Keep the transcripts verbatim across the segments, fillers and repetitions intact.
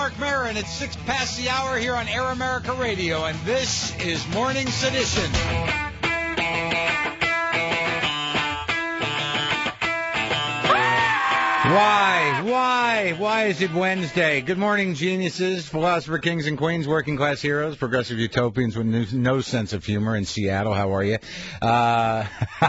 Mark Maron. It's six past the hour here on Air America Radio, and this is Morning Sedition. Why? Why? Why is it Wednesday? Good morning, geniuses, philosopher kings and queens, working class heroes, progressive utopians with no, no sense of humor in Seattle. How are you? Uh,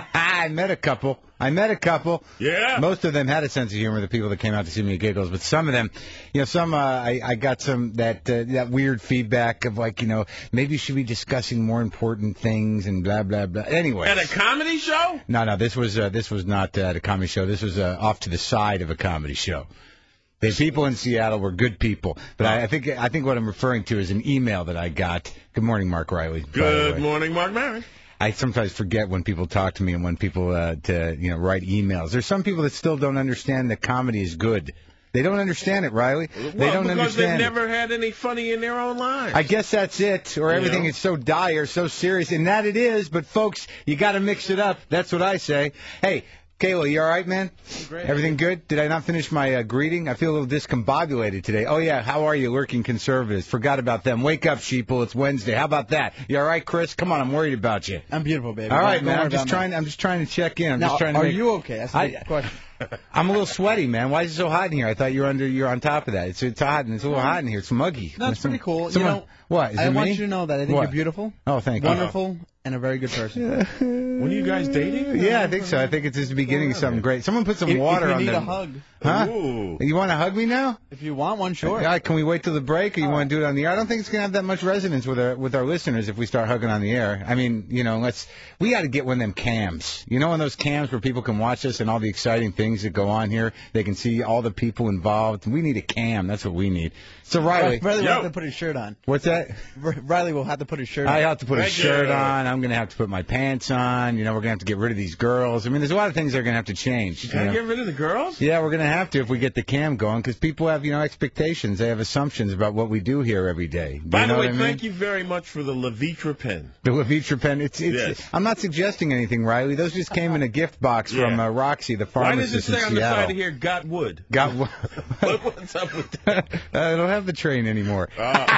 I met a couple. I met a couple. Yeah. Most of them had a sense of humor, the people that came out to see me at Giggles. But some of them, you know, some, uh, I, I got some, that uh, that weird feedback of like, you know, maybe you should be discussing more important things and blah, blah, blah. Anyway. At a comedy show? No, no, this was, uh, this was not uh, at a comedy show. This was uh, off to the side of a comedy show. The people in Seattle were good people. But I, I think I think what I'm referring to is an email that I got. Good morning, Mark Riley. Good morning, Mark Maron. I sometimes forget when people talk to me and when people uh, to you know write emails. There's some people that still don't understand that comedy is good. They don't understand it, Riley. Well, they don't because understand they've never it. had any funny in their own lives. I guess that's it, or everything know? is so dire, so serious, and that it is. But folks, you got to mix it up. That's what I say. Hey. Kayla, you all right, man? Great. Everything good? Did I not finish my uh, greeting? I feel a little discombobulated today. Oh, yeah, how are you, lurking conservatives? Forgot about them. Wake up, sheeple. It's Wednesday. How about that? You all right, Chris? Come on, I'm worried about you. I'm beautiful, baby. All right, Don't man. worry I'm just about trying. me. I'm just trying to check in. I'm Now, just trying to are make... you okay? That's the I- big question. I'm a little sweaty, man. Why is it so hot in here? I thought you were under. You're on top of that. It's it's hot and it's a little hot in here. It's muggy. That's pretty cool. Someone- you know, what? Is I it want me? you to know that I think What? you're beautiful, Oh, thank you. wonderful, and a very good person. When are you guys dating? Yeah, I think so. I think it's just the beginning of something great. Someone put some If, water if you on need them. a hug, Huh? Ooh. You want to hug me now? if you want one, sure. Yeah, can we wait till the break, or you want to do it on the air? I don't think it's going to have that much resonance with our with our listeners if we start hugging on the air. I mean, you know, let's we got to get one of them cams. You know, one of those cams where people can watch us and all the exciting things that go on here. They can see all the people involved. We need a cam. That's what we need. So Riley, Riley will Yo. have to put his shirt on. what's that? R- Riley will have to put his shirt on. I have to put a Thank shirt you. on. I'm going to have to put my pants on. You know, we're going to have to get rid of these girls. I mean, there's a lot of things that are going to have to change. you Can I know? get rid of the girls? Yeah, we're going to have to if we get the cam going, because people have, you know, expectations. They have assumptions about what we do here every day. Do By you the know way, what I mean? thank you very much for the Levitra pen. The Levitra pen. It's, it's, Yes. I'm not suggesting anything, Riley. Those just came in a gift box Yeah. from uh, Roxy, the Why does it pharmacist in say on the Seattle. side of here, got wood? Got one. What- What's up with that? I don't have the train anymore.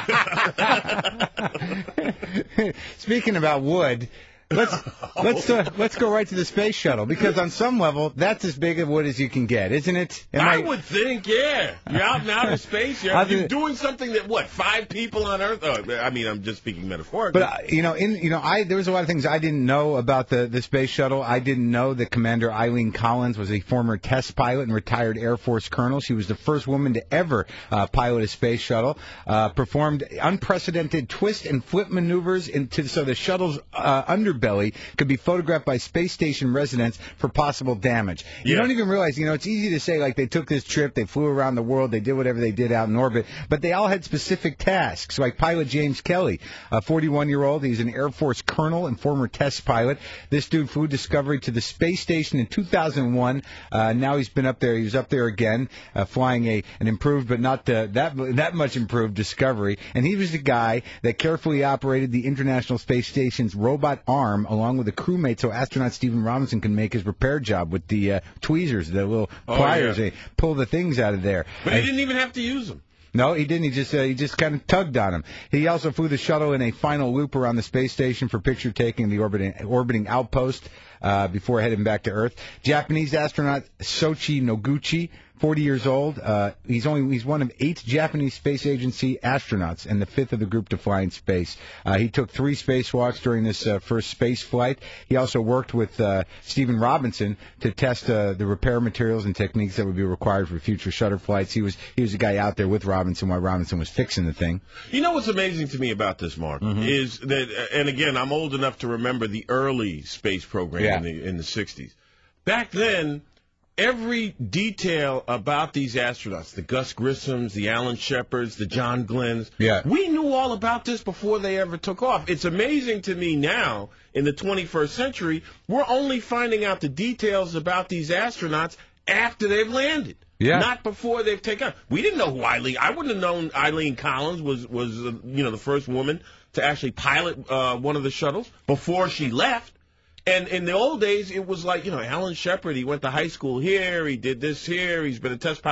Speaking about wood, let's let's uh, let's go right to the space shuttle, because on some level that's as big of wood as you can get, isn't it? Am I would think, yeah. You're out in outer space. You're, I've you're been- doing something that, what, five people on Earth? Oh, I mean, I'm just speaking metaphorically. But uh, you know, in you know, I there was a lot of things I didn't know about the the space shuttle. I didn't know that Commander Eileen Collins was a former test pilot and retired Air Force colonel. She was the first woman to ever uh, pilot a space shuttle. Uh, performed unprecedented twist and flip maneuvers into so the shuttle's uh, underbelly could be photographed by space station residents for possible damage. You Yeah. don't even realize, you know, it's easy to say like they took this trip, they flew around the world, they did whatever they did out in orbit, but they all had specific tasks. Like pilot James Kelly, a forty-one-year-old, he's an Air Force colonel and former test pilot. This dude flew Discovery to the space station in two thousand one. Uh, now he's been up there. He was up there again, uh, flying a an improved, but not uh, that that much improved Discovery. And he was the guy that carefully operated the International Space Station's robot arm along with a crewmate, so astronaut Stephen Robinson can make his repair job with the uh, tweezers, the little Oh, pliers. yeah. They pull the things out of there. But he And- didn't even have to use them. no, he didn't. He just uh, he just kind of tugged on him. He also flew the shuttle in a final loop around the space station for picture taking the orbiting orbiting outpost uh, before heading back to Earth. Japanese astronaut Soichi Noguchi, forty years old. Uh, he's only he's one of eight Japanese Space Agency astronauts and the fifth of the group to fly in space. Uh, he took three spacewalks during this uh, first space flight. He also worked with uh, Stephen Robinson to test uh, the repair materials and techniques that would be required for future shuttle flights. He was he was the guy out there with Robinson while Robinson was fixing the thing. You know what's amazing to me about this, Mark, Mm-hmm. is that, and again, I'm old enough to remember the early space program Yeah. in the in the sixties. Back then, every detail about these astronauts, the Gus Grissams, the Alan Shepards, the John Glenns, Yeah. we knew all about this before they ever took off. It's amazing to me now, in the twenty-first century, we're only finding out the details about these astronauts after they've landed. Yeah. Not before they've taken off. We didn't know who Eileen. I wouldn't have known Eileen Collins was was uh, you know the first woman to actually pilot uh, one of the shuttles before she left. And in the old days, it was like, you know, Alan Shepard, he went to high school here, he did this here, he's been a test pilot.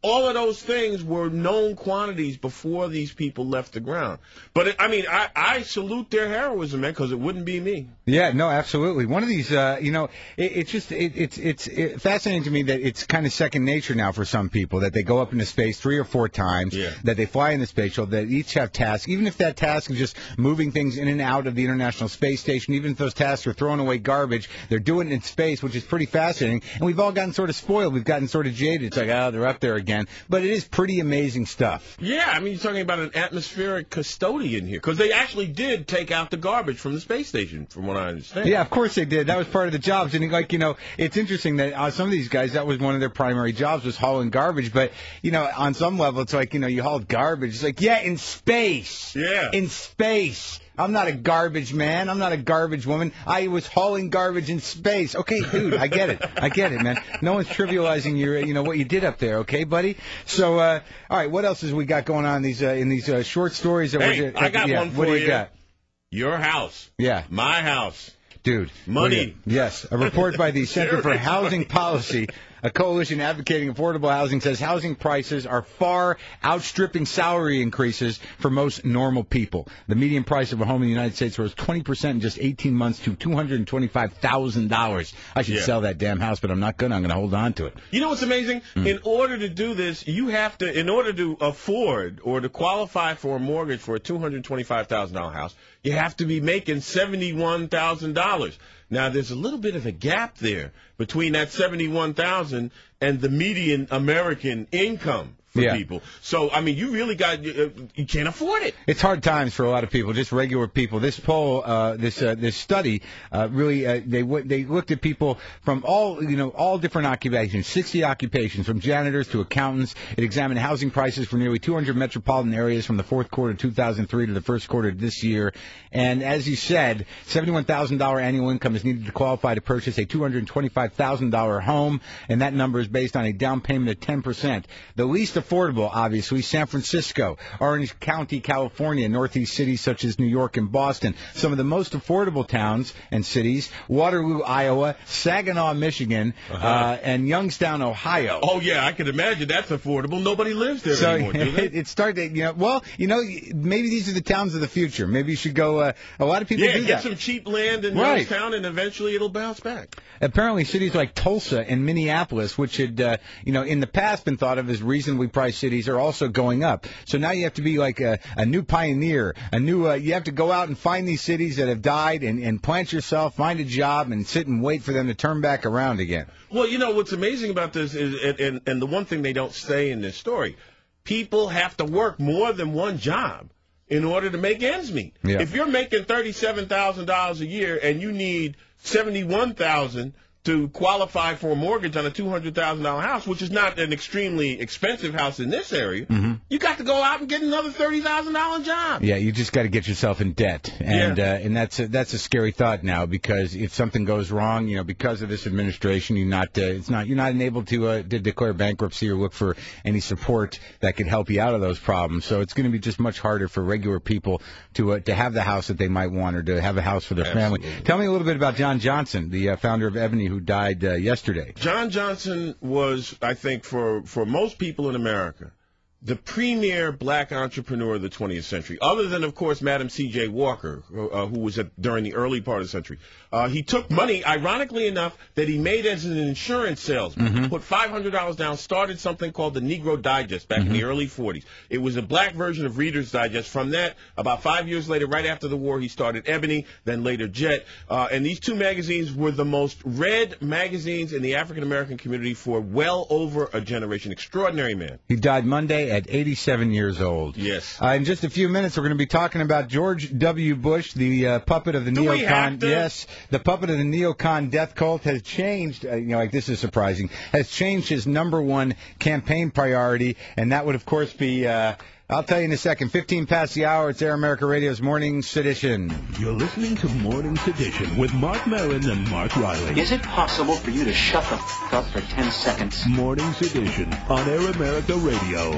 all of those things were known quantities before these people left the ground. But, it, I mean, I, I salute their heroism, man, because it wouldn't be me. Yeah, no, absolutely. One of these, uh, you know, it, it's just, it, it's it's it, fascinating to me that it's kind of second nature now for some people, that they go up into space three or four times, yeah. that they fly in the space shuttle, that each have tasks, even if that task is just moving things in and out of the International Space Station, even if those tasks are throwing away garbage, they're doing it in space, which is pretty fascinating. And we've all gotten sort of spoiled. We've gotten sort of jaded. It's like, oh, they're up there again. But it is pretty amazing stuff. Yeah, I mean, you're talking about an atmospheric custodian here, because they actually did take out the garbage from the space station, from what I understand. Yeah, of course they did. That was part of the jobs. And, like, you know, it's interesting that uh, some of these guys, that was one of their primary jobs, was hauling garbage. But, you know, on some level, it's like, you know, you hauled garbage. It's like, yeah, in space. Yeah. In space. I'm not a garbage man. I'm not a garbage woman. I was hauling garbage in space. Okay, dude, I get it. I get it, man. No one's trivializing your, you know, what you did up there. Okay, buddy. So, uh, all right, what else has we got going on in these uh, in these uh, short stories? That hey, we're, uh, I got yeah, one for what do you. you got? Your house. Yeah. My house. Dude. Money. Yes. A report by the Center for Housing Policy, a coalition advocating affordable housing, says housing prices are far outstripping salary increases for most normal people. The median price of a home in the United States rose twenty percent in just eighteen months to two hundred twenty-five thousand dollars. I should Yeah. sell that damn house, but I'm not going to. I'm going to hold on to it. You know what's amazing? Mm. In order to do this, you have to, in order to afford or to qualify for a mortgage for a two hundred twenty-five thousand dollars house, you have to be making seventy-one thousand dollars. Now, there's a little bit of a gap there between that seventy-one thousand dollars and the median American income for Yeah. people. So, I mean, you really got, you, uh, you can't afford it. It's hard times for a lot of people, just regular people. This poll, uh, this uh, this study, uh, really, uh, they w- they looked at people from all, you know, all different occupations, sixty occupations, from janitors to accountants. It examined housing prices for nearly two hundred metropolitan areas from the fourth quarter of two thousand three to the first quarter of this year. And as you said, seventy-one thousand dollars annual income is needed to qualify to purchase a two hundred twenty-five thousand dollars home, and that number is based on a down payment of ten percent. The least affordable, obviously, San Francisco, Orange County, California, northeast cities such as New York and Boston. Some of the most affordable towns and cities, Waterloo, Iowa, Saginaw, Michigan, Uh-huh. uh, and Youngstown, Ohio. Oh, yeah, I can imagine that's affordable. Nobody lives there So anymore, do they? it, it started, you know, well, you know, maybe these are the towns of the future. Maybe you should go, uh, a lot of people Yeah, do get that. some cheap land in Right. Youngstown, and eventually it'll bounce back. Apparently, cities like Tulsa and Minneapolis, which had, uh, you know, in the past been thought of as reasonably priced cities, are also going up. So now you have to be like a, a new pioneer, a new. Uh, you have to go out and find these cities that have died and, and plant yourself, find a job, and sit and wait for them to turn back around again. Well, you know, what's amazing about this is, and, and, and the one thing they don't say in this story, people have to work more than one job in order to make ends meet. Yeah. If you're making thirty-seven thousand dollars a year and you need seventy-one thousand dollars to qualify for a mortgage on a two hundred thousand dollars house, which is not an extremely expensive house in this area, Mm-hmm. you got to go out and get another thirty thousand dollars job. Yeah, you just got to get yourself in debt, and Yeah. uh, and that's a, that's a scary thought now, because if something goes wrong, you know, because of this administration, you're not uh, it's not you're not enabled to uh, to declare bankruptcy or look for any support that could help you out of those problems. So it's going to be just much harder for regular people to uh, to have the house that they might want, or to have a house for their Absolutely. family. Tell me a little bit about John Johnson, the uh, founder of Ebony, who died uh, yesterday. John Johnson was, I think, for, for most people in America, the premier black entrepreneur of the twentieth century, other than, of course, Madam C J Walker, who, uh, who was at, during the early part of the century. Uh, he took money, ironically enough, that he made as an insurance salesman, Mm-hmm. put five hundred dollars down, started something called the Negro Digest back Mm-hmm. in the early forties. It was a black version of Reader's Digest. From that, about five years later, right after the war, he started Ebony, then later Jet. Uh, and these two magazines were the most read magazines in the African-American community for well over a generation. Extraordinary man. He died Monday at eighty-seven years old. Yes. Uh, in just a few minutes, we're going to be talking about George W. Bush, the uh, puppet of the Do we neocon. have to? Yes, the puppet of the neocon death cult has changed. Uh, you know, like this is surprising. Has changed his number one campaign priority, and that would, of course, be. Uh, I'll tell you in a second. fifteen past the hour. It's Air America Radio's Morning Sedition. You're listening to Morning Sedition with Mark Maron and Mark Riley. Is it possible for you to shut the f*** up for ten seconds? Morning Sedition on Air America Radio.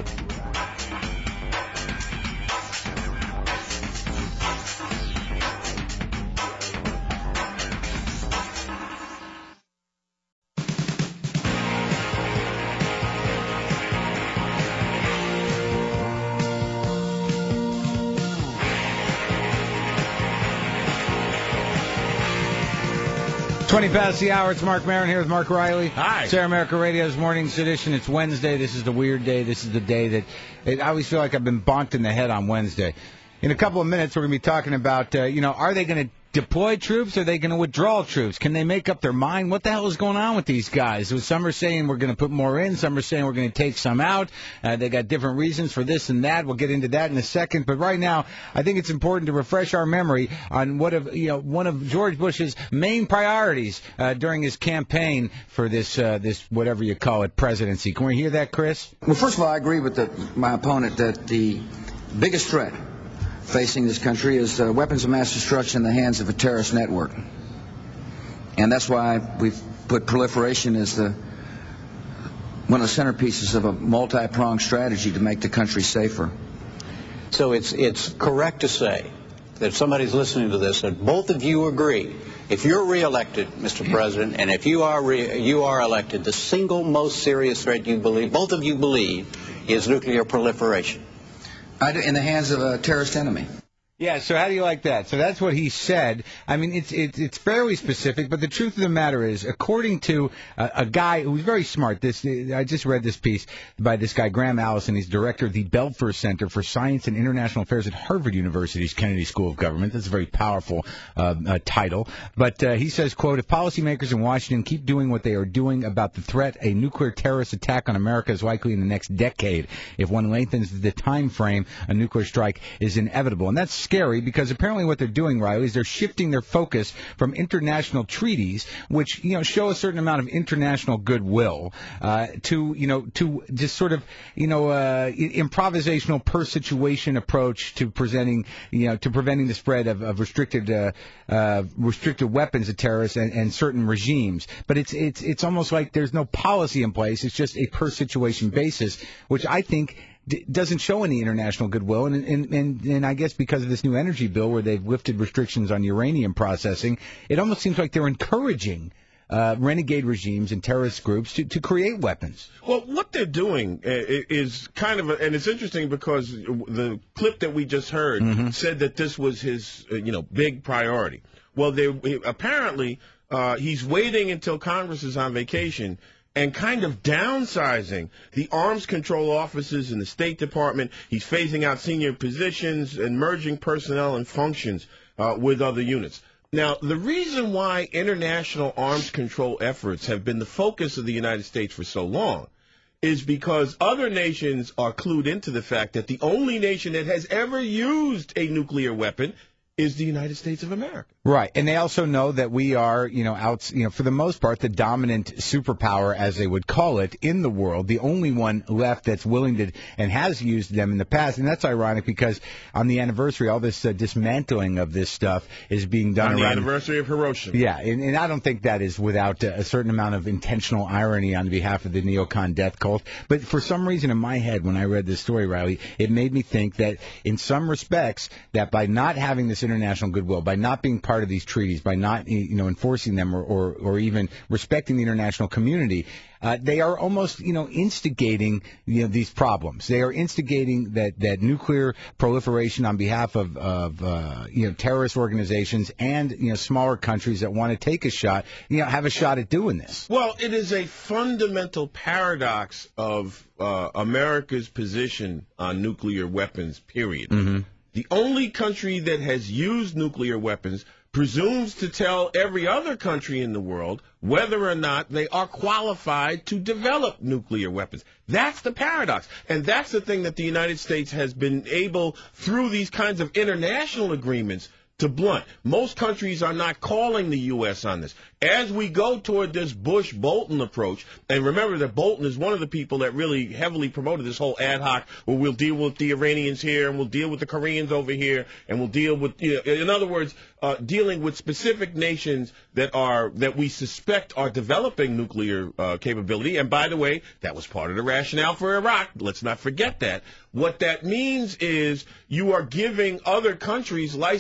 twenty past the hour. It's Mark Maron here with Mark Riley. Hi. Sarah America Radio's Morning's Edition. It's Wednesday. This is the weird day. This is the day that it, I always feel like I've been bonked in the head on Wednesday. In a couple of minutes, we're going to be talking about, uh, you know, are they going to deploy troops? Or are they going to withdraw troops? Can they make up their mind? What the hell is going on with these guys? Some are saying we're going to put more in. Some are saying we're going to take some out. Uh, they got different reasons for this and that. We'll get into that in a second. But right now, I think it's important to refresh our memory on what of, you know, one of George Bush's main priorities uh, during his campaign for this, uh, this whatever you call it, presidency. Can we hear that, Chris? Well, first of all, I agree with the, my opponent that the biggest threat facing this country is uh, weapons of mass destruction in the hands of a terrorist network. And that's why we've put proliferation as the one of the centerpieces of a multi-pronged strategy to make the country safer. So it's it's correct to say that if somebody's listening to this, that both of you agree, if you're reelected, Mister President, and if you are re- you are elected, the single most serious threat you believe, both of you believe, is nuclear proliferation. In the hands of a terrorist enemy. Yeah, so how do you like that? So that's what he said. I mean, it's it's, it's fairly specific, but the truth of the matter is, according to a, a guy who's very smart, this I just read this piece by this guy, Graham Allison. He's director of the Belfer Center for Science and International Affairs at Harvard University's Kennedy School of Government. That's a very powerful uh, uh, title. But uh, he says, quote, if policymakers in Washington keep doing what they are doing about the threat, a nuclear terrorist attack on America is likely in the next decade. If one lengthens the time frame, a nuclear strike is inevitable. And that's scary, because apparently what they're doing, Riley, is they're shifting their focus from international treaties, which, you know, show a certain amount of international goodwill, uh, to, you know, to just sort of, you know, uh, improvisational per situation approach to presenting, you know, to preventing the spread of, of restricted, uh, uh, restricted weapons of terrorists and, and certain regimes. But it's, it's, it's almost like there's no policy in place. It's just a per situation basis, which I think D- doesn't show any international goodwill, and, and and and I guess because of this new energy bill where they've lifted restrictions on uranium processing, it almost seems like they're encouraging uh, renegade regimes and terrorist groups to, to create weapons. Well, what they're doing is kind of, a, and it's interesting because the clip that we just heard mm-hmm. said that this was his, you know, big priority. Well, they apparently uh, he's waiting until Congress is on vacation and kind of downsizing the arms control offices in the State Department. He's phasing out senior positions and merging personnel and functions uh, with other units. Now, the reason why international arms control efforts have been the focus of the United States for so long is because other nations are clued into the fact that the only nation that has ever used a nuclear weapon is the United States of America. Right, and they also know that we are, you know, out, you know, for the most part, the dominant superpower, as they would call it, in the world, the only one left that's willing to and has used them in the past. And that's ironic because on the anniversary, all this uh, dismantling of this stuff is being done on the around, anniversary of Hiroshima. Yeah, and, and I don't think that is without a certain amount of intentional irony on behalf of the neocon death cult. But for some reason in my head, when I read this story, Riley, it made me think that in some respects, that by not having this international goodwill, by not being part of these treaties, by not, you know, enforcing them or, or, or even respecting the international community, uh, they are almost, you know, instigating, you know, these problems. They are instigating that, that nuclear proliferation on behalf of, of uh, you know, terrorist organizations and, you know, smaller countries that want to take a shot, you know, have a shot at doing this. Well, it is a fundamental paradox of uh, America's position on nuclear weapons, period. Mm-hmm. The only country that has used nuclear weapons presumes to tell every other country in the world whether or not they are qualified to develop nuclear weapons. That's the paradox. And that's the thing that the United States has been able, through these kinds of international agreements, to blunt. Most countries are not calling the U S on this. As we go toward this Bush-Bolton approach, and remember that Bolton is one of the people that really heavily promoted this whole ad hoc, where we'll deal with the Iranians here, and we'll deal with the Koreans over here, and we'll deal with, you know, in other words, uh, dealing with specific nations that are that we suspect are developing nuclear uh, capability. And by the way, that was part of the rationale for Iraq. Let's not forget that. What that means is you are giving other countries license to say,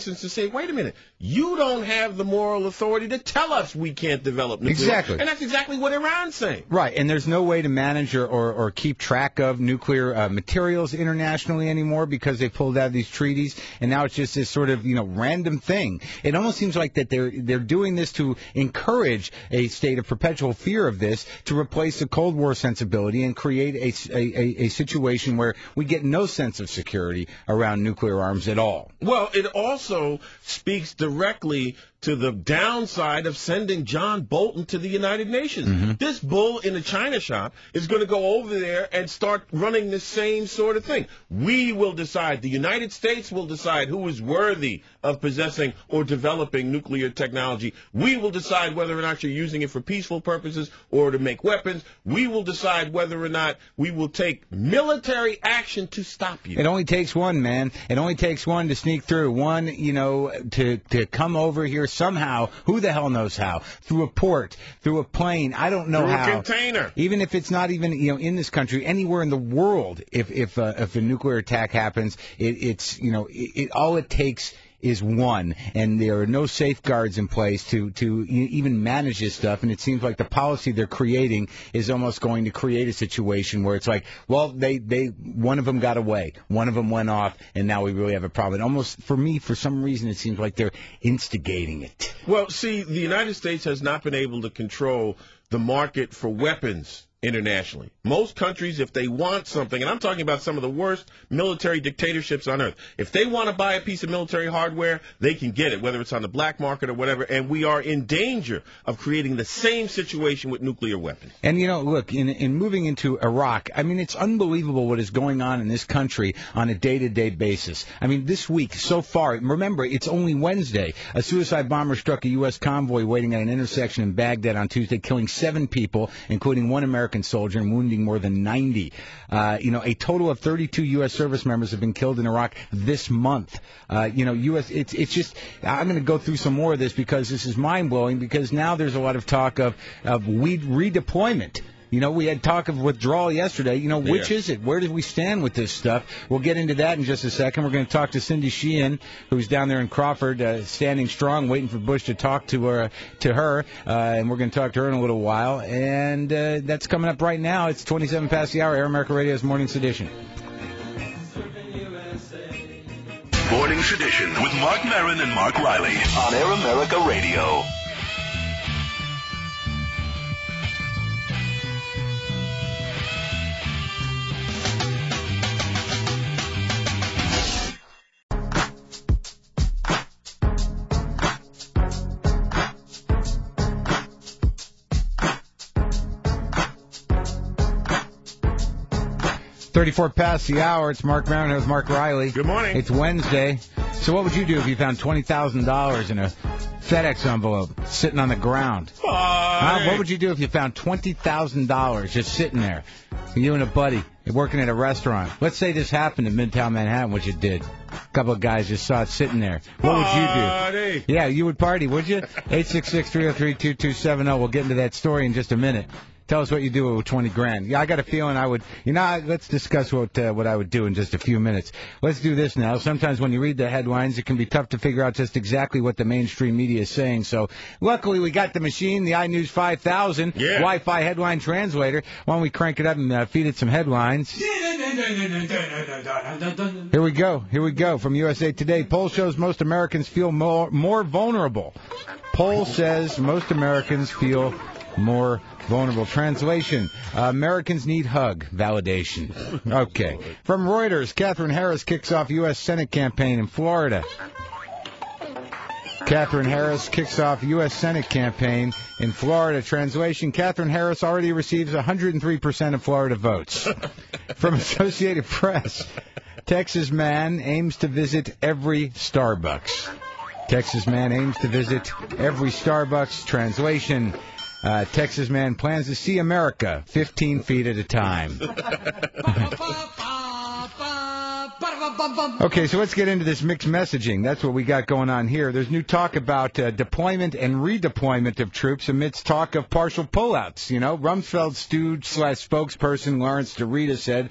say, wait a minute, you don't have the moral authority to tell us we can't develop nuclear. Exactly. And that's exactly what Iran's saying. Right, and there's no way to manage or, or, or keep track of nuclear uh, materials internationally anymore because they pulled out of these treaties, and now it's just this sort of, you know, random thing. It almost seems like that they're they're doing this to encourage a state of perpetual fear of this, to replace the Cold War sensibility and create a, a, a situation where we get no sense of security around nuclear arms at all. Well, it also speaks directly to the downside of sending John Bolton to the United Nations. Mm-hmm. This bull in the China shop is going to go over there and start running the same sort of thing. We will decide, the United States will decide who is worthy of possessing or developing nuclear technology. We will decide whether or not you're using it for peaceful purposes or to make weapons. We will decide whether or not we will take military action to stop you. It only takes one, man. It only takes one to sneak through. One, you know, to, to come over here somehow, who the hell knows how, through a port, through a plane, I don't know through how. a container. Even if it's not even, you know, in this country, anywhere in the world, if if, uh, if a nuclear attack happens, it, it's, you know, it, it all it takes is one, and there are no safeguards in place to to even manage this stuff, and it seems like the policy they're creating is almost going to create a situation where it's like, well, they, they one of them got away, one of them went off, and now we really have a problem. Almost, for me, for some reason, it seems like they're instigating it. Well, see, the United States has not been able to control the market for weapons internationally. Most countries, if they want something, and I'm talking about some of the worst military dictatorships on earth, if they want to buy a piece of military hardware, they can get it, whether it's on the black market or whatever, and we are in danger of creating the same situation with nuclear weapons. And, you know, look, in, in moving into Iraq, I mean, it's unbelievable what is going on in this country on a day-to-day basis. I mean, this week, so far, remember, it's only Wednesday. A suicide bomber struck a U S convoy waiting at an intersection in Baghdad on Tuesday, killing seven people, including one American soldier, and wounding more than ninety. Uh, you know, a total of thirty-two U S service members have been killed in Iraq this month. Uh, you know, U S It's it's just. I'm going to go through some more of this because this is mind blowing. Because now there's a lot of talk of of weed redeployment. You know, we had talk of withdrawal yesterday. You know, which yeah. is it? Where do we stand with this stuff? We'll get into that in just a second. We're going to talk to Cindy Sheehan, who's down there in Crawford, uh, standing strong, waiting for Bush to talk to her. To her, uh, and we're going to talk to her in a little while. And uh, that's coming up right now. It's twenty-seven past the hour. Air America Radio's Morning Sedition. Morning Sedition with Mark Maron and Mark Riley on Air America Radio. thirty-four past the hour. It's Mark Maron with Mark Riley. Good morning. It's Wednesday. So what would you do if you found twenty thousand dollars in a FedEx envelope sitting on the ground? Oh, Huh? hey. What would you do if you found twenty thousand dollars just sitting there? You and a buddy working at a restaurant. Let's say this happened in Midtown Manhattan, which it did. A couple of guys just saw it sitting there. What would you do? Party. Yeah, you would party, would you? eight six six, three oh three, two two seven zero. We'll get into that story in just a minute. Tell us what you do with twenty grand. Yeah, I got a feeling I would. You know, let's discuss what uh, what I would do in just a few minutes. Let's do this now. Sometimes when you read the headlines, it can be tough to figure out just exactly what the mainstream media is saying. So, luckily, we got the machine, the iNews five thousand Yeah. Wi-Fi headline translator. Why don't we crank it up and uh, feed it some headlines? Here we go. Here we go. From U S A Today, poll shows most Americans feel more more vulnerable. Poll says most Americans feel more vulnerable. Translation, uh, Americans need hug. Validation. Okay. From Reuters, Catherine Harris kicks off U S Senate campaign in Florida. Catherine Harris kicks off U S Senate campaign in Florida. Translation, Catherine Harris already receives one hundred three percent of Florida votes. From Associated Press, Texas man aims to visit every Starbucks. Texas man aims to visit every Starbucks. Translation, Uh, Texas man plans to see America fifteen feet at a time. Okay, so let's get into this mixed messaging. That's what we got going on here. There's new talk about uh, deployment and redeployment of troops amidst talk of partial pullouts. You know, Rumsfeld's stooge slash spokesperson Lawrence DeRita said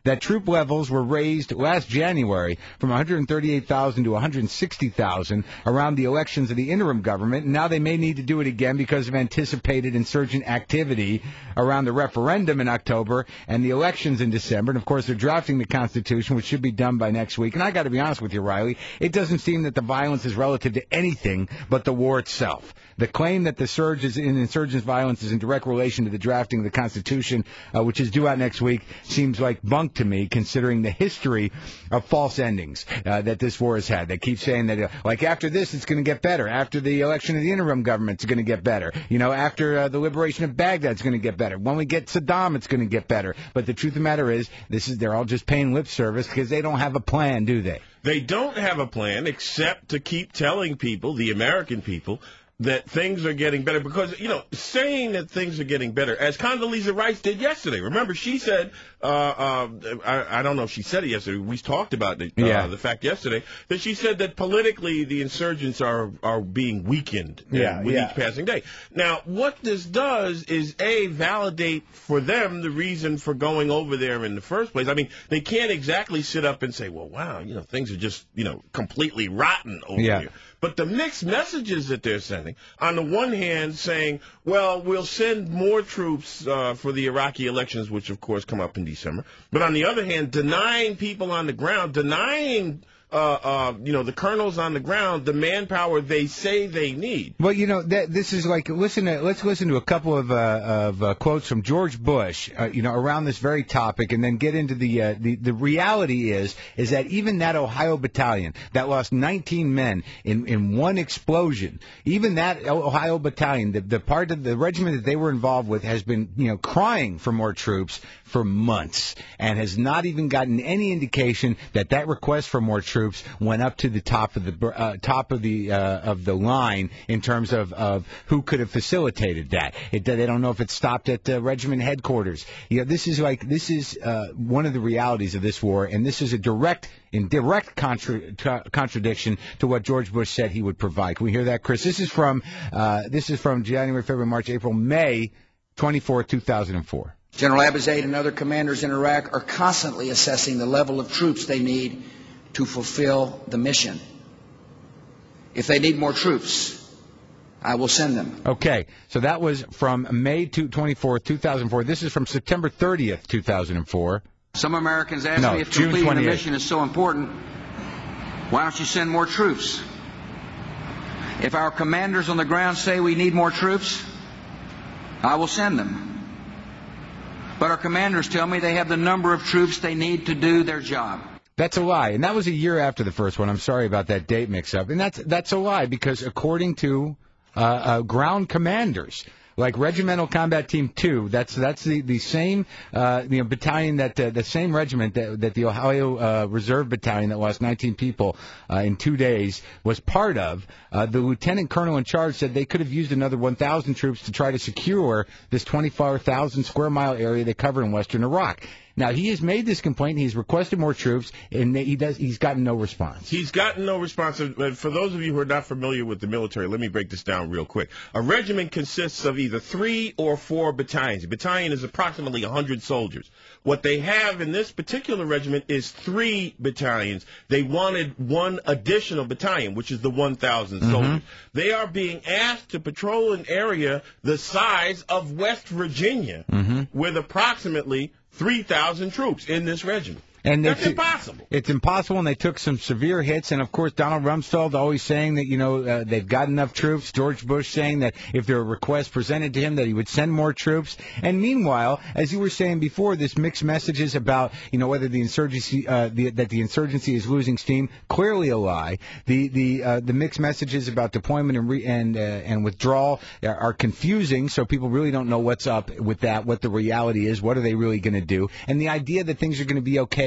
that troop levels were raised last January from one hundred thirty-eight thousand to one hundred sixty thousand around the elections of the interim government. And now they may need to do it again because of anticipated insurgent activity around the referendum in October and the elections in December. And, of course, they're drafting the Constitution, which should be done by next week. And I got to be honest with you, Riley, it doesn't seem that the violence is relative to anything but the war itself. The claim that the surge is in insurgents' violence is in direct relation to the drafting of the Constitution, uh, which is due out next week, seems like bunk to me, considering the history of false endings uh, that this war has had. They keep saying that, uh, like, after this, it's going to get better. After the election of the interim government, it's going to get better. You know, after uh, the liberation of Baghdad, it's going to get better. When we get Saddam, it's going to get better. But the truth of the matter is, this is they're all just paying lip service because they don't have a plan, do they? They don't have a plan except to keep telling people, the American people, that things are getting better. Because, you know, saying that things are getting better, as Condoleezza Rice did yesterday. Remember, she said, uh, uh, I, I don't know if she said it yesterday. We talked about the, uh, yeah. the fact yesterday that she said that politically the insurgents are, are being weakened yeah, with yeah. each passing day. Now, what this does is, A, validate for them the reason for going over there in the first place. I mean, they can't exactly sit up and say, well, wow, you know, things are just, you know, completely rotten over yeah. here. But the mixed messages that they're sending, on the one hand saying, well, we'll send more troops uh, for the Iraqi elections, which, of course, come up in December. But on the other hand, denying people on the ground, denying Uh, uh, you know, the colonels on the ground, the manpower they say they need. Well, you know, that, this is like, listen to, let's listen to a couple of, uh, of uh, quotes from George Bush, uh, you know, around this very topic, and then get into the, uh, the, the reality is, is that even that Ohio battalion that lost nineteen men in, in one explosion, even that Ohio battalion, the, the part of the regiment that they were involved with has been, you know, crying for more troops for months and has not even gotten any indication that that request for more troops went up to the top of the uh, top of the uh, of the line in terms of, of who could have facilitated that. It, they don't know if it stopped at uh, regiment headquarters. You know, this is like this is uh, one of the realities of this war, and this is a direct in direct contra- tra- contradiction to what George Bush said he would provide. Can we hear that, Chris? This is from uh, this is from January, February, March, April, May twenty-fourth, two thousand four. General Abizaid and other commanders in Iraq are constantly assessing the level of troops they need to fulfill the mission. If they need more troops, I will send them. Okay, so that was from May twenty-fourth, two thousand four. This is from September thirtieth, two thousand four. Some Americans ask no, me if June completing twenty-eighth. the mission is so important, why don't you send more troops? If our commanders on the ground say we need more troops, I will send them. But our commanders tell me they have the number of troops they need to do their job. That's a lie, and that was a year after the first one. I'm sorry about that date mix-up, and that's that's a lie because according to uh, uh, ground commanders, like Regimental Combat Team two, that's that's the the same uh, you know battalion that uh, the same regiment that that the Ohio uh, Reserve Battalion that lost nineteen people uh, in two days was part of. Uh, the lieutenant colonel in charge said they could have used another one thousand troops to try to secure this twenty-four thousand square mile area they cover in western Iraq. Now, he has made this complaint. He's requested more troops, and he does. He's gotten no response. He's gotten no response. For those of you who are not familiar with the military, let me break this down real quick. A regiment consists of either three or four battalions. A battalion is approximately one hundred soldiers. What they have in this particular regiment is three battalions. They wanted one additional battalion, which is the one thousand mm-hmm. soldiers. They are being asked to patrol an area the size of West Virginia mm-hmm. with approximately three thousand troops in this regiment. And That's it's, impossible. It's impossible, and they took some severe hits. And, of course, Donald Rumsfeld always saying that, you know, uh, they've got enough troops. George Bush saying that if there were requests presented to him that he would send more troops. And meanwhile, as you were saying before, this mixed messages about, you know, whether the insurgency, uh, the, that the insurgency is losing steam, clearly a lie. The the uh, the mixed messages about deployment and re- and uh, and withdrawal are, are confusing, so people really don't know what's up with that, what the reality is, what are they really going to do. And the idea that things are going to be okay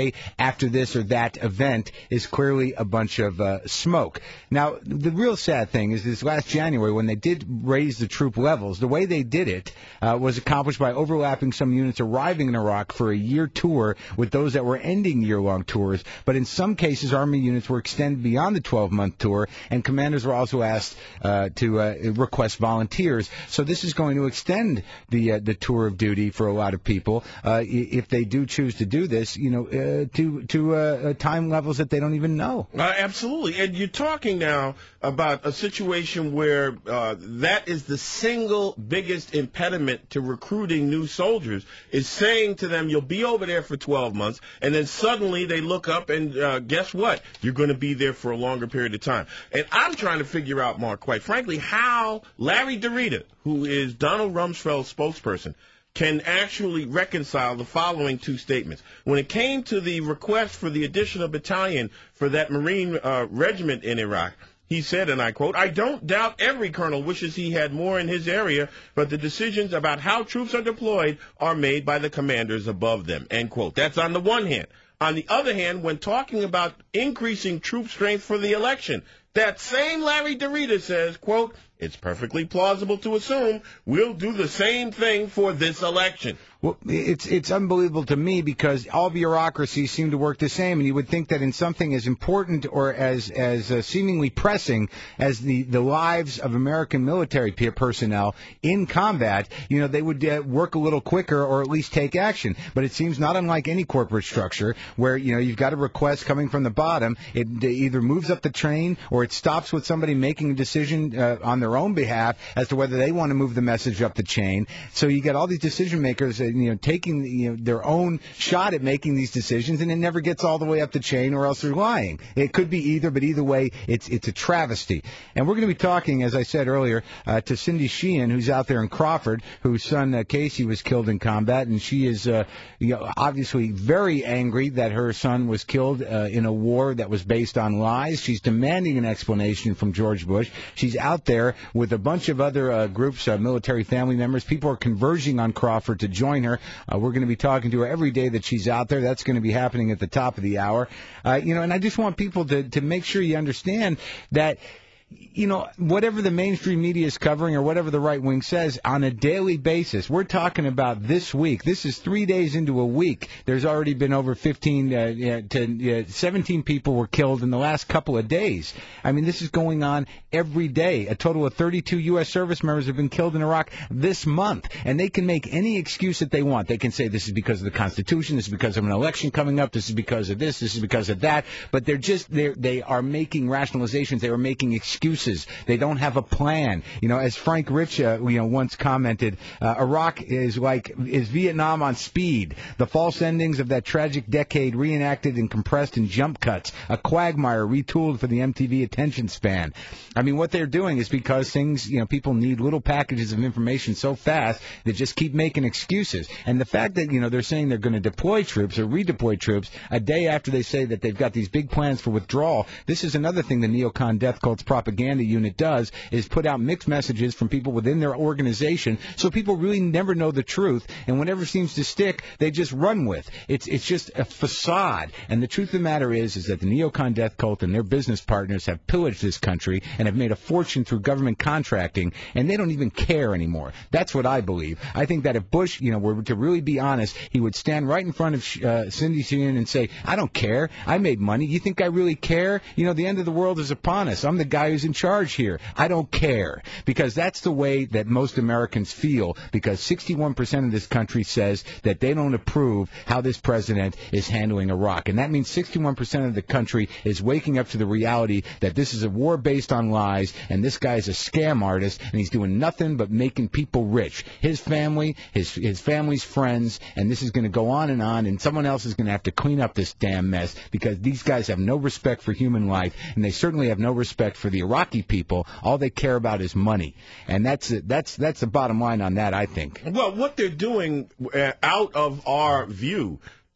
day after this or that event is clearly a bunch of uh, smoke. Now, the real sad thing is this last January, when they did raise the troop levels, the way they did it uh, was accomplished by overlapping some units arriving in Iraq for a year tour with those that were ending year-long tours. But in some cases, Army units were extended beyond the twelve-month tour, and commanders were also asked uh, to uh, request volunteers. So this is going to extend the uh, the tour of duty for a lot of people uh, if they do choose to do this, you know, uh, to to uh, time levels that they don't even know. Uh, absolutely. And you're talking now about a situation where uh, that is the single biggest impediment to recruiting new soldiers, is saying to them, you'll be over there for twelve months, and then suddenly they look up and uh, guess what? You're going to be there for a longer period of time. And I'm trying to figure out, Mark, quite frankly, how Larry DeRita, who is Donald Rumsfeld's spokesperson, can actually reconcile the following two statements. When it came to the request for the additional battalion for that Marine uh, regiment in Iraq, he said, and I quote, "I don't doubt every colonel wishes he had more in his area, but the decisions about how troops are deployed are made by the commanders above them," end quote. That's on the one hand. On the other hand, when talking about increasing troop strength for the election, that same Larry DeRita says, quote, "It's perfectly plausible to assume we'll do the same thing for this election." Well, it's it's unbelievable to me because all bureaucracies seem to work the same, and you would think that in something as important or as as uh, seemingly pressing as the, the lives of American military personnel in combat, you know, they would uh, work a little quicker or at least take action. But it seems not unlike any corporate structure where, you know, you've got a request coming from the bottom. It, it either moves up the train or it stops with somebody making a decision uh, on their own behalf as to whether they want to move the message up the chain. So you get all these decision makers, uh, you know, taking you know, their own shot at making these decisions, and it never gets all the way up the chain, or else they're lying. It could be either, but either way, it's it's a travesty. And we're going to be talking, as I said earlier, uh, to Cindy Sheehan, who's out there in Crawford, whose son uh, Casey was killed in combat, and she is uh, you know, obviously very angry that her son was killed uh, in a war that was based on lies. She's demanding an explanation from George Bush. She's out there with a bunch of other uh, groups, uh, military family members. People are converging on Crawford to join her. Uh, we're going to be talking to her every day that she's out there. That's going to be happening at the top of the hour. Uh, you know, and I just want people to, to make sure you understand that, you know, whatever the mainstream media is covering or whatever the right wing says on a daily basis, we're talking about this week. This is three days into a week. There's already been over fifteen uh, to uh, seventeen people were killed in the last couple of days. I mean, this is going on every day. A total of thirty-two U S service members have been killed in Iraq this month, and they can make any excuse that they want. They can say this is because of the Constitution, this is because of an election coming up, this is because of this, this is because of that. But they're just they they are making rationalizations. They are making excuses. They don't have a plan. You know, as Frank Rich, uh, you know, once commented, uh, Iraq is like is Vietnam on speed. The false endings of that tragic decade reenacted and compressed in jump cuts. A quagmire retooled for the M T V attention span. I mean, what they're doing is because things, you know, people need little packages of information so fast they just keep making excuses. And the fact that, you know, they're saying they're going to deploy troops or redeploy troops a day after they say that they've got these big plans for withdrawal, this is another thing the neocon death cult's propaganda unit does, is put out mixed messages from people within their organization, so people really never know the truth, and whatever seems to stick, they just run with. It's it's just a facade, and the truth of the matter is, is that the neocon death cult and their business partners have pillaged this country and have made a fortune through government contracting, and they don't even care anymore. That's what I believe. I think that if Bush, you know, were to really be honest, he would stand right in front of uh, Cindy Sheehan and say, I don't care. I made money. You think I really care? You know, the end of the world is upon us. I'm the guy who's in charge here. I don't care, because that's the way that most Americans feel, because sixty-one percent of this country says that they don't approve how this president is handling Iraq. And that means sixty-one percent of the country is waking up to the reality that this is a war based on lies, and this guy's a scam artist, and he's doing nothing but making people rich. His family, his his family's friends, and this is going to go on and on, and someone else is going to have to clean up this damn mess, because these guys have no respect for human life, and they certainly have no respect for the Iraqi people. All they care about is money, and that's that's that's the bottom line on that, I think. Well, what they're doing uh, out of our view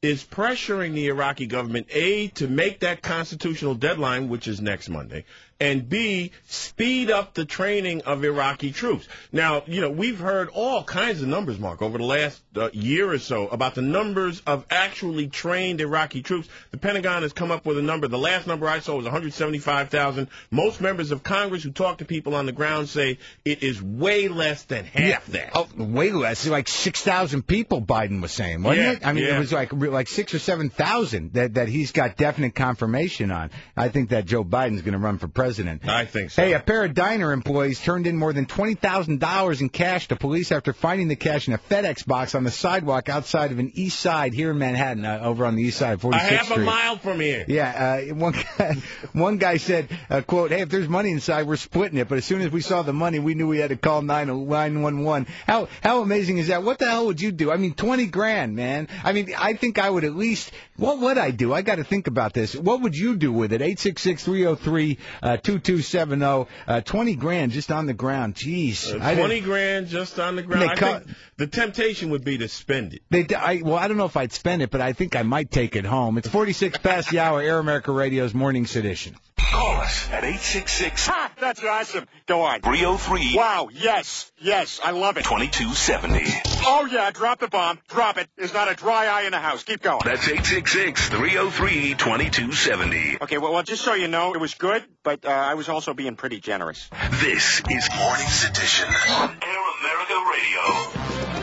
is pressuring the Iraqi government, A, to make that constitutional deadline, which is next Monday, and B, speed up the training of Iraqi troops. Now, you know, we've heard all kinds of numbers, Mark, over the last uh, year or so about the numbers of actually trained Iraqi troops. The Pentagon has come up with a number. The last number I saw was one hundred seventy-five thousand. Most members of Congress who talk to people on the ground say it is way less than half yeah. that. Oh, way less. Like six thousand people, Biden was saying, wasn't Yeah, it? I mean, yeah. it was like like six or seven thousand that, that he's got definite confirmation on. I think that Joe Biden's going to run for president. I think so. Hey, a pair of diner employees turned in more than twenty thousand dollars in cash to police after finding the cash in a FedEx box on the sidewalk outside of an East Side here in Manhattan, uh, over on the East Side of A forty-sixth half Street. a mile from here. Yeah, uh, one guy, one guy said, uh, quote, hey, if there's money inside, we're splitting it. But as soon as we saw the money, we knew we had to call nine one one. How how amazing is that? What the hell would you do? I mean, twenty grand, man. I mean, I think I would at least, what would I do? I got to think about this. What would you do with it? eight six six, three oh three, two two seven oh. Uh, twenty grand just on the ground. Jeez. Uh, twenty grand just on the ground. I Ca- think the temptation would be to spend it. They, I, well, I don't know if I'd spend it, but I think I might take it home. It's forty-six past the hour, Air America Radio's Morning Sedition. Call us at eight six six, Ha! That's awesome. Go on. three oh three, Wow, yes, yes, I love it. twenty-two seventy. Oh, yeah, drop the bomb. Drop it. There's not a dry eye in the house. Keep going. That's eight six six, three oh three, twenty-two seventy. Okay, well, well, just so you know, it was good, but uh, I was also being pretty generous. This is Morning Sedition on Air America Radio.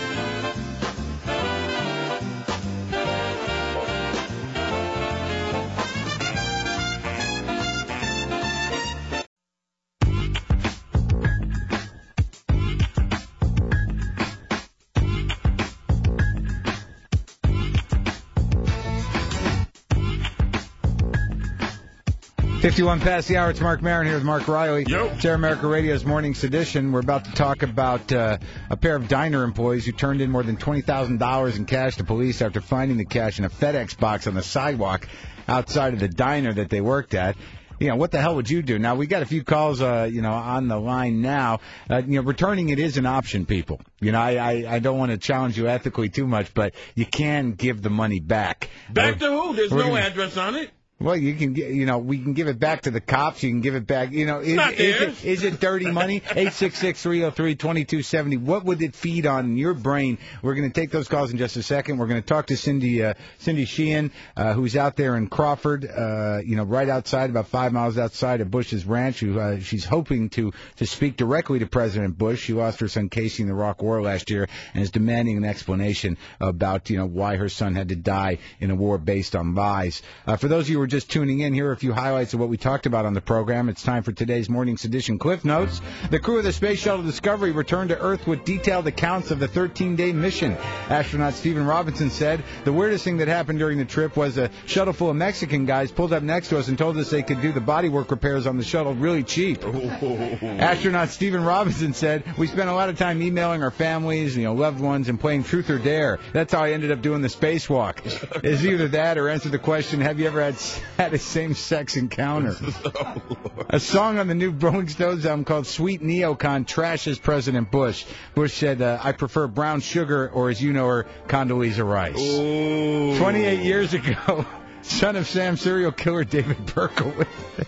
fifty-one past the hour. It's Mark Maron here with Mark Riley. Yo. It's Air America Radio's Morning Sedition. We're about to talk about uh, a pair of diner employees who turned in more than twenty thousand dollars in cash to police after finding the cash in a FedEx box on the sidewalk outside of the diner that they worked at. You know, what the hell would you do? Now, we got a few calls, uh, you know, on the line now. Uh, you know, returning it is an option, people. You know, I, I, I don't want to challenge you ethically too much, but you can give the money back. Back Uh, to who? There's we're no gonna- address on it. Well, you can, get, you know, we can give it back to the cops. You can give it back. You know, is, Not is, theirs. it, is it dirty money? eight six six, three oh three, two two seven oh. What would it feed on your brain? We're going to take those calls in just a second. We're going to talk to Cindy uh, Cindy Sheehan, uh, who's out there in Crawford, uh, you know, right outside, about five miles outside of Bush's ranch. Who uh, she's hoping to to speak directly to President Bush. She lost her son Casey in the Iraq War last year and is demanding an explanation about, you know, why her son had to die in a war based on lies. Uh, for those of you who are just tuning in, here are a few highlights of what we talked about on the program. It's time for today's Morning Sedition Cliff Notes. The crew of the Space Shuttle Discovery returned to Earth with detailed accounts of the thirteen-day mission. Astronaut Stephen Robinson said, the weirdest thing that happened during the trip was a shuttle full of Mexican guys pulled up next to us and told us they could do the bodywork repairs on the shuttle really cheap. Astronaut Stephen Robinson said, we spent a lot of time emailing our families, you know, loved ones, and playing Truth or Dare. That's how I ended up doing the spacewalk. It's either that or answer the question, have you ever had, had a same-sex encounter? Oh, A song on the new Rolling Stones album called Sweet Neocon trashes President Bush. Bush said, uh, I prefer brown sugar, or as you know her, Condoleezza Rice. Ooh. twenty-eight years ago, son of Sam serial killer David Berkowitz.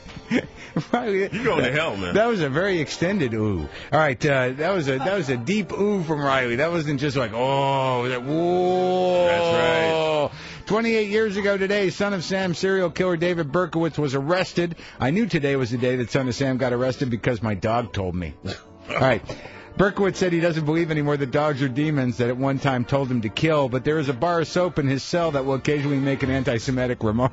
You're going to hell, man. That was a very extended ooh. All right, uh, that was a that was a deep ooh from Riley. That wasn't just like oh, that whoa. That's right. twenty-eight years ago today, son of Sam serial killer David Berkowitz was arrested. I knew today was the day that son of Sam got arrested because my dog told me. All right. Berkowitz said he doesn't believe anymore that dogs are demons that at one time told him to kill, but there is a bar of soap in his cell that will occasionally make an anti-Semitic remark.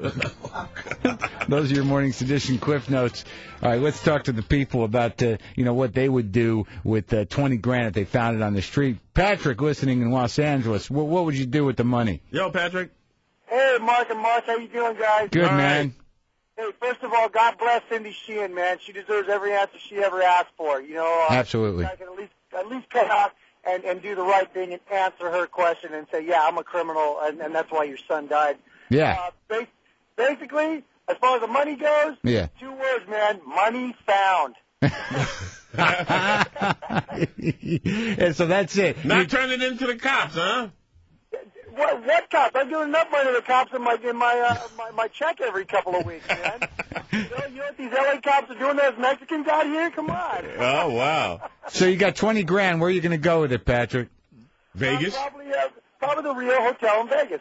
Those are your Morning Sedition Cliff Notes. All right, let's talk to the people about, uh, you know, what they would do with uh, twenty grand if they found it on the street. Patrick, listening in Los Angeles, what, what would you do with the money? Yo, Patrick. Hey, Mark and Mark, how you doing, guys? Good, All man. Hey, first of all, God bless Cindy Sheehan, man. She deserves every answer she ever asked for. You know, uh, Absolutely. I can at least at least come out and and do the right thing and answer her question and say, yeah, I'm a criminal, and, and that's why your son died. Yeah. Uh, ba- basically, as far as the money goes, Yeah. two words, man: money found. And so that's it. Not turn it into the cops, huh? What, what cops? I'm giving enough money to the cops in my in my uh, my, my check every couple of weeks, man. you, know, you know what these L A cops are doing? Those Mexicans out here? Come on. Oh, wow. So you got twenty grand. Where are you going to go with it, Patrick? Vegas? Uh, probably, uh, probably the Rio Hotel in Vegas.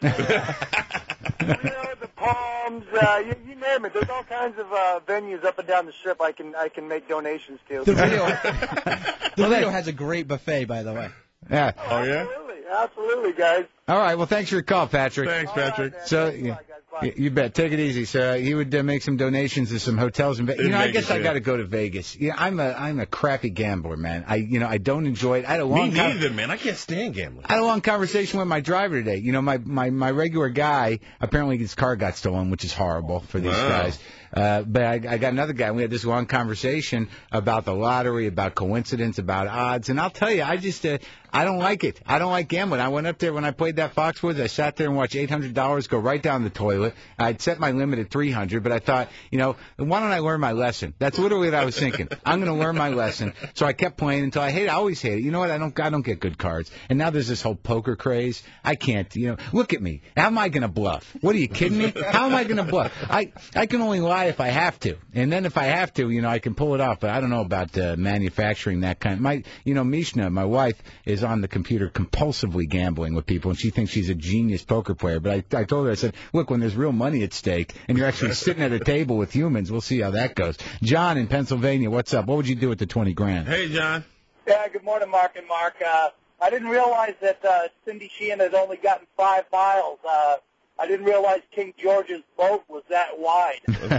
Rio, the Palms, uh, you, you name it. There's all kinds of uh, venues up and down the strip I can I can make donations to. The Rio, the Rio has a great buffet, by the way. Yeah. Oh, absolutely, absolutely, guys. All right. Well, thanks for your call, Patrick. Thanks, Patrick. Right, So, Thanks a yeah, lot, guys. Bye. you bet. Take it easy. So he would uh, make some donations to some hotels in Vegas. You In know, I Vegas, guess I yeah. got to go to Vegas. Yeah, I'm a I'm a crappy gambler, man. I you know I don't enjoy it. I had a Me long con- neither, man. I can't stand gambling. I had a long conversation with my driver today. You know, my, my, my regular guy, apparently his car got stolen, which is horrible for these Wow. guys. Uh, but I, I got another guy. We had this long conversation about the lottery, about coincidence, about odds. And I'll tell you, I just, uh, I don't like it. I don't like gambling. I went up there when I played that Foxwoods. I sat there and watched eight hundred dollars go right down the toilet. I'd set my limit at three hundred, but I thought, you know, why don't I learn my lesson? That's literally what I was thinking. I'm going to learn my lesson. So I kept playing until I hate it. I always hate it. You know what? I don't, I don't get good cards. And now there's this whole poker craze. I can't, you know, look at me. How am I going to bluff? What are you kidding me? How am I going to bluff? I, I can only lie if I have to. And then if I have to, you know, I can pull it off. But I don't know about uh, manufacturing that kind. My, you know, Mishna, my wife, is on the computer compulsively gambling with people, and she thinks she's a genius poker player. But I, I told her, I said, look, when there's real money at stake and you're actually sitting at a table with humans, we'll see how that goes. John in Pennsylvania, what's up? What would you do with the twenty grand? Hey, John. Yeah, good morning, Mark and Mark. Uh, I didn't realize that uh, Cindy Sheehan had only gotten five miles. Uh, I didn't realize King George's boat was that wide.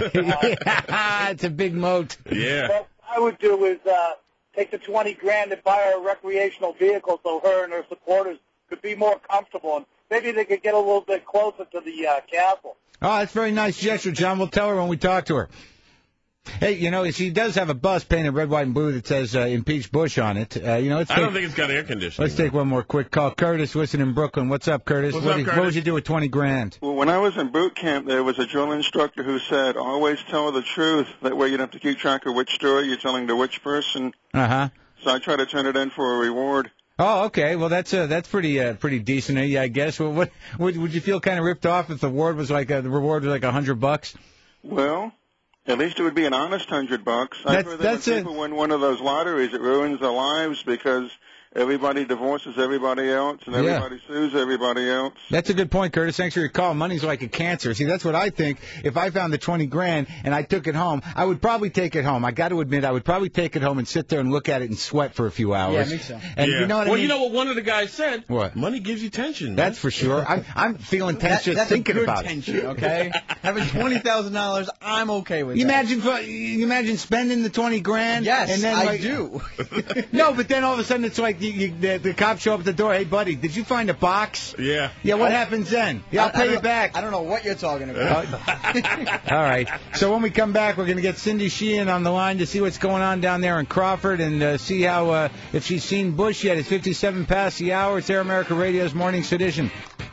uh, It's a big moat. Yeah. What I would do is uh, take the twenty grand and buy her a recreational vehicle so her and her supporters could be more comfortable, and maybe they could get a little bit closer to the uh, castle. Oh, that's a very nice gesture, John. We'll tell her when we talk to her. Hey, you know, she does have a bus painted red, white, and blue that says uh, "Impeach Bush" on it. Uh, you know, let's I take, don't think it's got air conditioning. let's take one more quick call. Curtis, listen in Brooklyn. What's up, Curtis? What's what, up, did, Curtis? what would you do with twenty grand? Well, when I was in boot camp, there was a drill instructor who said, always tell the truth. That way you don't have to keep track of which story you're telling to which person. Uh huh. So I try to turn it in for a reward. Oh, okay. Well, that's uh, that's pretty uh, pretty decent, yeah, I guess. Well, what would would you feel kind of ripped off if the reward was like a, the reward was like a hundred bucks? Well, at least it would be an honest hundred bucks. I've That's- heard that that's when it. people win one of those lotteries, it ruins their lives because everybody divorces everybody else and Yeah. everybody sues everybody else. That's a good point, Curtis. Thanks for your call. Money's like a cancer. See, that's what I think. If I found the twenty grand and I took it home, I would probably take it home. I got to admit, I would probably take it home and sit there and look at it and sweat for a few hours. Yeah, me too. And Yeah. you know what well, I mean? you know what one of the guys said? What? Money gives you tension. Man. That's for sure. I'm I'm feeling tense That, just that's thinking a good about tension, it. okay? Having twenty thousand dollars, I'm okay with You that. imagine, fu- you imagine spending the twenty grand. Yes, and then I like, do. No, but then all of a sudden it's like you, you, the, the cops show up at the door. Hey, buddy, did you find a box? Yeah. Yeah. What I- happens then? Yeah, I'll I- I pay you don't- back. I don't know what you're talking about. All right. So when we come back, we're going to get Cindy Sheehan on the line to see what's going on down there in Crawford and uh, see how uh, if she's seen Bush yet. It's fifty-seven past the hour. It's Air America Radio's Morning Sedition.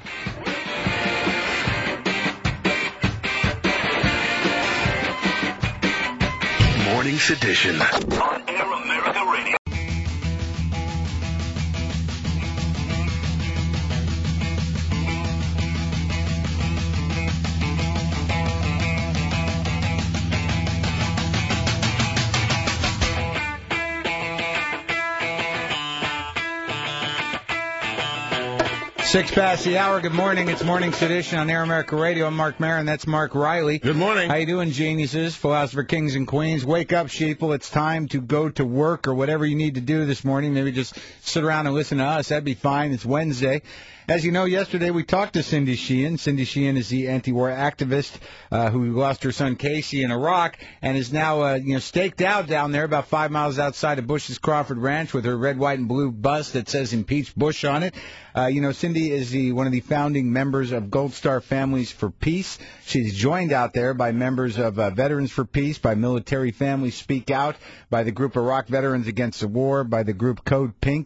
Morning Sedition on Air America Radio. Six past the hour. Good morning. It's Morning Sedition on Air America Radio. I'm Mark Maron. That's Mark Riley. Good morning. How you doing, geniuses, philosopher kings and queens? Wake up, sheeple. It's time to go to work or whatever you need to do this morning. Maybe just sit around and listen to us. That'd be fine. It's Wednesday. As you know, yesterday we talked to Cindy Sheehan. Cindy Sheehan is the anti-war activist uh, who lost her son Casey in Iraq and is now uh, you know staked out down there about five miles outside of Bush's Crawford Ranch with her red, white, and blue bus that says "Impeach Bush" on it. Uh, you know, Cindy is the one of the founding members of Gold Star Families for Peace. She's joined out there by members of uh, Veterans for Peace, by Military Families Speak Out, by the group Iraq Veterans Against the War, by the group Code Pink.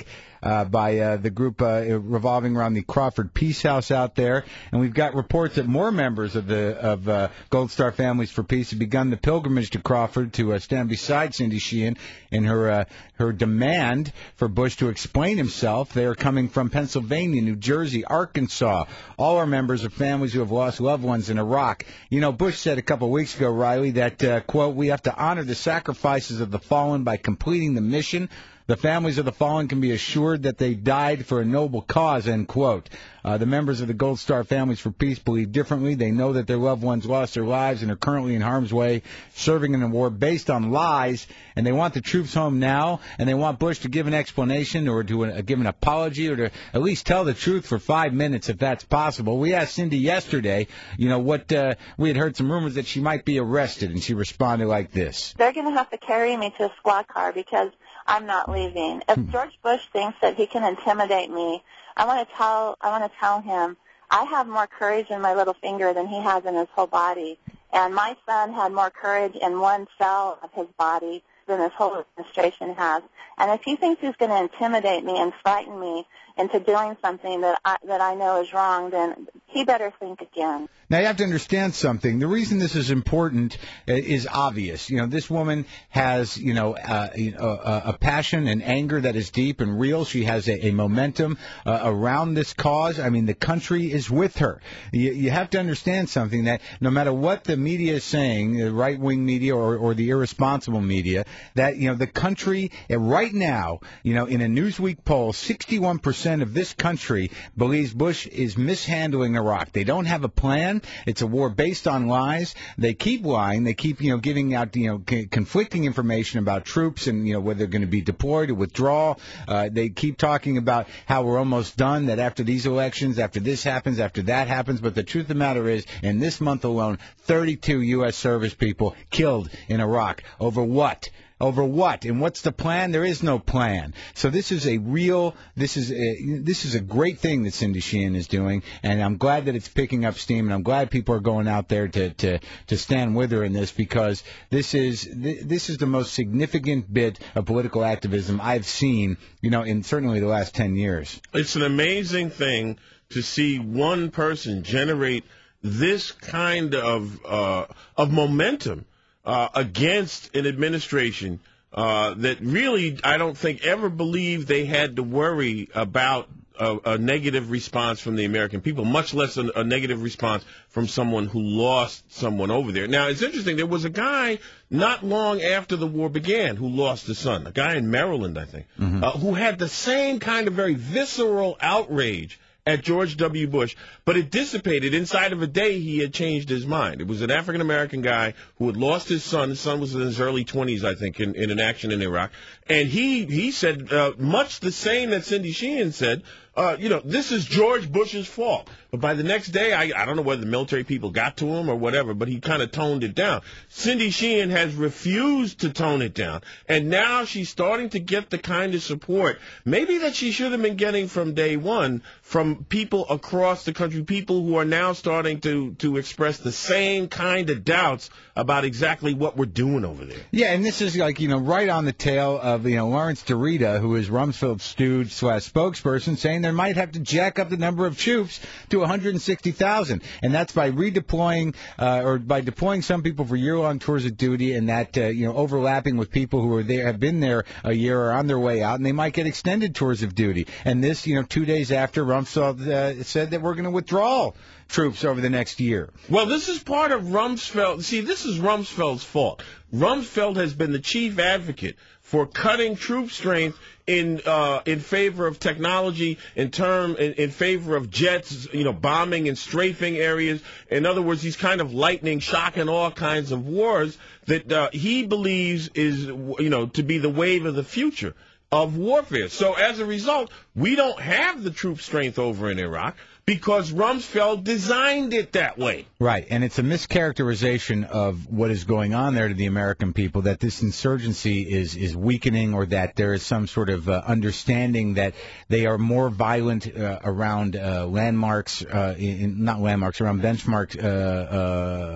uh, by uh, the group uh, revolving around the Crawford Peace House out there. And we've got reports that more members of the of uh, Gold Star Families for Peace have begun the pilgrimage to Crawford to uh, stand beside Cindy Sheehan in her uh, her demand for Bush to explain himself. They are coming from Pennsylvania, New Jersey, Arkansas. All are members of families who have lost loved ones in Iraq. You know, Bush said a couple of weeks ago, Riley, that, uh, quote, we have to honor the sacrifices of the fallen by completing the mission. The families of the fallen can be assured that they died for a noble cause, end quote. Uh, the members of the Gold Star Families for Peace believe differently. They know that their loved ones lost their lives and are currently in harm's way, serving in a war based on lies, and they want the troops home now, and they want Bush to give an explanation or to uh, give an apology or to at least tell the truth for five minutes if that's possible. We asked Cindy yesterday, you know, what uh, we had heard some rumors that she might be arrested, and she responded like this. They're going to have to carry me to a squad car because I'm not leaving. If George Bush thinks that he can intimidate me, I want to tell I want to tell him I have more courage in my little finger than he has in his whole body. And my son had more courage in one cell of his body than this whole administration has. And if he thinks he's going to intimidate me and frighten me into doing something that I, that I know is wrong, then he better think again. Now, you have to understand something. The reason this is important is obvious. You know, this woman has, you know, uh, a, a passion and anger that is deep and real. She has a, a momentum uh, around this cause. I mean, the country is with her. You, you have to understand something, that no matter what the media is saying, the right-wing media or, or the irresponsible media, that, you know, the country right now, you know, in a Newsweek poll, sixty-one percent of this country believes Bush is mishandling Iraq. They don't have a plan. It's a war based on lies. They keep lying. They keep, you know, giving out, you know, c- conflicting information about troops and, you know, whether they're going to be deployed or withdraw. Uh, they keep talking about how we're almost done, that after these elections, after this happens, after that happens. But the truth of the matter is, in this month alone, thirty-two U S service people killed in Iraq. Over what? Over what? And what's the plan? There is no plan. So this is a real, this is a, this is a great thing that Cindy Sheehan is doing, and I'm glad that it's picking up steam, and I'm glad people are going out there to, to, to stand with her in this, because this is this is the most significant bit of political activism I've seen, you know, in certainly the last ten years. It's an amazing thing to see one person generate this kind of uh, of momentum Uh, against an administration uh, that really, I don't think, ever believed they had to worry about a, a negative response from the American people, much less a, a negative response from someone who lost someone over there. Now, it's interesting. There was a guy not long after the war began who lost a son, a guy in Maryland, I think, mm-hmm. uh, who had the same kind of very visceral outrage at George W. Bush, but it dissipated. Inside of a day, he had changed his mind. It was an African-American guy who had lost his son. His son was in his early twenties, I think, in, in an action in Iraq. And he, he said uh, much the same that Cindy Sheehan said, uh, you know, this is George Bush's fault. But by the next day, I, I don't know whether the military people got to him or whatever, but he kind of toned it down. Cindy Sheehan has refused to tone it down. And now she's starting to get the kind of support, maybe that she should have been getting from day one, from people across the country, people who are now starting to, to express the same kind of doubts about exactly what we're doing over there. Yeah, and this is like, you know, right on the tail of, you know, Lawrence Derrida, who is Rumsfeld's stooge slash spokesperson, saying they might have to jack up the number of troops to one hundred sixty thousand. And that's by redeploying uh, or by deploying some people for year-long tours of duty, and that, uh, you know, overlapping with people who are there, have been there a year or on their way out, and they might get extended tours of duty. And this, you know, two days after Rumsfeld uh, said that we're going to withdraw troops over the next year. Well, this is part of Rumsfeld. See, this is Rumsfeld's fault. Rumsfeld has been the chief advocate for cutting troop strength in uh, in favor of technology, in term in, in favor of jets, you know, bombing and strafing areas. In other words, he's kind of lightning, shocking all kinds of wars that uh, he believes is, you know, to be the wave of the future of warfare. So as a result, we don't have the troop strength over in Iraq because Rumsfeld designed it that way. Right, and it's a mischaracterization of what is going on there to the American people, that this insurgency is, is weakening, or that there is some sort of uh, understanding that they are more violent uh, around uh, landmarks, uh, in, not landmarks, around benchmarks, uh, uh,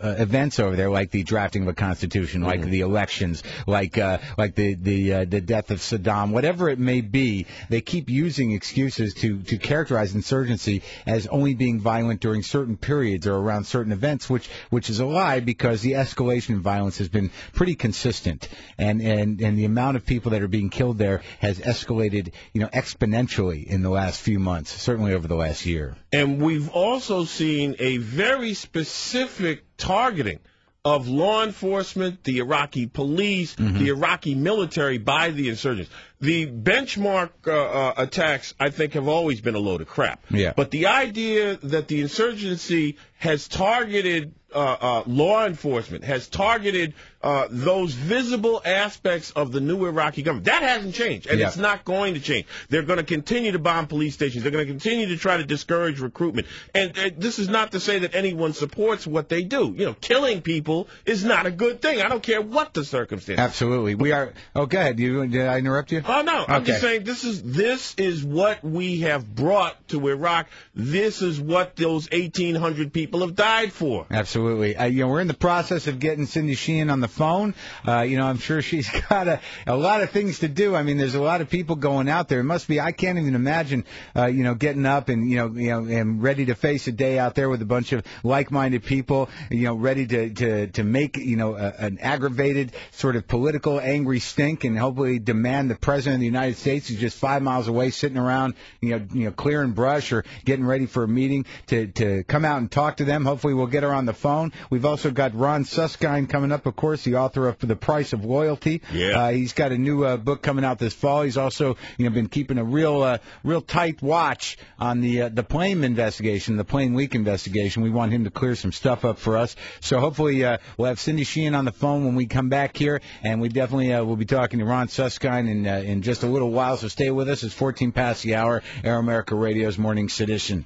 uh, events over there, like the drafting of a constitution, like Mhm. the elections, like uh, like the the uh, the death of Saddam, whatever it may be, they keep using excuses to to characterize insurgency as only being violent during certain periods or around certain events, which which is a lie, because the escalation in violence has been pretty consistent, and and and the amount of people that are being killed there has escalated, you know, exponentially in the last few months, certainly over the last year. And we've also seen a very specific targeting of law enforcement, the Iraqi police, Mm-hmm. the Iraqi military by the insurgents. The benchmark uh, uh, attacks, I think, have always been a load of crap. Yeah. But the idea that the insurgency has targeted uh, uh, law enforcement, has targeted uh, those visible aspects of the new Iraqi government, that hasn't changed, and Yeah. it's not going to change. They're going to continue to bomb police stations. They're going to continue to try to discourage recruitment. And uh, this is not to say that anyone supports what they do. You know, killing people is not a good thing. I don't care what the circumstances. Absolutely, we are. Oh, go ahead. You, did I interrupt you? Oh no, I'm Okay. just saying this is this is what we have brought to Iraq. This is what those eighteen hundred people have died for. Absolutely. Uh, you know, we're in the process of getting Cindy Sheehan on the phone. Uh, you know, I'm sure she's got a, a lot of things to do. I mean, there's a lot of people going out there. It must be, I can't even imagine, uh, you know, getting up and, you know, you know, and ready to face a day out there with a bunch of like-minded people, you know, ready to, to, to make, you know, a, an aggravated sort of political angry stink and hopefully demand the president of the United States, who's just five miles away sitting around, you know, you know, clearing brush or getting ready for a meeting, to, to come out and talk to them. Hopefully we'll get her on the phone. We've also got Ron Suskind coming up, of course, the author of The Price of Loyalty. Yeah. Uh, he's got a new uh, book coming out this fall. He's also, you know, been keeping a real, uh, real tight watch on the uh, the Plame investigation, the Plame Week investigation. We want him to clear some stuff up for us. So hopefully uh, we'll have Cindy Sheehan on the phone when we come back here, and we definitely uh, will be talking to Ron Suskind in uh, in just a little while. So stay with us. It's fourteen past the hour. Air America Radio's Morning Sedition.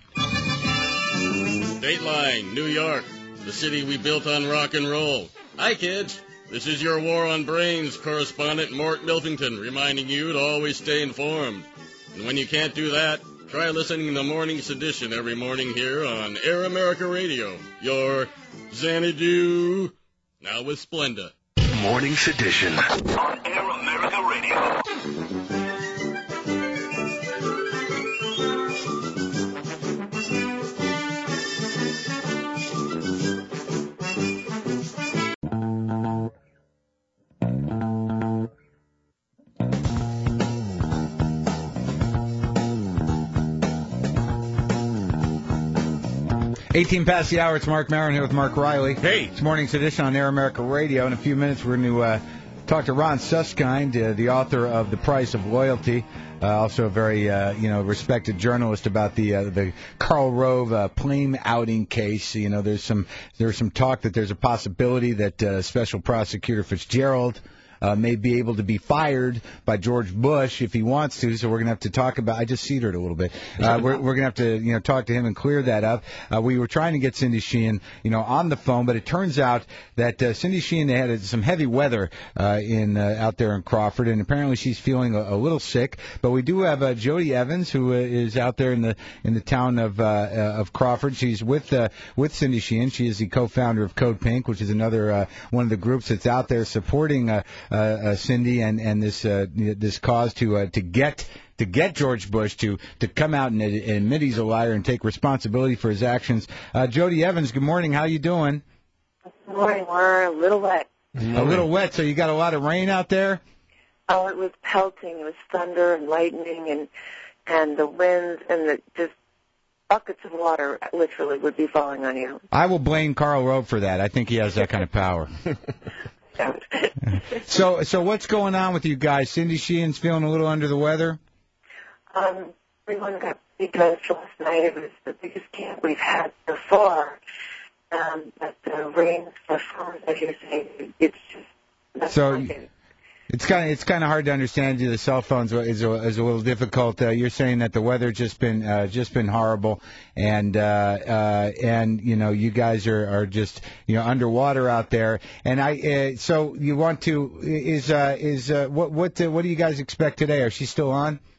Dateline, New York, the city we built on rock and roll. Hi, kids. This is your War on Brains correspondent, Mort Miltington, reminding you to always stay informed. And when you can't do that, try listening to Morning Sedition every morning here on Air America Radio. Your Xanadu, now with Splenda. Morning Sedition on Air America Radio. eighteen past the hour. It's Mark Maron here with Mark Riley. Hey. It's Morning Sedition on Air America Radio. In a few minutes, we're going to uh, talk to Ron Suskind, uh, the author of The Price of Loyalty, uh, also a very uh, you know respected journalist, about the uh, the Karl Rove uh, Plame outing case. You know, there's some there's some talk that there's a possibility that uh, Special Prosecutor Fitzgerald Uh, may be able to be fired by George Bush if he wants to. So we're going to have to talk about. I just ceded a little bit. Uh, we're we're going to have to you know talk to him and clear that up. Uh, we were trying to get Cindy Sheehan you know on the phone, but it turns out that uh, Cindy Sheehan, they had uh, some heavy weather uh, in uh, out there in Crawford, and apparently she's feeling a, a little sick. But we do have uh, Jody Evans, who uh, is out there in the in the town of uh, uh, of Crawford. She's with uh, with Cindy Sheehan. She is the co-founder of Code Pink, which is another uh, one of the groups that's out there supporting Uh, Uh, uh, Cindy and and this uh, this cause to uh, to get to get George Bush to to come out and admit he's a liar and take responsibility for his actions. Uh, Jody Evans, good morning. How you doing? Good morning. We're a little wet. A little wet. So you got a lot of rain out there? Oh, it was pelting. It was thunder and lightning and and the winds and the just buckets of water literally would be falling on you. I will blame Karl Rove for that. I think he has that kind of power. so so what's going on with you guys? Cindy Sheehan's feeling a little under the weather? Um, everyone got beat-ups last night. It was the biggest camp we've had so far. Um, but the rain for farmers, as you're saying, it's just that's So not good. it's kind of it's kind of hard to understand you. The cell phones is a, is a little difficult. Uh, you're saying that the weather just been uh, just been horrible, and uh, uh, and you know you guys are, are just you know underwater out there. And I uh, so you want to is uh, is uh, what what uh, what do you guys expect today? Are she still on?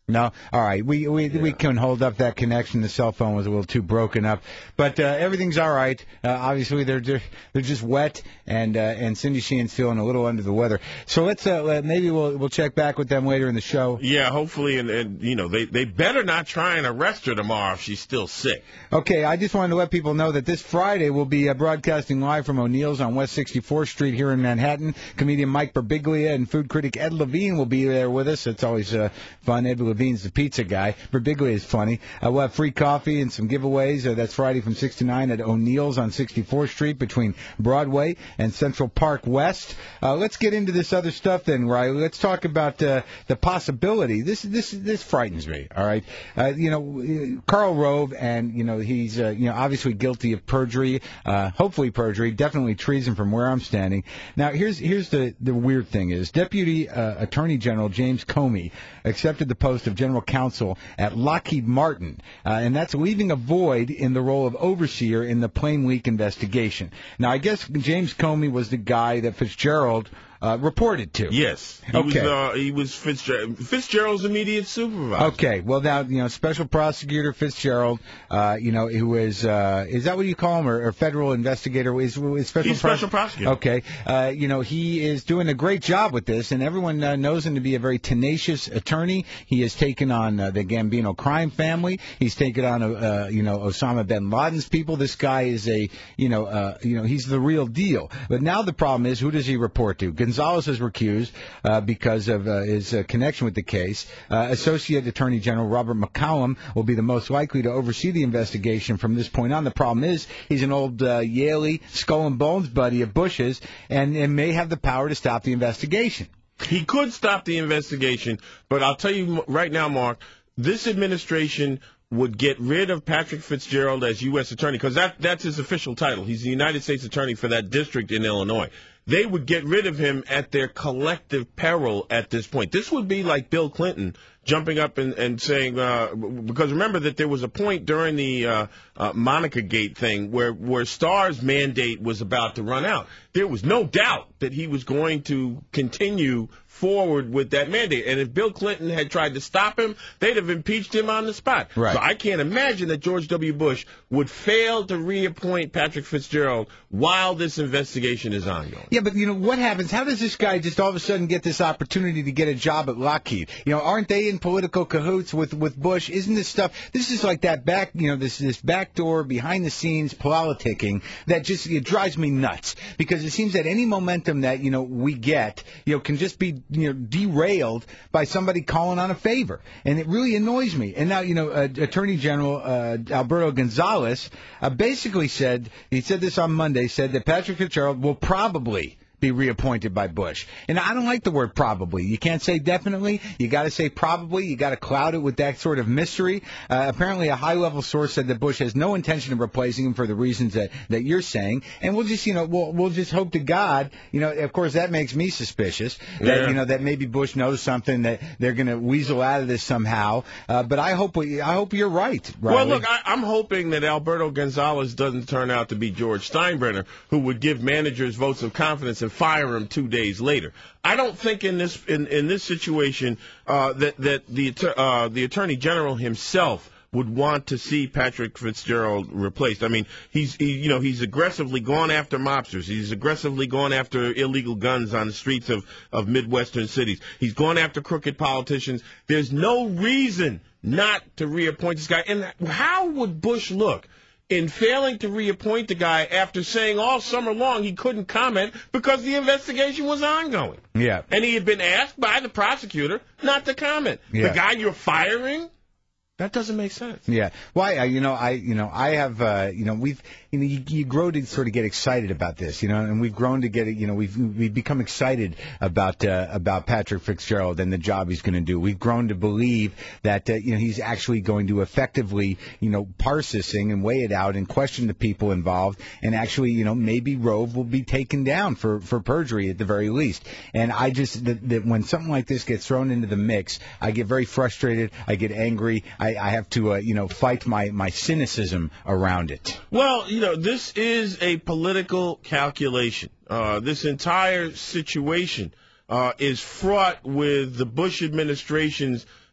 No? All right. We we yeah. we can hold up that connection. The cell phone was a little too broken up. But uh, everything's all right. Uh, obviously, they're just, they're just wet, and uh, and Cindy Sheehan's feeling a little under the weather. So let's uh, maybe we'll we'll check back with them later in the show. Yeah, hopefully. And, and you know, they, they better not try and arrest her tomorrow if she's still sick. Okay. I just wanted to let people know that this Friday we'll be uh, broadcasting live from O'Neill's on West sixty-fourth Street here in Manhattan. Comedian Mike Birbiglia and food critic Ed Levine will be there with us. It's always uh, fun. Ed Levine's the pizza guy. Birbiglia is funny. Uh, we'll have free coffee and some giveaways. Uh, that's Friday from six to nine at O'Neill's on sixty-fourth Street between Broadway and Central Park West. Uh, let's get into this other stuff then, Riley. Let's talk about uh, the possibility. This this this frightens me. All right, uh, you know, Karl Rove, and you know he's uh, you know obviously guilty of perjury, uh, hopefully perjury, definitely treason from where I'm standing. Now here's here's the the weird thing is Deputy uh, Attorney General James Comey accepted the post of General Counsel at Lockheed Martin, uh, and that's leaving a void in the role of overseer in the Plain Leak investigation. Now, I guess James Comey was the guy that Fitzgerald uh, reported to. Yes. He okay. Was, uh, he was Fitzgerald, Fitzgerald's immediate supervisor. Okay. Well, now, you know, Special Prosecutor Fitzgerald, uh, you know, who is, uh, is that what you call him, or, or federal investigator? Is, is special He's pros- special prosecutor. Okay. Uh, you know, he is doing a great job with this, and everyone uh, knows him to be a very tenacious attorney. He has taken on uh, the Gambino crime family. He's taken on, uh, you know, Osama bin Laden's people. This guy is a, you know, uh, you know, he's the real deal. But now the problem is, who does he report to? Gonzalez is recused uh, because of uh, his uh, connection with the case. Uh, Associate Attorney General Robert McCollum will be the most likely to oversee the investigation from this point on. The problem is he's an old uh, Yaley skull and bones buddy of Bush's, and, and may have the power to stop the investigation. He could stop the investigation, but I'll tell you right now, Mark, this administration would get rid of Patrick Fitzgerald as U S Attorney, because that, that's his official title. He's the United States Attorney for that district in Illinois. They would get rid of him at their collective peril at this point. This would be like Bill Clinton jumping up and, and saying, uh, because remember that there was a point during the uh, uh, Monica Gate thing where, where Starr's mandate was about to run out. There was no doubt that he was going to continue forward with that mandate. And if Bill Clinton had tried to stop him, they'd have impeached him on the spot. Right. So I can't imagine that George W. Bush would fail to reappoint Patrick Fitzgerald while this investigation is ongoing. Yeah, but, you know, what happens? How does this guy just all of a sudden get this opportunity to get a job at Lockheed? You know, aren't they in political cahoots with, with Bush? Isn't this stuff, this is like that back, you know, this, this backdoor, behind-the-scenes politicking that just, it drives me nuts. Because it seems that any momentum that, you know, we get, you know, can just be, you know, derailed by somebody calling on a favor. And it really annoys me. And now, you know, uh, Attorney General uh, Alberto Gonzales uh, basically said, he said this on Monday, said that Patrick Fitzgerald will probably be reappointed by Bush. And I don't like the word probably. You can't say definitely. You got to say probably. You got to cloud it with that sort of mystery. Uh, apparently, a high-level source said that Bush has no intention of replacing him for the reasons that, that you're saying. And we'll just, you know, we'll we'll just hope to God. You know, of course, that makes me suspicious. That Yeah. you know that maybe Bush knows something that they're going to weasel out of this somehow. Uh, but I hope we, I hope you're right. Riley. Well, look, I, I'm hoping that Alberto Gonzales doesn't turn out to be George Steinbrenner, who would give managers votes of confidence and fire him two days later. I don't think in this in, in this situation uh, that that the uh, the Attorney General himself would want to see Patrick Fitzgerald replaced. I mean, he's he, you know he's aggressively gone after mobsters. He's aggressively gone after illegal guns on the streets of of Midwestern cities. He's gone after crooked politicians. There's no reason not to reappoint this guy. And how would Bush look in failing to reappoint the guy after saying all summer long he couldn't comment because the investigation was ongoing? Yeah. And he had been asked by the prosecutor not to comment. Yeah. The guy you're firing? That doesn't make sense. Yeah. Why? Well, you know, I, you know, I have, uh, you know, we've, you know, you, you grow to sort of get excited about this, you know, and we've grown to get, you know, we've we've become excited about uh, about Patrick Fitzgerald and the job he's going to do. We've grown to believe that, uh, you know, he's actually going to effectively, you know, parse this thing and weigh it out and question the people involved, and actually, you know, maybe Rove will be taken down for for perjury at the very least. And I just that, that when something like this gets thrown into the mix, I get very frustrated. I get angry. I, I have to, uh, you know, fight my my cynicism around it. Well, you know, this is a political calculation. Uh, this entire situation uh, is fraught with the Bush administration's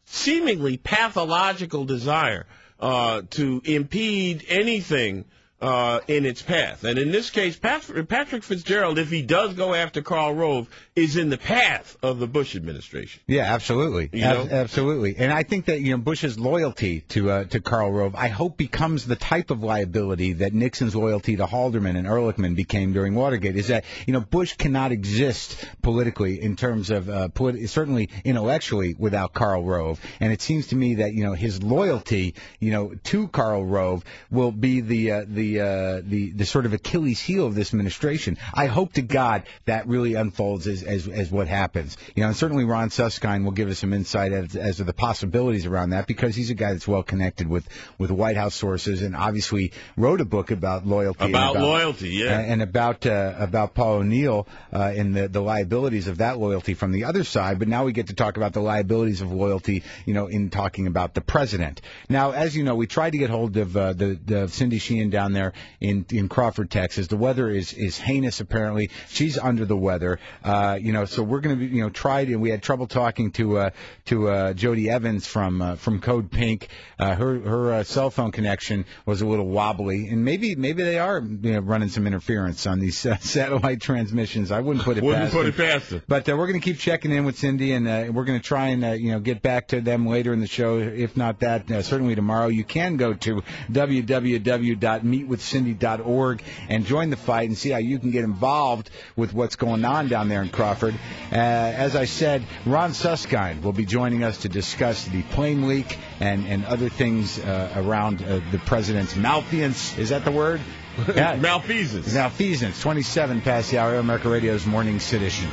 seemingly pathological desire uh, to impede anything uh, in its path. And in this case, Patrick, Patrick Fitzgerald, if he does go after Karl Rove, is in the path of the Bush administration. Yeah, absolutely. You know? Ab- absolutely. And I think that, you know, Bush's loyalty to uh, to Karl Rove, I hope, becomes the type of liability that Nixon's loyalty to Haldeman and Ehrlichman became during Watergate, is that, you know, Bush cannot exist politically in terms of, uh, polit- certainly intellectually, without Karl Rove. And it seems to me that, you know, his loyalty, you know, to Karl Rove will be the, uh, the, uh, the, the sort of Achilles heel of this administration. I hope to God that really unfolds as, as, as what happens. You know, and certainly Ron Suskind will give us some insight as, as to the possibilities around that, because he's a guy that's well connected with, with White House sources, and obviously wrote a book about loyalty. About, and about loyalty, yeah. And about, uh, about Paul O'Neill, uh, and the, the liabilities of that loyalty from the other side. But now we get to talk about the liabilities of loyalty, you know, in talking about the president. Now, as you know, we tried to get hold of, uh, the, the Cindy Sheehan down there in, in Crawford, Texas. The weather is, is heinous, apparently. She's under the weather. Uh, you know, so we're going to be, you know, tried, and we had trouble talking to, uh, to, uh, Jody Evans from, uh, from Code Pink. Uh, her, her, uh, cell phone connection was a little wobbly, and maybe, maybe they are, you know, running some interference on these uh, satellite transmissions. I wouldn't put it Wouldn't past put them. it past them. But, uh, we're going to keep checking in with Cindy, and, uh, we're going to try and, uh, you know, get back to them later in the show. If not that, uh, certainly tomorrow. You can go to w w w dot meet with cindy dot org and join the fight and see how you can get involved with what's going on down there in Crawford. Uh, as I said, Ron Suskind will be joining us to discuss the plane leak and, and other things uh, around uh, the president's malfeasance. Is that the word? Yeah. Malfeasance. Malfeasance. twenty-seven past the hour. America Radio's Morning Sedition.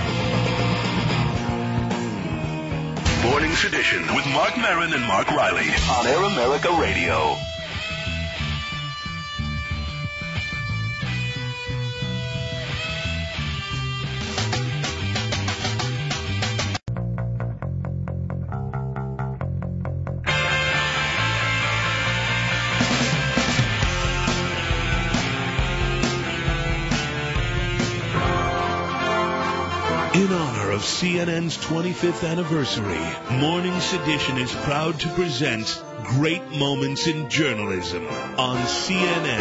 Morning Sedition with Mark Maron and Mark Riley on Air America Radio. In honor of C N N's twenty-fifth anniversary, Morning Sedition is proud to present Great Moments in Journalism on C N N.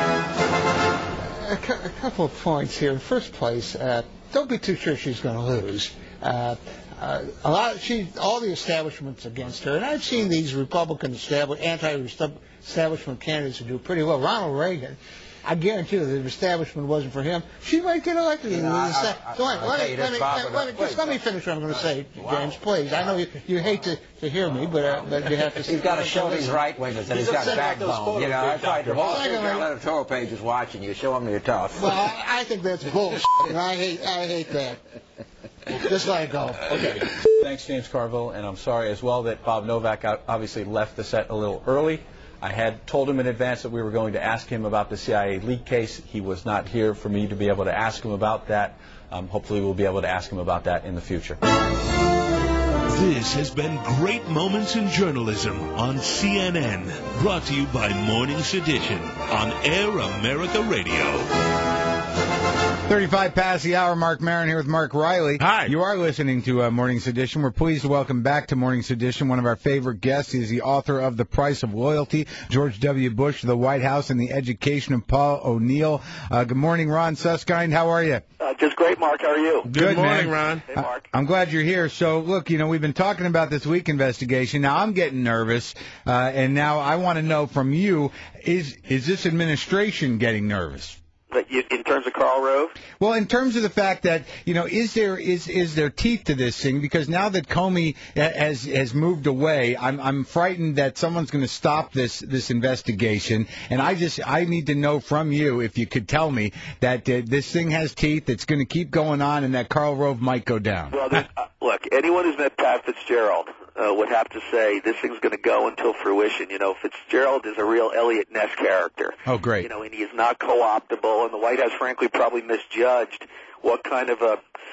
A, cu- a couple of points here. In first place, uh, don't be too sure she's going to lose. Uh, uh, a lot, she, all the establishment's against her, and I've seen these Republican establish, anti-establishment candidates who do pretty well. Ronald Reagan. I guarantee you that if the establishment wasn't for him, she might get elected. You know, I, I, so I, let, I me, let, me, let, let, me, just let me finish what I'm going to say, James, please. I know you, you hate to, to hear me, but, uh, but you have to... He's got to show these right-wingers that he's got a backbone. You know, I tried to hold your editorial pages watching you. Show them you're tough. Well, I, I think that's bullshit, and I hate, I hate that. Just let it go. Okay. Thanks, James Carville, and I'm sorry as well that Bob Novak obviously left the set a little early. I had told him in advance that we were going to ask him about the C I A leak case. He was not here for me to be able to ask him about that. Um, hopefully we'll be able to ask him about that in the future. This has been Great Moments in Journalism on C N N, brought to you by Morning Sedition on Air America Radio. thirty-five past the hour. Mark Maron here with Mark Riley. Hi. You are listening to uh, Morning Sedition. We're pleased to welcome back to Morning Sedition one of our favorite guests. He's the author of The Price of Loyalty, George W. Bush, the White House, and the Education of Paul O'Neill. Uh, good morning, Ron Suskind. How are you? Uh, just great, Mark. How are you? Good, Good morning, man. Ron. Hey, Mark. I'm glad you're here. So, look, you know, we've been talking about this leak investigation. Now, I'm getting nervous, uh, and now I want to know from you, is is this administration getting nervous? But you, in terms of Karl Rove? Well, in terms of the fact that, you know, is there is is there teeth to this thing? Because now that Comey has has moved away, I'm I'm frightened that someone's going to stop this this investigation. And I just I need to know from you, if you could tell me that uh, this thing has teeth, it's going to keep going on, and that Karl Rove might go down. Well, uh, look, anyone who's met Pat Fitzgerald uh, would have to say this thing's going to go until fruition. You know, Fitzgerald is a real Elliot Ness character. Oh, great. You know, and he is not co-optable, and the White House, frankly, probably misjudged what kind of a,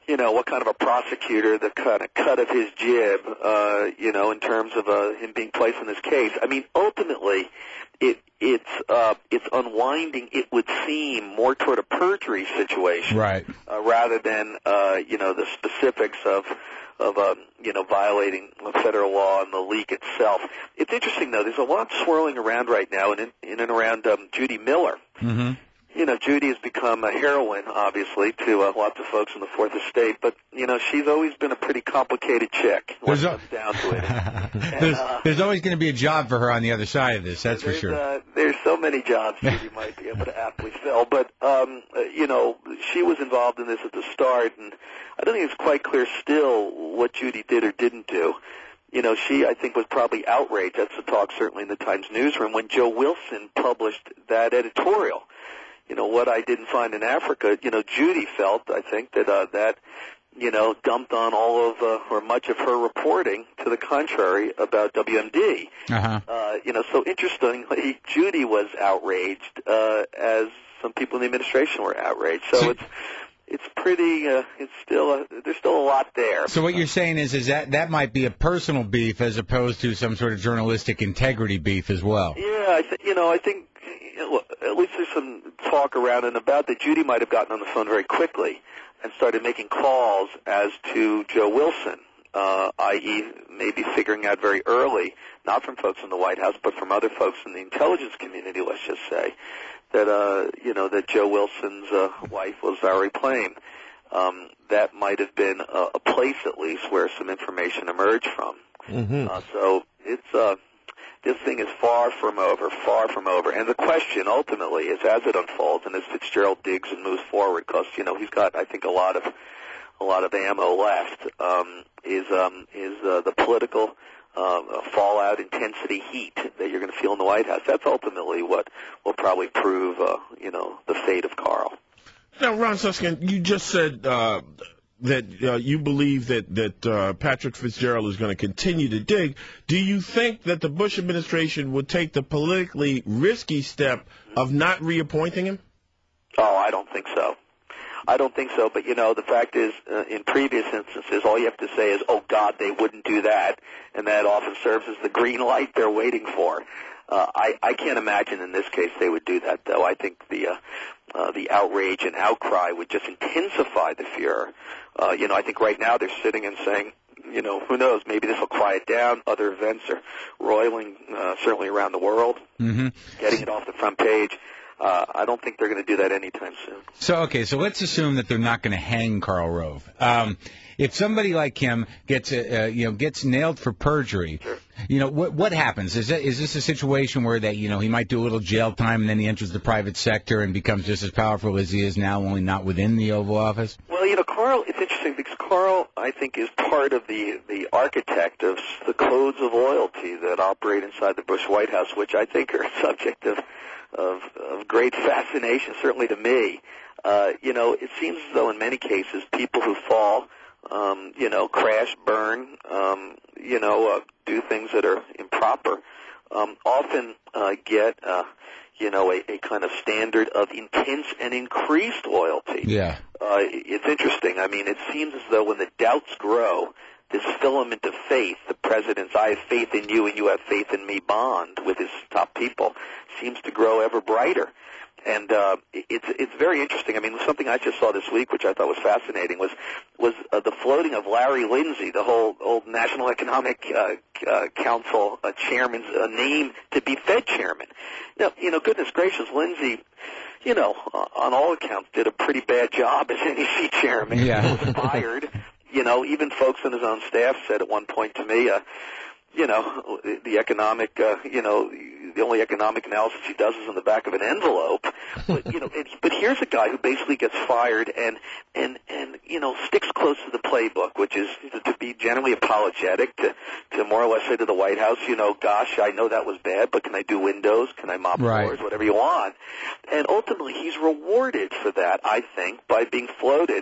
you know, what kind of a prosecutor, the kind of cut of his jib, uh, you know, in terms of uh, him being placed in this case. I mean, ultimately, it it's uh, it's unwinding. It would seem more toward a perjury situation, right? Uh, rather than uh, you know the specifics of of um, you know violating federal law and the leak itself. It's interesting though. There's a lot swirling around right now, in in and around um, Judy Miller. Mm-hmm. You know, Judy has become a heroine, obviously, to uh, lots of folks in the Fourth Estate. But you know, she's always been a pretty complicated chick when There's it a- comes down to it. And, There's, uh, there's always going to be a job for her on the other side of this. That's for there's, sure. Uh, there's so many jobs Judy might be able to aptly fill. But, um, uh, you know, she was involved in this at the start, and I don't think it's quite clear still what Judy did or didn't do. You know, she, I think, was probably outraged. That's the talk certainly in the Times newsroom when Joe Wilson published that editorial. You know, what I didn't find in Africa, you know, Judy felt, I think, that uh, that, you know, dumped on all of, uh, or much of her reporting to the contrary about W M D. Uh-huh. Uh, you know, so interestingly, Judy was outraged, uh, as some people in the administration were outraged. So, So- it's it's pretty, uh, it's still, a, there's still a lot there. So what you're saying is, is that that might be a personal beef as opposed to some sort of journalistic integrity beef as well. Yeah, I th- you know, I think you know, at least there's some talk around and about that Judy might have gotten on the phone very quickly and started making calls as to Joe Wilson, uh, that is maybe figuring out very early, not from folks in the White House, but from other folks in the intelligence community, let's just say, that, uh, you know, that Joe Wilson's uh, wife was Valerie Plame. Um, that might have been a, a place, at least, where some information emerged from. Mm-hmm. Uh, so it's, uh, this thing is far from over, far from over. And the question, ultimately, is as it unfolds and as Fitzgerald digs and moves forward, because, you know, he's got, I think, a lot of a lot of ammo left, um, is um, is uh, the political uh, fallout, intensity, heat that you're going to feel in the White House. That's ultimately what will probably prove, uh, you know, the fate of Carl. Now, Ron Suskind, you just said uh, that uh, you believe that that uh, Patrick Fitzgerald is going to continue to dig. Do you think that the Bush administration would take the politically risky step of not reappointing him? Oh, I don't think so. I don't think so, but, you know, the fact is, uh, in previous instances, all you have to say is, oh, God, they wouldn't do that, and that often serves as the green light they're waiting for. Uh, I, I can't imagine in this case they would do that, though. I think the uh, uh, the outrage and outcry would just intensify the fear. Uh, you know, I think right now they're sitting and saying, you know, who knows, maybe this will quiet down. Other events are roiling, uh, certainly around the world, Mm-hmm. getting it off the front page. Uh, I don't think they're going to do that anytime soon. So, okay, so let's assume that they're not going to hang Karl Rove. Um, if somebody like him gets, uh, uh, you know, gets nailed for perjury, Sure. you know, what what happens? Is that, is this a situation where that, you know, he might do a little jail time and then he enters the private sector and becomes just as powerful as he is now, only not within the Oval Office? Well, you know, Carl, it's interesting because Carl, I think, is part of the, the architect of the codes of loyalty that operate inside the Bush White House, which I think are a subject of Of, of great fascination, certainly to me. Uh, you know, it seems as though in many cases people who fall, um, you know, crash, burn, um, you know, uh, do things that are improper, um, often uh, get, uh, you know, a, a kind of standard of intense and increased loyalty. Yeah. Uh, it's interesting. I mean, it seems as though when the doubts grow, this filament of faith, the president's I have faith in you and you have faith in me bond with his top people, seems to grow ever brighter. And uh, it's it's very interesting. I mean, something I just saw this week, which I thought was fascinating, was was uh, the floating of Larry Lindsey, the whole old National Economic uh, uh, Council uh, chairman's uh, name to be Fed chairman. Now, you know, goodness gracious, Lindsey, you know, uh, on all accounts, did a pretty bad job as N E C chairman. Yeah. He was fired. You know, even folks on his own staff said at one point to me, uh, you know, the economic, uh, you know, the only economic analysis he does is in the back of an envelope. But, you know, it, but here's a guy who basically gets fired and, and, and, you know, sticks close to the playbook, which is to be generally apologetic, to, to more or less say to the White House, you know, gosh, I know that was bad, but can I do windows? Can I mop Right. floors? Whatever you want. And ultimately, he's rewarded for that, I think, by being floated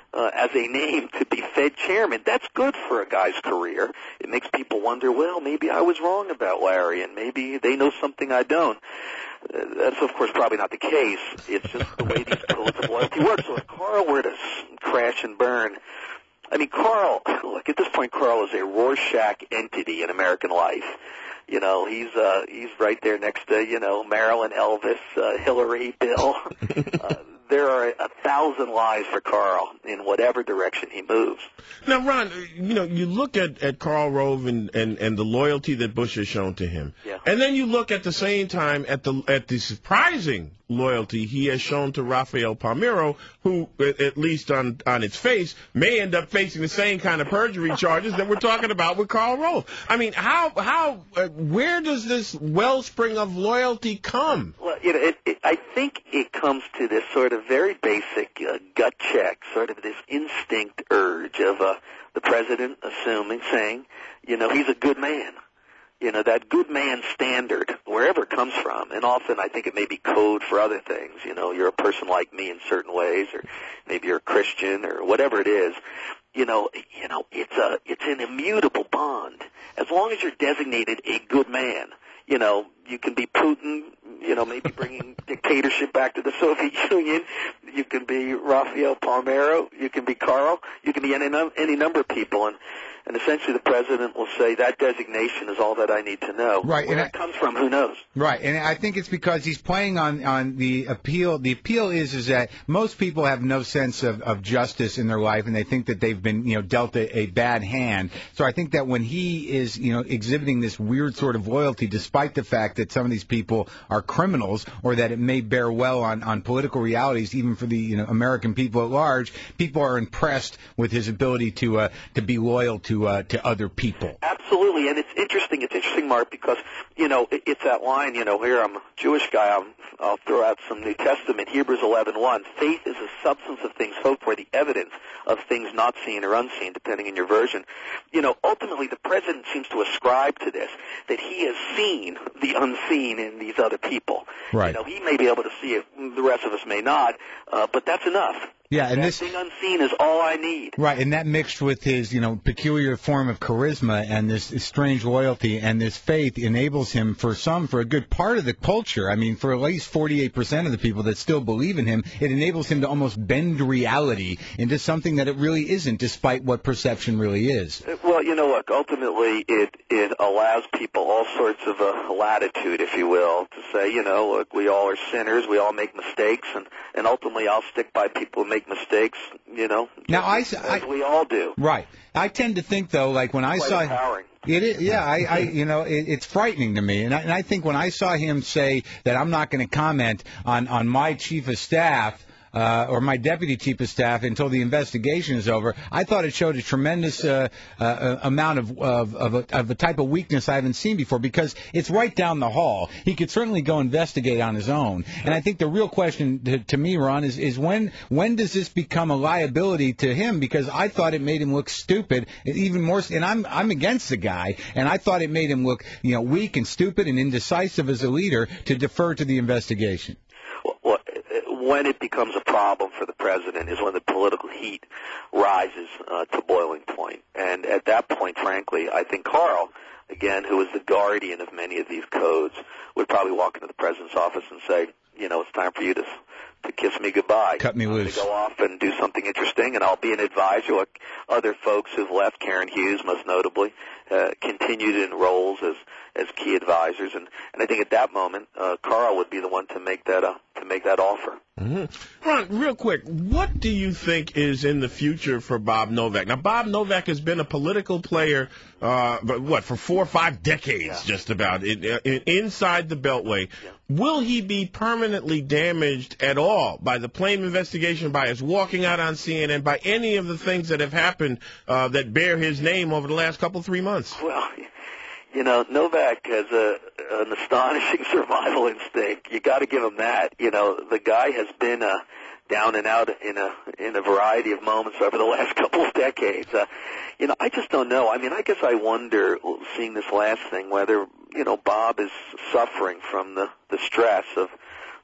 uh, as a name to be Fed chairman. That's good for a guy's career. It makes people wonder, well, maybe I was wrong about Larry, and maybe they know something I don't. Uh, that's, of course, probably not the case. It's just the way these codes of loyalty work. So if Carl were to s- crash and burn, I mean, Carl, look, at this point, Carl is a Rorschach entity in American life. You know, he's uh, he's right there next to, you know, Marilyn, Elvis, uh, Hillary, Bill. Uh, there are a thousand lies for Carl in whatever direction he moves. Now, Ron, you know, you look at, at Karl Rove and, and, and the loyalty that Bush has shown to him. Yeah. And then you look at the same time at the at the surprising loyalty he has shown to Rafael Palmero, who, at least on, on its face, may end up facing the same kind of perjury charges that we're talking about with Karl Rove. I mean, how, how, uh, where does this wellspring of loyalty come? Well, you know, it, it, I think it comes to this sort of very basic uh, gut check, sort of this instinct urge of uh, the president assuming, saying, you know, he's a good man. You know, that good man standard, wherever it comes from, and often I think it may be code for other things. You know, you're a person like me in certain ways, or maybe you're a Christian, or whatever it is. You know, you know, it's a, it's an immutable bond. As long as you're designated a good man, you know, you can be Putin, you know, maybe bringing dictatorship back to the Soviet Union. You can be Rafael Palmero. You can be Carl. You can be any, num- any number of people. And, and essentially the president will say that designation is all that I need to know. Right. Where and that I, comes from, who knows? Right. And I think it's because he's playing on, on the appeal. The appeal is is that most people have no sense of, of justice in their life, and they think that they've been, you know, dealt a, a bad hand. So I think that when he is, you know, exhibiting this weird sort of loyalty, despite the fact that some of these people are criminals, or that it may bear well on, on political realities, even for the, you know, American people at large, people are impressed with his ability to uh, to be loyal to uh, to other people. Absolutely, and it's interesting. It's interesting, Mark, because you know it, it's that line. You know, here I'm a Jewish guy. I'm, I'll throw out some New Testament, Hebrews eleven one. Faith is the substance of things hoped for, the evidence of things not seen or unseen, depending on your version. You know, ultimately, the president seems to ascribe to this that he has seen the unseen in these other people. Right. You know, he may be able to see it, the rest of us may not, uh, but that's enough. Yeah, and that this thing unseen is all I need. Right, and that mixed with his, you know, peculiar form of charisma and this strange loyalty and this faith enables him, for some, for a good part of the culture, I mean, for at least forty-eight percent of the people that still believe in him, it enables him to almost bend reality into something that it really isn't, despite what perception really is. Well, you know, look, ultimately it, it allows people all sorts of uh, latitude, if you will, to say, you know, look, we all are sinners, we all make mistakes, and, and ultimately I'll stick by people who make mistakes, you know, now, I, as I, we all do. Right. I tend to think, though, like when I Quite saw empowering. it, is, yeah, I, I, you know, it, it's frightening to me, and I, and I think when I saw him say that I'm not going to comment on on my chief of staff. Uh, or my deputy chief of staff until the investigation is over. I thought it showed a tremendous uh, uh, amount of of, of, a, of a type of weakness I haven't seen before, because it's right down the hall. He could certainly go investigate on his own. And I think the real question to, to me, Ron, is, is when when does this become a liability to him? Because I thought it made him look stupid, even more. And I'm I'm against the guy, and I thought it made him look, you know, weak and stupid and indecisive as a leader to defer to the investigation. Well, when it becomes a problem for the president is when the political heat rises uh, to boiling point. And at that point, frankly, I think Carl, again, who is the guardian of many of these codes, would probably walk into the president's office and say, you know, it's time for you to to kiss me goodbye. Cut me loose. To go off and do something interesting, and I'll be an advisor like other folks who've left, Karen Hughes most notably, uh, continued in roles as as key advisors, and, and I think at that moment, uh, Carl would be the one to make that uh, to make that offer. Mm-hmm. Ron, real quick, what do you think is in the future for Bob Novak? Now, Bob Novak has been a political player, uh, but what, for four or five decades, yeah. just about, in, in, inside the Beltway. Yeah. Will he be permanently damaged at all by the Plame investigation, by his walking out on C N N, by any of the things that have happened uh, that bear his name over the last couple, three months? Well, you know, Novak has a, an astonishing survival instinct. You got to give him that. You know, the guy has been uh, down and out in a in a variety of moments over the last couple of decades. Uh, you know, I just don't know. I mean, I guess I wonder, seeing this last thing, whether, you know, Bob is suffering from the, the stress of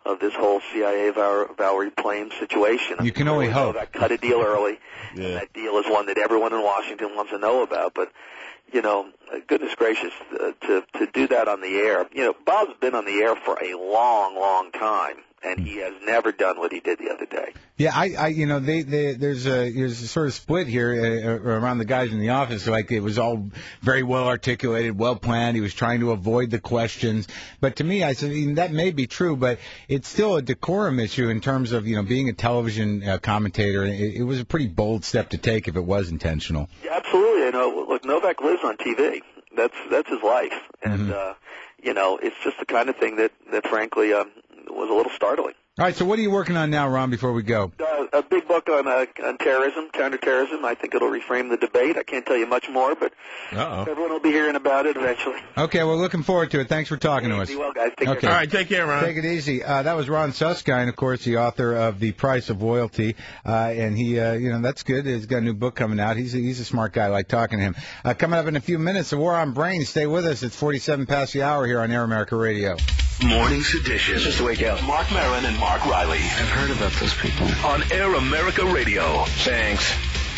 of this whole C I A Val- Valerie Plame situation. You can only hope. Novak cut a deal early, Yeah. and that deal is one that everyone in Washington wants to know about. But you know, goodness gracious, uh, to to do that on the air. You know, Bob's been on the air for a long, long time, and he has never done what he did the other day. Yeah, I, I, you know, they, they, there's a, there's a sort of split here uh, around the guys in the office. Like it was all very well articulated, well planned. He was trying to avoid the questions. But to me, I said, I mean, that may be true, but it's still a decorum issue in terms of, you know, being a television uh, commentator. It, it was a pretty bold step to take if it was intentional. Yeah, absolutely. You know, look, Novak lives on T V. That's that's his life, and Mm-hmm. uh, you know, it's just the kind of thing that that frankly um, was a little startling. All right, so what are you working on now, Ron, before we go? Uh, a big book on uh, on terrorism, counterterrorism. I think it'll reframe the debate. I can't tell you much more, but Uh-oh. everyone will be hearing about it eventually. Okay, we're looking forward to it. Thanks for talking to us. Be well, guys. Take Okay. care. All right, take care, Ron. Take it easy. Uh, that was Ron Suskind, of course, the author of The Price of Loyalty, uh, and he, uh, you know, that's good. He's got a new book coming out. He's a, he's a smart guy. I like talking to him. Uh, coming up in a few minutes, the War on Brains. Stay with us. It's forty-seven past the hour here on Air America Radio. Morning Sedition. Just wake up. Mark Maron and Mark Riley. I've heard about those people. On Air America Radio. Thanks.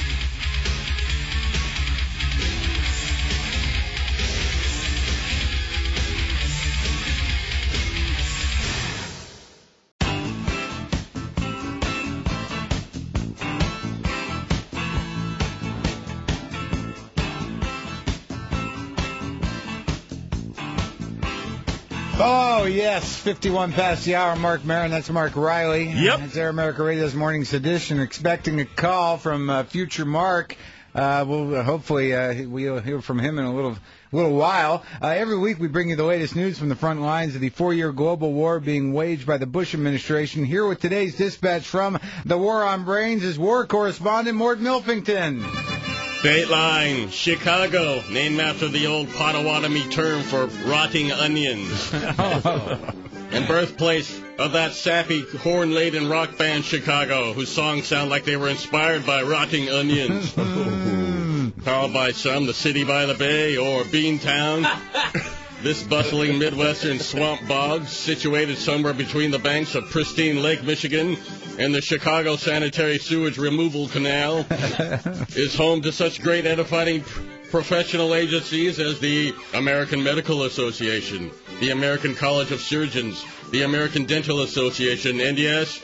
Oh, yes, fifty-one past the hour. Mark Maron, that's Mark Riley. Yep. It's Air America Radio's Morning Sedition. Expecting a call from uh, future Mark. Uh, we'll uh, hopefully uh, we'll hear from him in a little little while. Uh, every week we bring you the latest news from the front lines of the four-year global war being waged by the Bush administration. Here with today's dispatch from the War on Brains is war correspondent Mort Milfington. Dateline, Chicago, named after the old Potawatomi term for rotting onions. And birthplace of that sappy, horn-laden rock band Chicago, whose songs sound like they were inspired by rotting onions. Called by some the city by the bay or Beantown. This bustling Midwestern swamp bog, situated somewhere between the banks of pristine Lake Michigan and the Chicago Sanitary Sewage Removal Canal, is home to such great edifying professional agencies as the American Medical Association, the American College of Surgeons, the American Dental Association, and yes,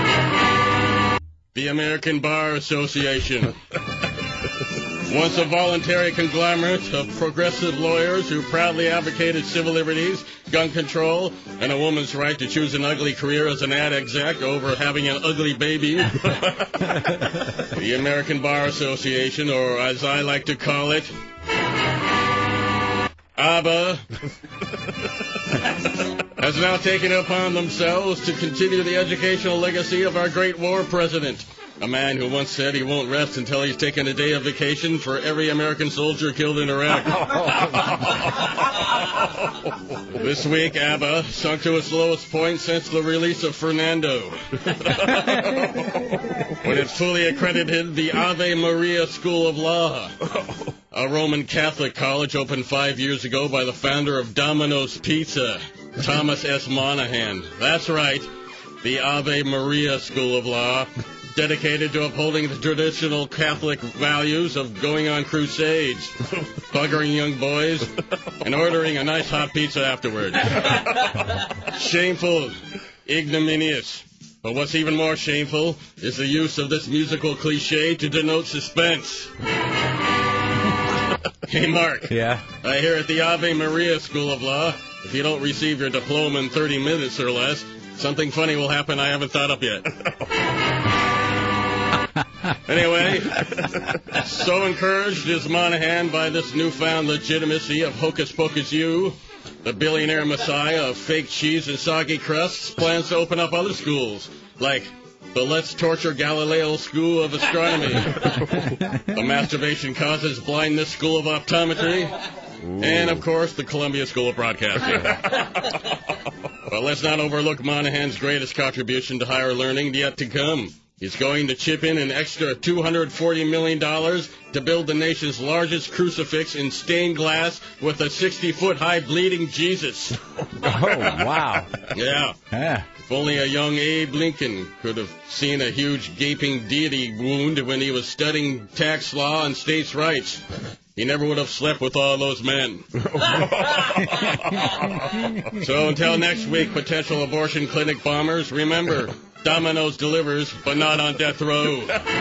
the American Bar Association. Once a voluntary conglomerate of progressive lawyers who proudly advocated civil liberties, gun control, and a woman's right to choose an ugly career as an ad exec over having an ugly baby. The American Bar Association, or as I like to call it, ABBA, has now taken it upon themselves to continue the educational legacy of our great war president. A man who once said he won't rest until he's taken a day of vacation for every American soldier killed in Iraq. This week, ABBA sunk to its lowest point since the release of Fernando, when it fully accredited the Ave Maria School of Law, a Roman Catholic college opened five years ago by the founder of Domino's Pizza, Thomas S. Monahan. That's right, the Ave Maria School of Law, dedicated to upholding the traditional Catholic values of going on crusades, buggering young boys, and ordering a nice hot pizza afterward. Shameful, ignominious. But what's even more shameful is the use of this musical cliche to denote suspense. Hey, Mark. Yeah? I hear at the Ave Maria School of Law, if you don't receive your diploma in thirty minutes or less, something funny will happen I haven't thought up yet. Anyway, so encouraged is Monahan by this newfound legitimacy of Hocus Pocus U, the billionaire messiah of fake cheese and soggy crusts plans to open up other schools, like the Let's Torture Galileo School of Astronomy, the Masturbation Causes Blindness School of Optometry, and, of course, the Columbia School of Broadcasting. But let's not overlook Monahan's greatest contribution to higher learning yet to come, He's going to chip in an extra two hundred forty million dollars to build the nation's largest crucifix in stained glass with a sixty-foot-high bleeding Jesus. Oh, wow. Yeah. Yeah. If only a young Abe Lincoln could have seen a huge gaping deity wound when he was studying tax law and states' rights. He never would have slept with all those men. So until next week, potential abortion clinic bombers, remember, Domino's delivers, but not on death row.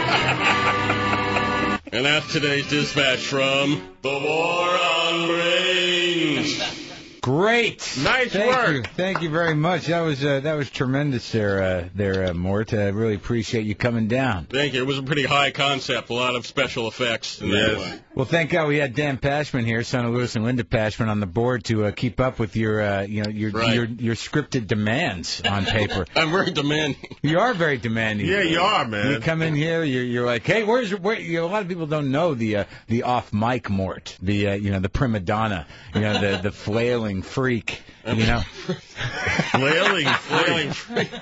And that's today's dispatch from the War on Brains. Great. Nice Thank work. You. Thank you very much. That was uh, that was tremendous there, uh, there, uh, Mort. I really appreciate you coming down. Thank you. It was a pretty high concept, a lot of special effects. In Yes. that one. Well, thank God we had Dan Pashman here, son of Lewis and Linda Pashman, on the board to uh, keep up with your, uh, you know, your, Right. your your scripted demands on paper. I'm very demanding. You are very demanding. Yeah, you are, man. You come in here, you're, you're like, hey, where's your, where? You know, a lot of people don't know the uh, the off mic Mort, the uh, you know the prima donna, you know the the flailing freak, you know. Flailing, flailing.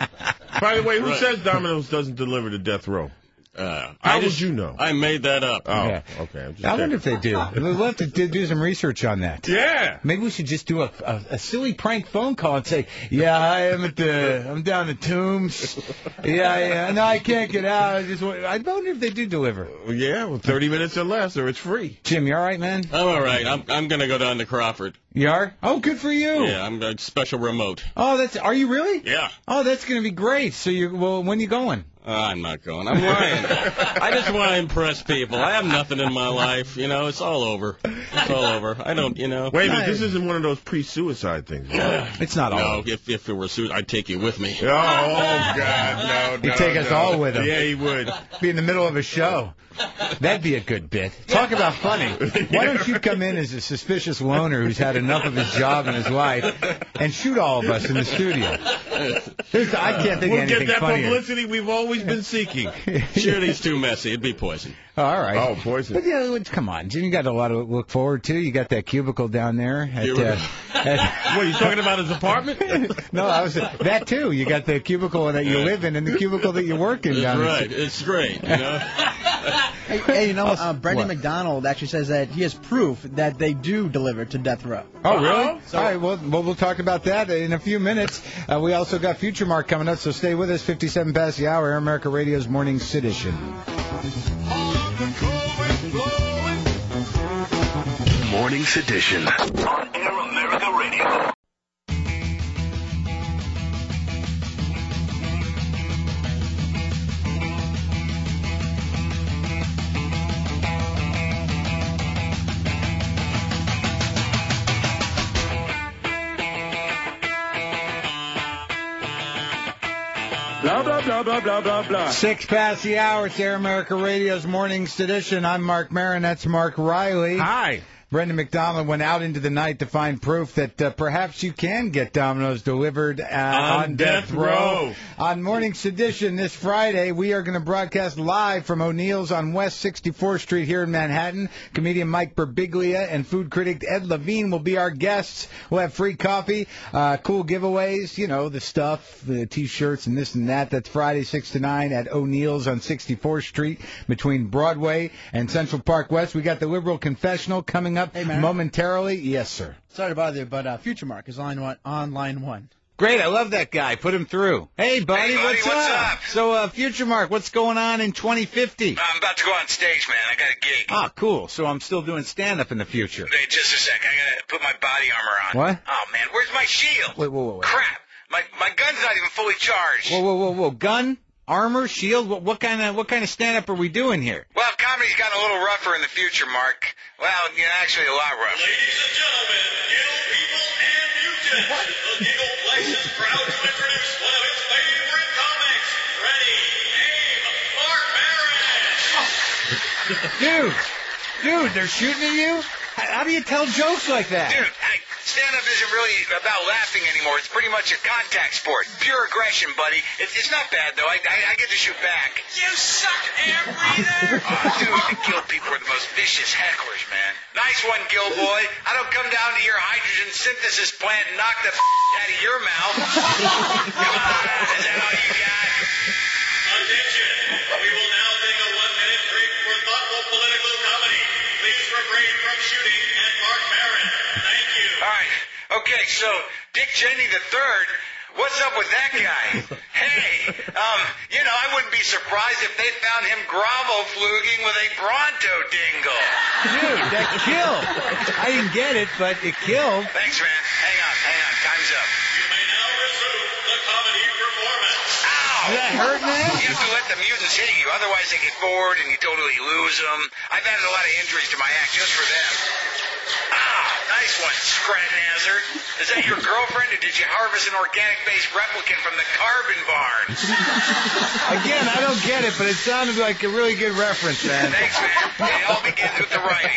By the way, who Right. says Domino's doesn't deliver to death row? Uh, How I would just, you know? I made that up. Oh, Yeah. okay. I'm just I wonder checking. if they do. We'll have to do do some research on that. Yeah. Maybe we should just do a, a, a silly prank phone call and say, "Yeah, I am at the, I'm down the Tombs. Yeah, yeah, no, I can't get out. I just, want, I wonder if they do deliver." Yeah, well, thirty minutes or less, or it's free. Jim, you all right, man? I'm all right. I'm I'm gonna go down to Crawford. You are? Oh, good for you. Yeah, I'm a special remote. Oh, that's. Are you really? Yeah. Oh, that's going to be great. So you, well, when you going? Uh, I'm not going. I'm lying. I just want to impress people. I have nothing in my life. You know, it's all over. It's all over. I don't, you know. Wait a minute, this isn't one of those pre-suicide things. Right? It's not all. No, if if it were suit, I'd take you with me. Oh, oh, God, no, no. He'd take us no. all with him. Yeah, he would. Be in the middle of a show. That'd be a good bit. Talk about funny. Why don't you come in as a suspicious loner who's had enough of his job and his life and shoot all of us in the studio? There's, I can't think We'll of get anything that funnier. publicity we've always been seeking. Shirley's too messy. It'd be poison. Oh, all right. Oh, poison. But yeah, come on, Jim. You got a lot to look forward to. You got that cubicle down there. At, uh, at, What, you talking about his apartment? no, I was that too. You got the cubicle that you live in and the cubicle that you work in That's down right. there. It's great. You know. Hey, hey, you know, uh, Brendan What? McDonald actually says that he has proof that they do deliver to death row. Oh, really? All right, well, well, we'll talk about that in a few minutes. Uh, we also got Future Mark coming up, so stay with us. fifty-seven past the hour, Air America Radio's Morning Sedition. Morning Sedition. On Air America Radio. Blah, blah, blah, blah, blah, blah, blah. Six past the hour, it's Air America Radio's Morning Sedition. I'm Mark Maron, that's Mark Riley. Hi. Brendan McDonald went out into the night to find proof that uh, perhaps you can get Domino's delivered uh, on, On death death row. row. On Morning Sedition this Friday, we are going to broadcast live from O'Neill's on West sixty-fourth Street here in Manhattan. Comedian Mike Birbiglia and food critic Ed Levine will be our guests. We'll have free coffee, uh, cool giveaways, you know, the stuff, the T-shirts and this and that. That's Friday, six to nine at O'Neill's on sixty-fourth Street between Broadway and Central Park West. We got the Liberal Confessional coming up Hey, man. momentarily. Yes, sir. Sorry to bother you, but uh, Future Mark is line one, on line one. Great, I love that guy. Put him through. Hey, buddy, Hey, buddy, what's, what's up? up? So, uh, Future Mark, what's going on in twenty fifty? I'm about to go on stage, man. I got a gig. Ah, cool. So I'm still doing stand-up in the future. Hey, just a sec. I gotta put my body armor on. What? Oh man, where's my shield? Wait, whoa, whoa, wait. Crap. My my gun's not even fully charged. Whoa, whoa, whoa, whoa. Gun? Armor? Shield? What, what kind of what kind of stand-up are we doing here? Well, comedy's gotten a little rougher in the future, Mark. Well, you know, actually a lot rougher. Ladies and gentlemen, Giggle people and mutants, the Giggle Place is proud to introduce one of its favorite comics. Ready, aim, Mark Maron. Dude, dude, they're shooting at you? How, how do you tell jokes like that? Dude, I, stand-up isn't really about laughing anymore. It's pretty much a contact sport. Pure aggression, buddy. It's, it's not bad, though. I, I, I get to shoot back. You suck, air breather. Oh, dude, the Gill people are the most vicious hecklers, man. Nice one, Gill boy. I don't come down to your hydrogen synthesis plant and knock the f*** out of your mouth. Come on, is that all you got? Attention, refrain from shooting, and Mark Maron. Thank you. All right. Okay, so Dick Cheney the third, what's up with that guy? Hey, um, you know, I wouldn't be surprised if they found him grovel fluging with a Bronto dingle. Dude, that killed. I didn't get it, but it killed. Thanks, man. Hang on, hang on. Time's up. You may now resume the comedy performance. Ow! Does that hurt, man? You have to let the mutants hit you, otherwise they get bored and you totally lose them. I've added a lot of injuries to my act just for them. Ah, nice one, Scratnazzer. Is that your girlfriend, or did you harvest an organic-based replicant from the carbon barn? Again, I don't get it, but it sounded like a really good reference, man. Thanks, man. It all begins with the writing.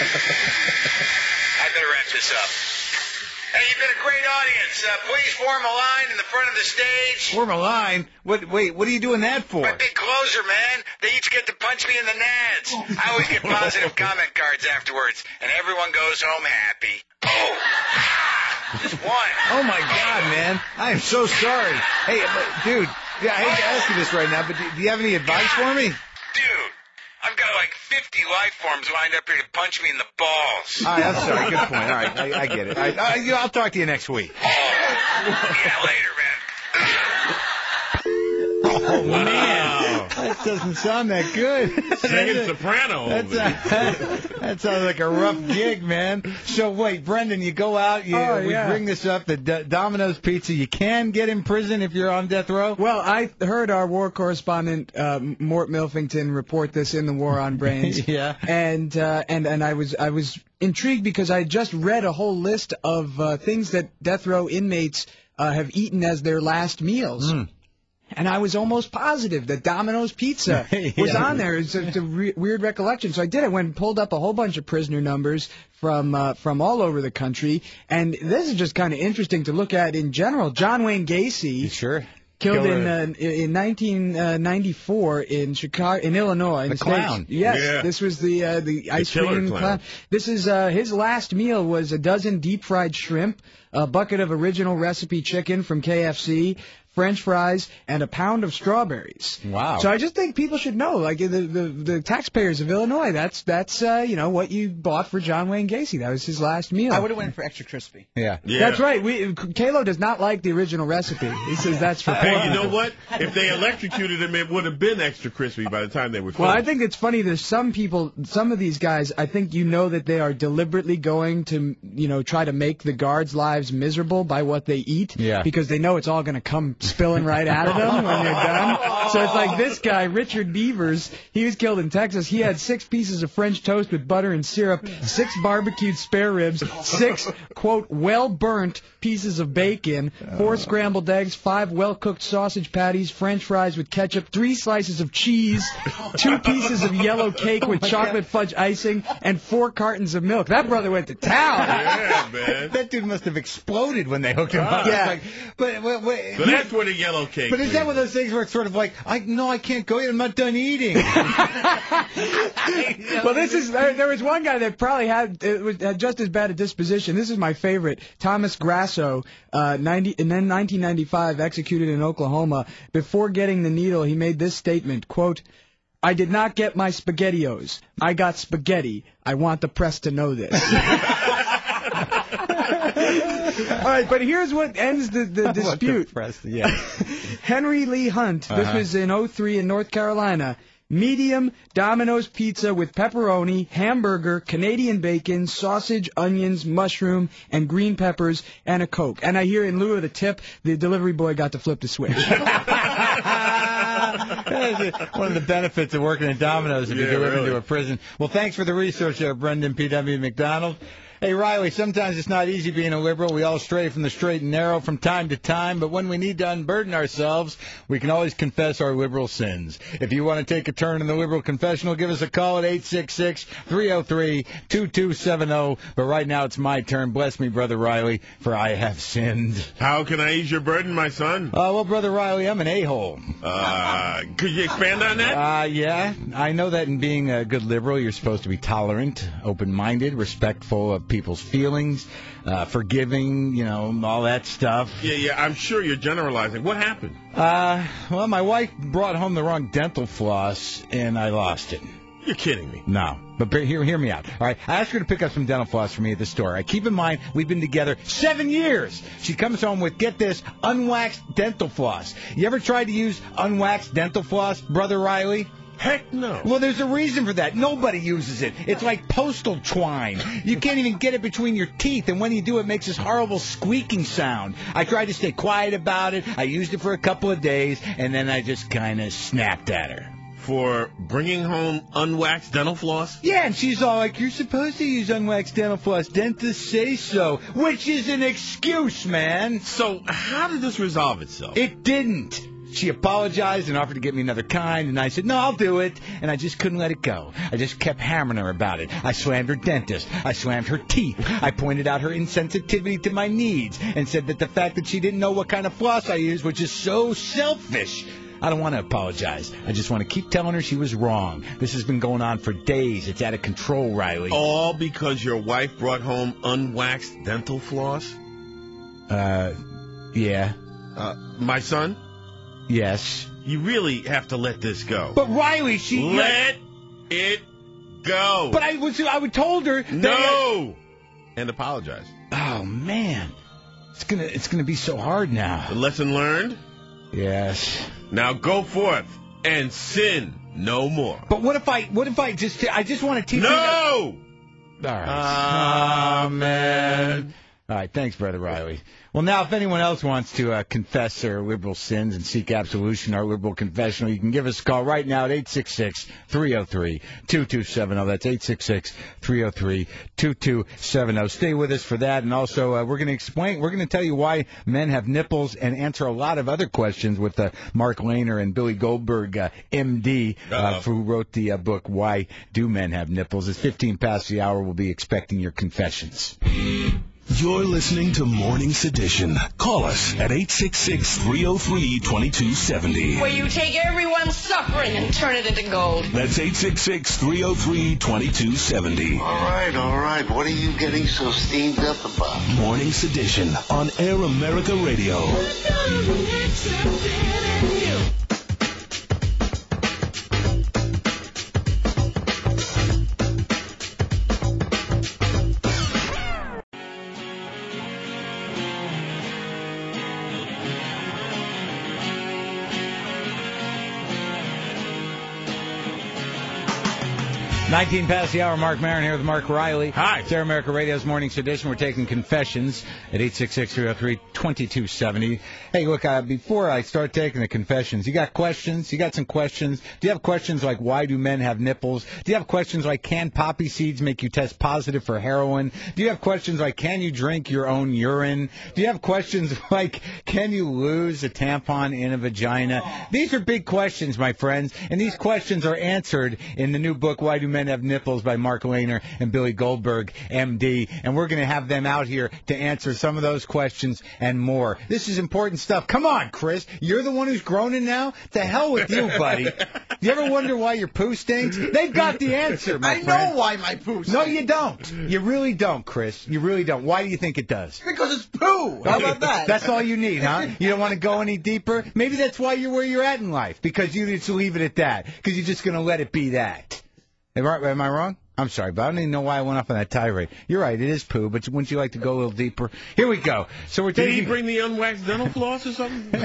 I better wrap this up. Hey, you've been a great audience. Uh, please form a line in the front of the stage. Form a line? What? Wait, what are you doing that for? My big closer, man. They each get to punch me in the nads. I always get positive comment cards afterwards, and everyone goes home happy. Oh, just one. Oh, my God, man. I am so sorry. Hey, but, dude, yeah, I hate to ask you this right now, but do, do you have any advice for me? Dude, I've got like fifty life forms lined up here to punch me in the balls. All right, I'm sorry. Good point. All right, I, I get it. All right, uh, you know, I'll talk to you next week. Yeah, later, man. Oh, man. That doesn't sound that good. Singing soprano. That's a, that, that sounds like a rough gig, man. So, wait, Brendan, you go out, you, Oh, we yeah. bring this up, the D- Domino's Pizza, you can get in prison if you're on death row? Well, I heard our war correspondent uh, Mort Milfington report this in the War on Brains. Yeah. And uh, and and I was I was intrigued because I just read a whole list of uh, things that death row inmates uh, have eaten as their last meals. Mm. And I was almost positive that Domino's Pizza was Yeah. on there. It's a, it's a re- weird recollection. So I did. I went and pulled up a whole bunch of prisoner numbers from uh, from all over the country. And this is just kind of interesting to look at in general. John Wayne Gacy. Sure. Killed Killer. in uh, in nineteen ninety-four in Chicago, in Illinois. In The the States. clown. Yes, Yeah. this was the uh, the ice killer cream clown. This is uh, his last meal was a dozen deep fried shrimp, a bucket of original recipe chicken from K F C, French fries, and a pound of strawberries. Wow. So I just think people should know, like the the, the taxpayers of Illinois, that's that's uh, you know what you bought for John Wayne Gacy. That was his last meal. I would have went for extra crispy. Yeah. Yeah. That's right. We Kalo does not like the original recipe. He says that's for poor Hey, you know people. what? If they electrocuted him, it would have been extra crispy by the time they were Well, I finished. think it's funny. There's some people, some of these guys, I think you know that they are deliberately going to, you know, try to make the guards' lives miserable by what they eat. Yeah. Because they know it's all going to come spilling right out of them when they're done. So it's like this guy, Richard Beavers, he was killed in Texas. He had six pieces of French toast with butter and syrup, six barbecued spare ribs, six, quote, well-burnt pieces of bacon, four scrambled eggs, five well-cooked sausage patties, French fries with ketchup, three slices of cheese, two pieces of yellow cake with chocolate fudge icing, and four cartons of milk. That brother went to town. Yeah, man. That dude must have exploded when they hooked him up. Yeah. Like, but, but, but, So that's where the yellow cake. but is that came one of those things where it's sort of like, I no, I can't go yet. I'm not done eating. Well, this is there, there was one guy that probably had it was, had just as bad a disposition. This is my favorite, Thomas Grasso, uh, ninety and then nineteen ninety-five, executed in Oklahoma. Before getting the needle, he made this statement: "Quote, I did not get my SpaghettiOs. I got spaghetti. I want the press to know this." All right, but here's what ends the, the dispute. Yeah. Henry Lee Hunt, this Uh-huh. was in oh three in North Carolina. Medium Domino's pizza with pepperoni, hamburger, Canadian bacon, sausage, onions, mushroom, and green peppers, and a Coke. And I hear in lieu of the tip, the delivery boy got to flip the switch. One of the benefits of working at Domino's if you Yeah, deliver really. to a prison. Well, thanks for the research there, Brendan P W. McDonald. Hey, Riley, sometimes it's not easy being a liberal. We all stray from the straight and narrow from time to time, but when we need to unburden ourselves, we can always confess our liberal sins. If you want to take a turn in the liberal confessional, give us a call at eight six six, three oh three, two two seven oh. But right now it's my turn. Bless me, Brother Riley, for I have sinned. How can I ease your burden, my son? Uh, well, Brother Riley, I'm an a-hole. Uh, could you expand on that? Uh, yeah. I know that in being a good liberal, you're supposed to be tolerant, open-minded, respectful of people's feelings, uh, forgiving, you know, all that stuff. Yeah, yeah, I'm sure you're generalizing. What happened? Uh, well, my wife brought home the wrong dental floss, and I lost it. You're kidding me. No. But bear- hear, hear me out. All right. I asked her to pick up some dental floss for me at the store. All right. Keep in mind, we've been together seven years. She comes home with, get this, unwaxed dental floss. You ever tried to use unwaxed dental floss, Brother Riley? Heck no. Well, there's a reason for that. Nobody uses it. It's like postal twine. You can't even get it between your teeth, and when you do, it makes this horrible squeaking sound. I tried to stay quiet about it. I used it for a couple of days, and then I just kind of snapped at her. For bringing home unwaxed dental floss? Yeah, and she's all like, you're supposed to use unwaxed dental floss. Dentists say so, which is an excuse, man. So how did this resolve itself? It didn't. She apologized and offered to get me another kind, and I said, no, I'll do it. And I just couldn't let it go. I just kept hammering her about it. I slammed her dentist. I slammed her teeth. I pointed out her insensitivity to my needs and said that the fact that she didn't know what kind of floss I used was just so selfish. I don't want to apologize. I just want to keep telling her she was wrong. This has been going on for days. It's out of control, Riley. All because your wife brought home unwaxed dental floss? Uh, yeah. Uh, my son? Yes. You really have to let this go. But Riley, she... Let it go. But I was I told her... That no! And apologize. Oh, man. It's gonna It's gonna be so hard now. The lesson learned? Yes. Now go forth and sin no more. But what if I, what if I just, I just want to teach no! her... No! All right. Amen. All right, thanks, Brother Riley. Well, now, if anyone else wants to uh, confess their liberal sins and seek absolution, our liberal confessional, you can give us a call right now at eight six six, three oh three, two two seven oh. That's eight six six, three oh three, two two seven oh. Stay with us for that. And also, uh, we're going to explain, we're going to tell you why men have nipples and answer a lot of other questions with uh, Mark Lehner and Billy Goldberg, uh, M D, uh, who wrote the uh, book, Why Do Men Have Nipples? It's fifteen past the hour. We'll be expecting your confessions. You're listening to Morning Sedition. Call us at eight six six, three oh three, two two seven oh. Where you take everyone's suffering and turn it into gold. That's eight six six, three oh three, two two seven oh. All right, all right. What are you getting so steamed up about? Morning Sedition on Air America Radio. nineteen past the hour, Mark Maron here with Mark Riley. Hi. It's Air America Radio's Morning Sedition. We're taking confessions at eight six six, three oh three, two two seven oh. Hey, look, uh, before I start taking the confessions, you got questions? You got some questions? Do you have questions like, why do men have nipples? Do you have questions like, can poppy seeds make you test positive for heroin? Do you have questions like, can you drink your own urine? Do you have questions like, can you lose a tampon in a vagina? These are big questions, my friends, and these questions are answered in the new book, Why Do Men Have Nipples, by Mark Lehner and Billy Goldberg, M D, and we're going to have them out here to answer some of those questions and more. This is important stuff. Come on, Chris. You're the one who's groaning now? To hell with you, buddy. You ever wonder why your poo stinks? They've got the answer, my I friend. know why my poo stinks. No, you don't. You really don't, Chris. You really don't. Why do you think it does? Because it's poo. How about that? That's all you need, huh? You don't want to go any deeper? Maybe that's why you're where you're at in life, because you just leave it at that, because you're just going to let it be that. Am I, am I wrong? I'm sorry, but I don't even know why I went off on that tirade. You're right, it is poo, but wouldn't you like to go a little deeper? Here we go. So we're Did taking... he bring the unwaxed dental floss or something?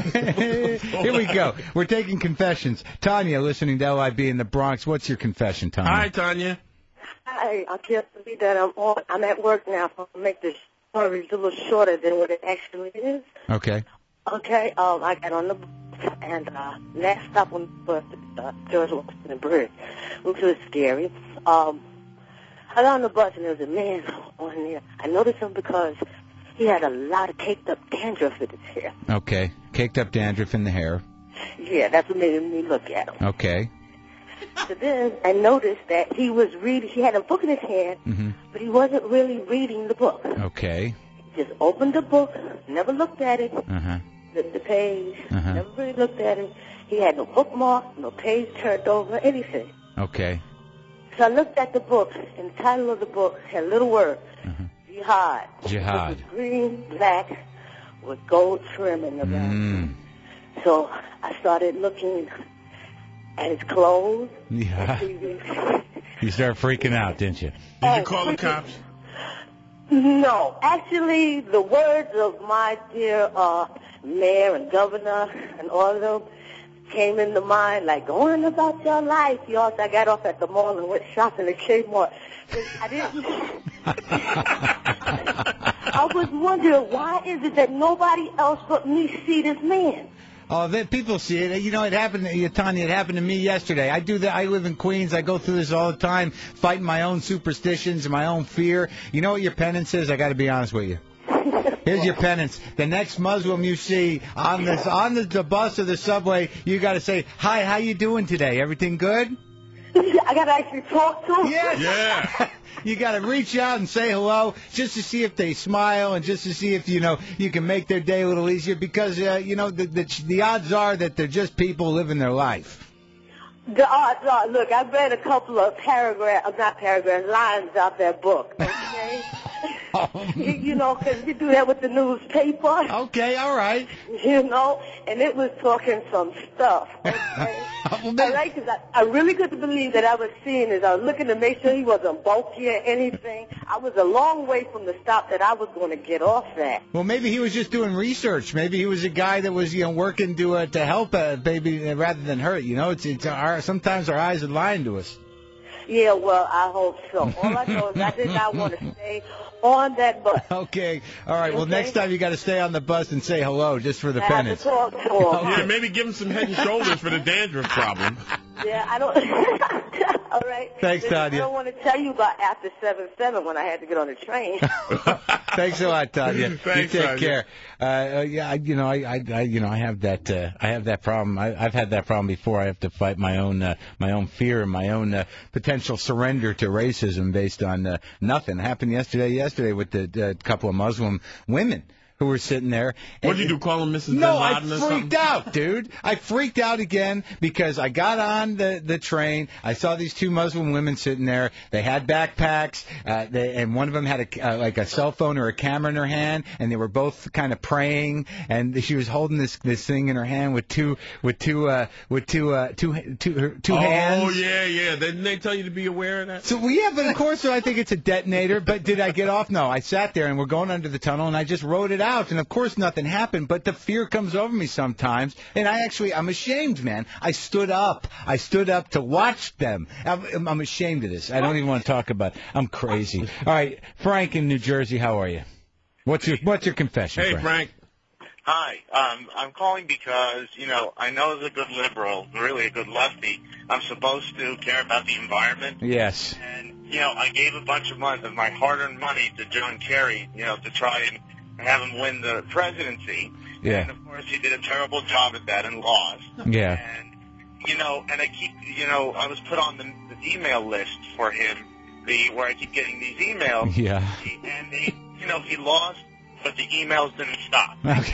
Here we go. We're taking confessions. Tanya, listening to L I B in the Bronx. What's your confession, Tanya? Hi, Tanya. Hi, I can't believe that I'm on. I'm at work now, so I'll make this story a little shorter than what it actually is. Okay. Okay, um, I got on the bus, and uh, last stop on the bus, uh, George Washington Bridge, which was scary. Um, I got on the bus, and there was a man on there. I noticed him because he had a lot of caked up dandruff in his hair. Okay. Caked up dandruff in the hair. Yeah, that's what made me look at him. Okay. So then I noticed that he was reading, he had a book in his hand, Mm-hmm. but he wasn't really reading the book. Okay. He just opened the book, never looked at it, Uh-huh. flipped the page, Uh-huh. never really looked at it. He had no bookmark, no page turned over, anything. Okay. So I looked at the book, and the title of the book had a little word, Jihad. Jihad. It was green, black, with gold trim in the back. Mm. So I started looking and his clothes. Yeah. And T V. You started freaking out, didn't you? Did you call the cops? No, actually, the words of my dear uh, mayor and governor and all of them came into mind, like, going about your life. You also, I got off at the mall and went shopping at Kmart. But I didn't. I was wondering, why is it that nobody else but me see this man? Oh, the, people see it. You know, it happened to you, Tanya. It happened to me yesterday. I do that. I live in Queens. I go through this all the time, fighting my own superstitions and my own fear. You know what your penance is? I got to be honest with you. Here's your penance. The next Muslim you see on this on the, the bus or the subway, you got to say, "Hi, how you doing today? Everything good?" I got to actually talk to him. Yes. Yeah. You got to reach out and say hello just to see if they smile and just to see if, you know, you can make their day a little easier because, uh, you know, the, the the odds are that they're just people living their life. The odds are, look, I've read a couple of paragraphs, not paragraphs, lines out that book, okay? you, you know, because you do that with the newspaper. Okay, all right. You know, and it was talking some stuff, okay? All right, because I, I really couldn't believe that I was seeing this. I was looking to make sure he wasn't bulky or anything. I was a long way from the stop that I was going to get off at. Well, maybe he was just doing research. Maybe he was a guy that was, you know, working to uh, to help a baby uh, rather than hurt. You know, it's it's our sometimes our eyes are lying to us. Yeah, well, I hope so. All I know is I did not want to stay on that bus. Okay, all right. Well, Okay. next time you got to stay on the bus and say hello just for the I have penance. to talk to him. Yeah, maybe give him some head and shoulders for the dandruff problem. Yeah, I don't. All right. Thanks, Listen, Tanya. I don't want to tell you about after seven seven when I had to get on the train. Thanks a lot, Tanya. Thanks, you take Tanya. care. Uh, uh, yeah, I, you know, I, I, I, you know, I have that, uh, I have that problem. I, I've had that problem before. I have to fight my own, uh, my own fear and my own uh, potential surrender to racism based on uh, nothing. It happened yesterday. Yesterday with the uh, couple of Muslim women who were sitting there. What did you do, call him Missus No, Bin I Laden or freaked something? out, dude. I freaked out again because I got on the, the train. I saw these two Muslim women sitting there. They had backpacks, uh, they, and one of them had a, uh, like a cell phone or a camera in her hand, and they were both kind of praying. And she was holding this this thing in her hand with two with two uh, with two uh, two two her, two oh, hands. Oh yeah, yeah. Didn't they tell you to be aware of that? So well, yeah, but of course I think it's a detonator. But did I get off? No, I sat there and we're going under the tunnel, and I just wrote it out. And of course nothing happened. But the fear comes over me sometimes, and I actually I'm ashamed, man. I stood up. I stood up to watch them. I'm, I'm ashamed of this. I don't even want to talk about it. I'm crazy. All right, Frank in New Jersey, how are you? What's your What's your confession, Hey, Frank? Frank. Hi, um, I'm calling because, you know, I know as a good liberal, really a good lefty, I'm supposed to care about the environment. Yes. And, you know, I gave a bunch of money, of my hard-earned money to John Kerry, you know, to try and have him win the presidency. Yeah. And, of course, he did a terrible job at that and lost. Yeah. You know, and I keep, you know, I was put on the, the email list for him, the where I keep getting these emails. Yeah. And, he, you know, he lost, but the emails didn't stop.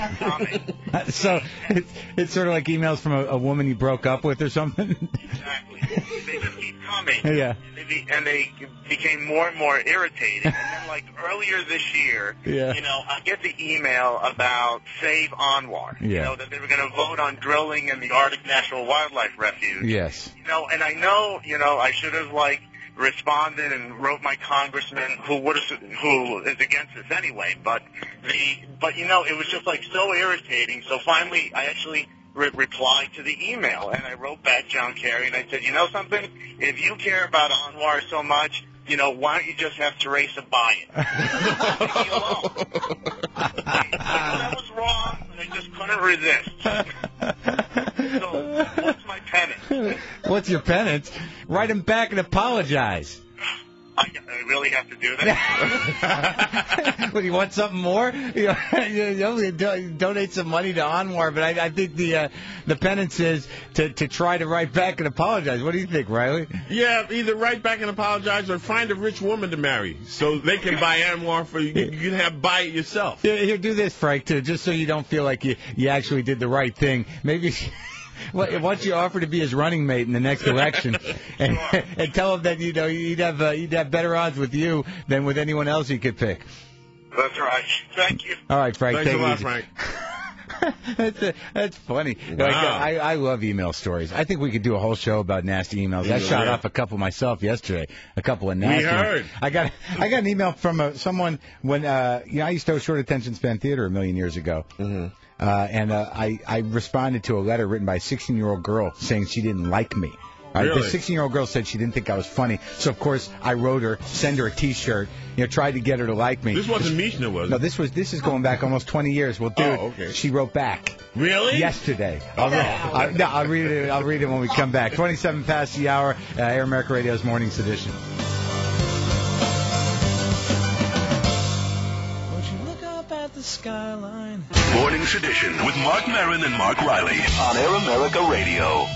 Okay. So it's it's sort of like emails from a, a woman you broke up with or something. Exactly. They just keep coming. Yeah. And they, be- and they became more and more irritating. And then, like, earlier this year, Yeah. you know, I get the email about Save Anwar. You Yeah. know, that they were going to vote on drilling in the Arctic National Wildlife Refuge. Yes. You know, and I know, you know, I should have, like, responded and wrote my congressman who would have, who is against this anyway, but the, but you know, it was just like so irritating. So finally, I actually re- replied to the email and I wrote back John Kerry and I said, you know something, if you care about Anwar so much, you know, why don't you just have Teresa buy it? Leave me alone. I know that was wrong, but I just couldn't resist. So, what's my penance? What's your penance? Write him back and apologize. I, I really have to do that? What, do you want something more? You know, you know, do- donate some money to Anwar, but I, I think the uh, the penance is to, to try to write back and apologize. What do you think, Riley? Yeah, either write back and apologize or find a rich woman to marry so they can buy Anwar for you. You can have buy it yourself. Here, here, do this, Frank, too, just so you don't feel like you, you actually did the right thing. Maybe well, once you offer to be his running mate in the next election, and, and tell him that you know you'd have uh, you'd have better odds with you than with anyone else he could pick. That's right. Thank you. All right, Frank. Thanks take a it lot, easy. Frank. that's a, that's funny. Wow. Like, I, I love email stories. I think we could do a whole show about nasty emails. I Yeah. shot off a couple myself yesterday. A couple of nasty. We heard. ones. I got I got an email from uh someone when uh, you know I used to host short attention span theater a million years ago. Mm-hmm. Uh, and uh, I, I responded to a letter written by a sixteen-year-old girl saying she didn't like me. All right, Really? the sixteen-year-old girl said she didn't think I was funny. So, of course, I wrote her, send her a T-shirt, you know, tried to get her to like me. This wasn't Mishna, was it? No, this was this is going back almost twenty years. Well, dude, Oh, okay. she wrote back. Really? Yesterday. I'll, read, I, no, I'll read it. I'll read it when we come back. twenty-seven past the hour. Uh, Air America Radio's Morning's Edition. The skyline. Morning Sedition with Mark Maron and Mark Riley on Air America Radio.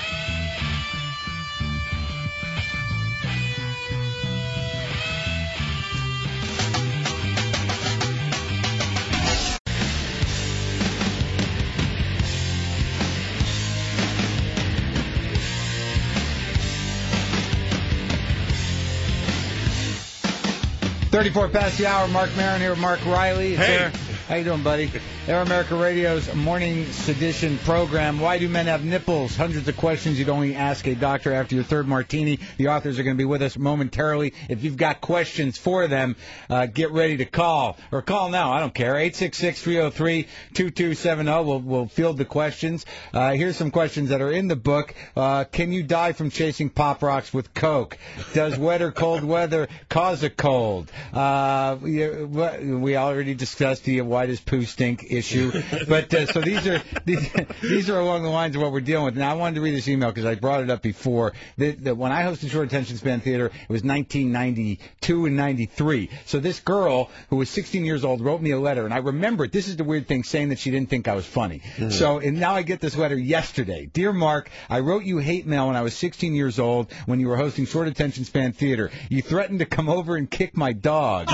thirty-four past the hour. Mark Maron here with Mark Riley. It's Hey. Air- How you doing, buddy? Air America Radio's Morning Sedition program. Why do men have nipples? Hundreds of questions you'd only ask a doctor after your third martini. The authors are going to be with us momentarily. If you've got questions for them, uh, get ready to call. Or call now. I don't care. eight six six, three oh three, two two seven oh. We'll, we'll field the questions. Uh, here's some questions that are in the book. Uh, can you die from chasing Pop Rocks with Coke? Does wet or cold weather cause a cold? Uh, we, we already discussed the why does poo stink issue. But uh, so these are these, these are along the lines of what we're dealing with. Now I wanted to read this email because I brought it up before. The, the, when I hosted Short Attention Span Theater, it was nineteen ninety-two and ninety-three. So this girl who was sixteen years old wrote me a letter, and I remember it. This is the weird thing, saying that she didn't think I was funny. Mm-hmm. So and now I get this letter yesterday. Dear Mark, I wrote you hate mail when I was sixteen years old when you were hosting Short Attention Span Theater. You threatened to come over and kick my dog.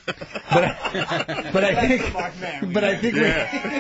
but I, but I think but I think we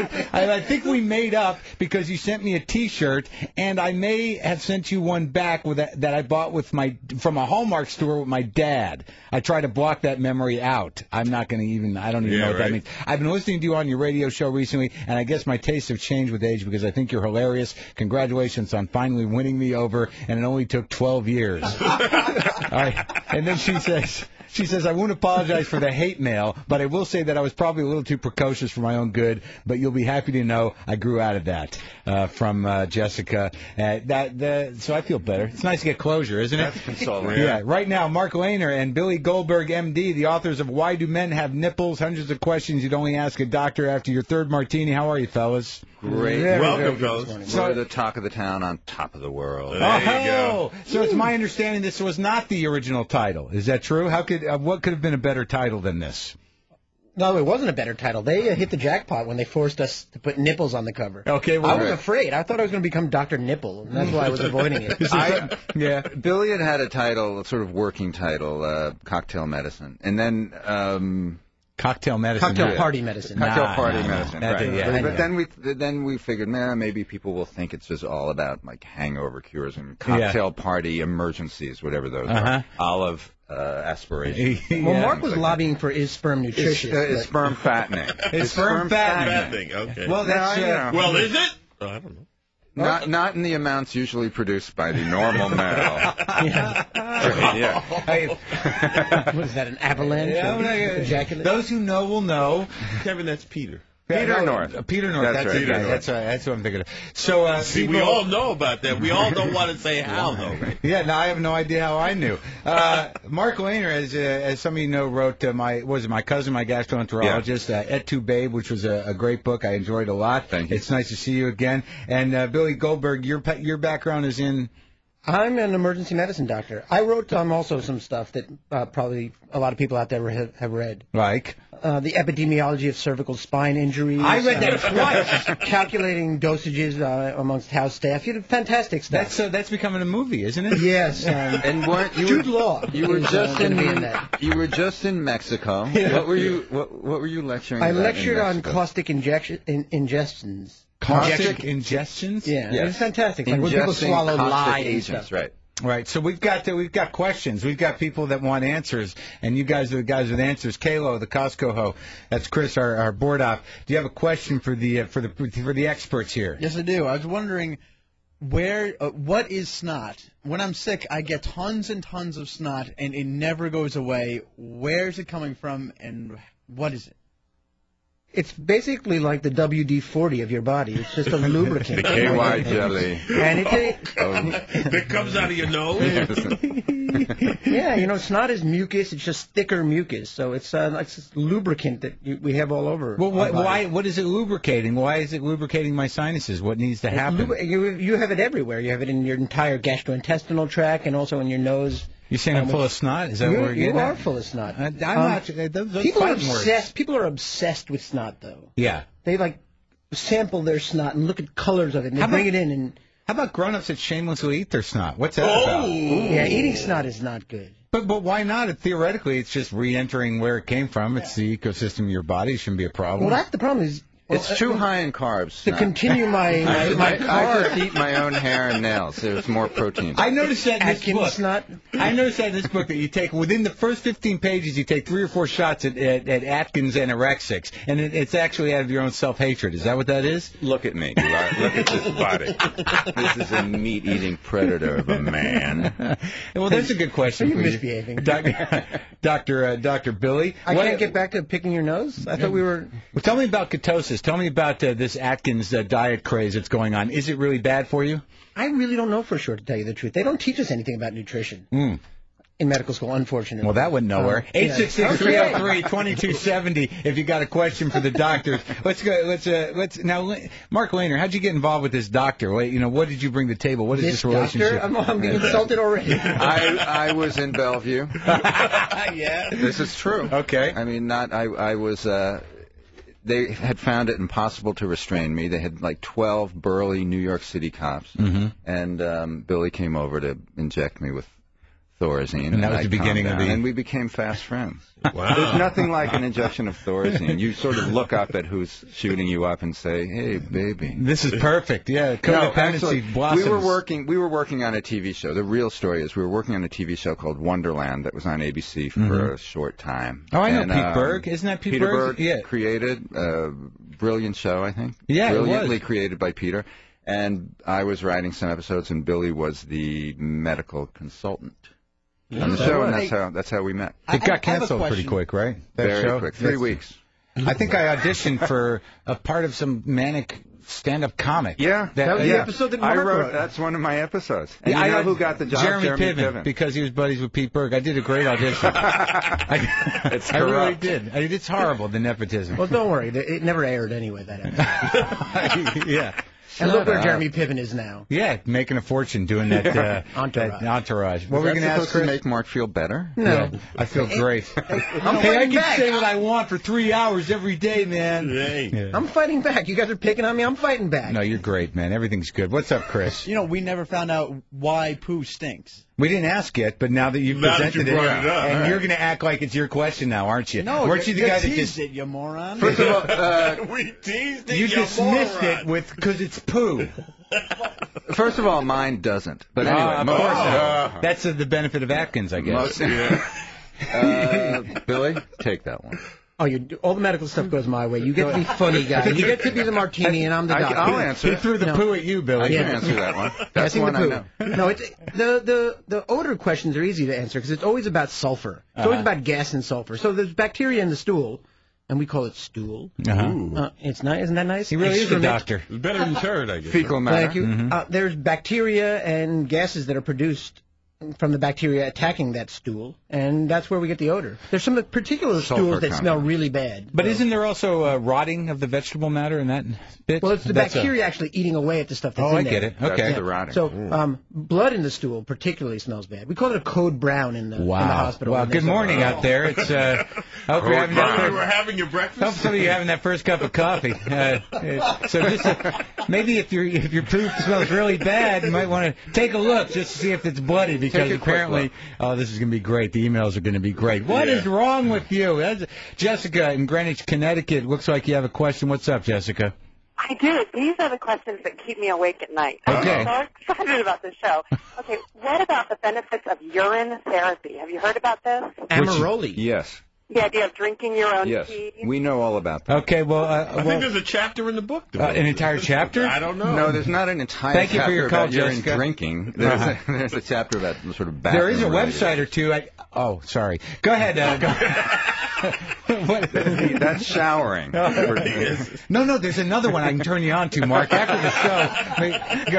I, I think we made up because you sent me a T-shirt, and I may have sent you one back with that, that I bought with my from a Hallmark store with my dad. I try to block that memory out. I'm not going to even. I don't even Yeah, know what that right. means. I've been listening to you on your radio show recently, and I guess my tastes have changed with age because I think you're hilarious. Congratulations on finally winning me over, and it only took twelve years. All right. And then she says. She says, I won't apologize for the hate mail, but I will say that I was probably a little too precocious for my own good, but you'll be happy to know I grew out of that. Uh, from uh, Jessica. Uh, that, that, so I feel better. It's nice to get closure, isn't it? That's consoling. Yeah. Right now, Mark Lehner and Billy Goldberg, M D, the authors of Why Do Men Have Nipples? Hundreds of questions you'd only ask a doctor after your third martini. How are you, fellas? Great. Very, Welcome, very good fellas. this morning. So, We're the talk of the town on top of the world. There you Oh, go. so it's my understanding this was not the original title. Is that true? How could uh, what could have been a better title than this? No, it wasn't a better title. They uh, hit the jackpot when they forced us to put nipples on the cover. Okay, well, I was right. afraid. I thought I was going to become Doctor Nipple, and that's why I was avoiding it. I, yeah. Billy had had a title, a sort of working title, uh, Cocktail Medicine. And then... Um, Cocktail medicine. Cocktail yeah. party medicine. Cocktail Nah, party nah, medicine, nah. right. That- yeah, but I but know. then we then we figured, man, maybe people will think it's just all about like hangover cures and cocktail party emergencies, whatever those Uh-huh. are. Olive uh, aspiration. Well, Yeah. Mark was lobbying for is sperm It's, nutritious. uh, it's but- sperm fattening. It's sperm fattening. Fattening, okay. Well, that's No, you uh, know. Well, is it? Oh, I don't know. Not not in the amounts usually produced by the normal male. yeah. yeah. Hey, what is that, an avalanche? yeah, of well, I- ejaculate? those who know will know. Kevin, that's Peter. Peter Yeah, no, North. uh, Peter North. That's That's, right, the Peter guy. North. That's, uh, that's what I'm thinking of. So, uh, See, we people- all know about that. We all don't want to say how, though, right? Yeah, no, I have no idea how I knew. Uh, Mark Lehner, as uh, as some of you know, wrote uh, my was it my cousin, my gastroenterologist, uh, Et tu Babe, which was a, a great book. I enjoyed a lot. Thank you. It's nice to see you again. And uh, Billy Goldberg, your pa- your background is in. I'm an emergency medicine doctor. I wrote um, also some stuff that uh, probably a lot of people out there have, have read. Like? Uh, the epidemiology of cervical spine injuries. I read that uh, twice. Calculating dosages uh, amongst house staff. You did fantastic stuff. That's uh, that's becoming a movie, isn't it? Yes. Um, And weren't you Jude were, Law. You were is, uh, just gonna in be in that. you were just in Mexico. Yeah. What were you what what were you lecturing? I about in lectured on Mexico? caustic injection in, ingestions. Caustic ingestions? Yeah, Yes. it's fantastic. Like when people Ingesting swallow caustic lye and agents, stuff. right? Right, so we've got to, we've got questions. We've got people that want answers, and you guys are the guys with answers. Kalo, the Costco ho. That's Chris, our, our board op. Do you have a question for the uh, for the for the experts here? Yes, I do. I was wondering where uh, what is snot? When I'm sick, I get tons and tons of snot, and it never goes away. Where's it coming from, and what is it? It's basically like the W D forty of your body. It's just a lubricant. The K Y jelly. And it, That comes out of your nose? yeah, you know, snot is mucus. It's just thicker mucus. So it's uh, like this lubricant that you, we have all over. Well, our what, body. why? What is it lubricating? Why is it lubricating my sinuses? What needs to It's happen? lubri- you, you have it everywhere. You have it in your entire gastrointestinal tract and also in your nose. You're saying I'm Um, full of snot? Is that you, what we're you getting are at? full of snot. I, I'm Um, not. Those, those people are fighting words. obsessed. People are obsessed with snot, though. Yeah. They like sample their snot and look at colors of it, and they How bring about- it in. And How about grown-ups that shamelessly eat their snot? What's that Oh! about? yeah, eating snot is not good. But but why not? It, theoretically, it's just re-entering where it came from. It's the ecosystem of your body. It shouldn't be a problem. Well, that's the problem. Is It's well, too uh, high in carbs. To continue my my, I, my I, car. I just eat my own hair and nails. There's more protein. I noticed that in this Atkins book. snot. I noticed that in this book that you take within the first fifteen pages, you take three or four shots at, at, at Atkins anorexics, and it, it's actually out of your own self-hatred. Is that what that is? Look at me. Look at this body. This is a meat-eating predator of a man. Well, that's a good question. Are you for misbehaving? Doctor Doctor Uh, Doctor Billy. I What- can't get back to picking your nose. I thought we were. Well, tell me about ketosis. Tell me about uh, this Atkins uh, diet craze that's going on. Is it really bad for you? I really don't know for sure, to tell you the truth. They don't teach us anything about nutrition Mm. in medical school, unfortunately. Well, that went nowhere. Uh, Eight six yeah. six three zero three twenty two seventy. If you got a question for the doctors, let's go. Let's uh, let's now. La- Mark Lehner, how'd you get involved with this doctor? What, you know, what did you bring to the table? What is This this, relationship? doctor? I'm, I'm being insulted already. I, I was in Bellevue. yeah. This is true. Okay. I mean, not. I, I was. Uh, they had found it impossible to restrain me. They had like twelve burly New York City cops, Mm-hmm. and um, Billy came over to inject me with Thorazine. And that was I the beginning calmed of down, the- And we became fast friends. Wow. There's nothing like an injection of Thorazine. You sort of look up at who's shooting you up and say, "Hey, baby." This is perfect. Yeah, No, codependency actually, blossoms. we were working. We were working on a T V show. The real story is we were working on a T V show called Wonderland that was on A B C for Mhm. a short time. Oh, I know And, Pete um, Berg. Isn't that Pete Peter Berg? Berg Yeah. created a brilliant show, I think. Yeah, it was. brilliantly created by Peter. And I was writing some episodes, and Billy was the medical consultant on the Yeah. show, and Hey, that's how that's how we met. It got I have a canceled pretty question. quick, right? That Very show? quick, three Yes. weeks. I think I auditioned for a part of some manic stand-up comic. Yeah, That was the yeah. episode that I Mark wrote. wrote. That's one of my episodes. And Yeah, you know I- who got the job? Jeremy, Piven, Piven. because he was buddies with Pete Berg. I did a great audition. I, It's I really corrupt. did. I, it's horrible, the nepotism. Well, don't worry. It never aired anyway, that episode. yeah. And look where up. Jeremy Piven is now. Yeah, making a fortune doing that, uh, Entourage. that entourage. What Was were we that going to ask, supposed to Chris? make Mark feel better? No. Yeah, I feel great. I'm Hey, I fighting can back. say what I want for three hours every day, man. Yeah. I'm fighting back. You guys are picking on me. I'm fighting back. No, you're great, man. Everything's good. What's up, Chris? You know, we never found out why poo stinks. We didn't ask yet, but now that you've Now that presented you brought it, it up, and all right. you're going to act like it's your question now, aren't you? No, Weren't you the you guy that teased just it, you moron. First of all, uh, We teased it, you you dismissed moron. it with because it's poo? first of all, mine doesn't. But anyway, Ah, of most- course. uh, That's uh, the benefit of Atkins, I guess. most- uh, Billy, take that one. Oh, you all the medical stuff goes my way. You get to be funny guy. You get to be the martini, and I'm the I, doctor. I'll answer. He it. threw the No. poo at you, Billy. I can Yeah. answer that one. That's Passing one the I poo. know. No, it's the the the odor questions are easy to answer because it's always about sulfur. It's always Uh-huh. about gas and sulfur. So there's bacteria in the stool, and we call it stool. Uh-huh. Uh, it's nice, isn't that nice? He really is a Excrement. doctor. It's better than turd, I guess. Fecal matter. Thank you. Mhm. Uh, there's bacteria and gases that are produced from the bacteria attacking that stool, and that's where we get the odor. There's some particular Sulfur stools that content. smell really bad. But So- isn't there also uh, rotting of the vegetable matter in that bit? well, it's the That's a- bacteria actually eating away at the stuff that's Oh, in I there. get it. That's Okay. the rotting. So, um, blood in the stool particularly smells bad. We call it a code brown in the, in the Wow. hospital. Well, when they good say- morning out there. It's uh, I hope you're having Oh, that you were first, having your breakfast? hope some of you are having that first cup of coffee. Uh, uh, so just uh, maybe if your if your poop smells really bad, you might want to take a look just to see if it's bloody because Take a quick apparently oh this is going to be great. The emails are going to be great. What Yeah. is wrong with you? That's, Jessica in Greenwich, Connecticut. Looks like you have a question. What's up, Jessica? I do. These are the questions that keep me awake at night. Okay. I'm so excited about the show. Okay, what about the benefits of urine therapy? Have you heard about this? Amaroli. Yes. The idea of drinking your own Yes. pee? We know all about that. Okay, well, uh, I well think there's a chapter in the book. uh, an entire chapter? I don't know. No, there's not an entire Thank you chapter for your call, about urine Jessica. drinking. There's, Uh-huh. a, there's a chapter about sort of There is a bathroom-related. website or two. I, oh, sorry. Go ahead. Uh, go. What? That's showering. No, no, there's another one I can turn you on to, Mark, after the show. Wait,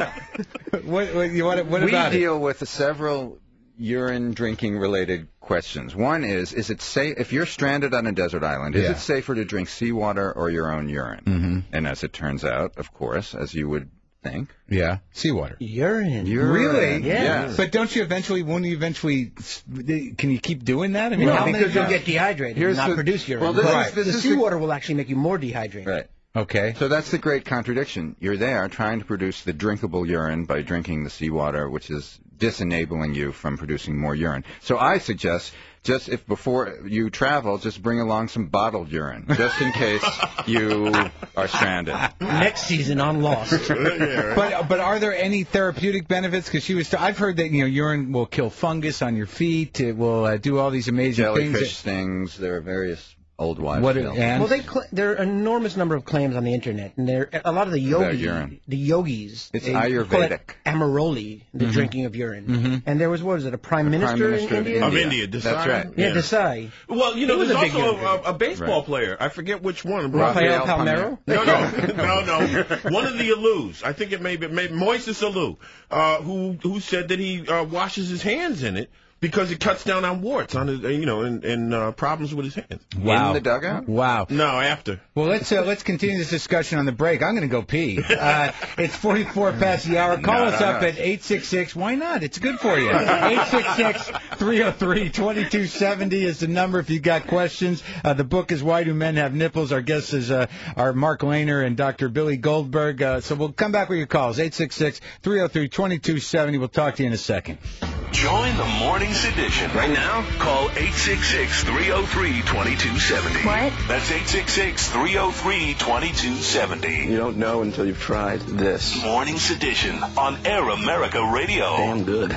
go. What, what, you want, what we about deal it? with several urine drinking related questions. One is, is it safe, if you're stranded on a desert island, is Yeah. it safer to drink seawater or your own urine? Mm-hmm. And as it turns out, of course, as you would think. Yeah, seawater. Urine. Urine. Really? Yeah. But don't you eventually, won't you eventually, can you keep doing that? I mean, No, how many because you'll times? get dehydrated Here's and not the- produce urine. well, this is- Right. this the is the- seawater will actually make you more dehydrated. Right. Okay. So that's the great contradiction. You're there trying to produce the drinkable urine by drinking the seawater, which is disenabling you from producing more urine. So I suggest, just if before you travel, just bring along some bottled urine, just in case you are stranded. Next season on Lost. But but are there any therapeutic benefits? Because she was, I've heard that you know urine will kill fungus on your feet. It will uh, do all these amazing Jellyfish things. stings, there are various old wives' What tales. and Well, they cl- there are an enormous number of claims on the internet, and there a lot of the About yogis, urine. the yogis, It's they call it Ayurvedic. Amaroli, the Mhm. drinking of urine. Mhm. And there was what was it, a prime minister, Prime Minister in of India? Of India, Desai. That's right. Yeah, Desai. Well, you know, He was there's a big also urine a, a baseball Right. player. I forget which one. Rafael Rafael Palmeiro. No, no, no, no. One of the Alous. I think it may be, may Moises Alou, uh, who who said that he uh, washes his hands in it because it cuts down on warts, on his, uh, you know, and, and uh, problems with his hands. Wow. In the dugout? Wow. No, after. Well, let's uh, let's continue this discussion on the break. I'm going to go pee. Uh, it's forty-four past the hour. Call No, us no, up no. at eight six six. Why not? It's good for you. eight six six, three oh three, two two seven oh is the number if you've got questions. Uh, the book is Why Do Men Have Nipples? Our guests is uh, are Mark Lehner and Doctor Billy Goldberg. Uh, so we'll come back with your calls. eight six six, three oh three, two two seven oh. We'll talk to you in a second. Join the morning sedition. Right now, call eight six six, three oh three, two two seven oh. What? That's eight six six, three oh three, two two seven oh. You don't know until you've tried this. Morning Sedition on Air America Radio. Damn good.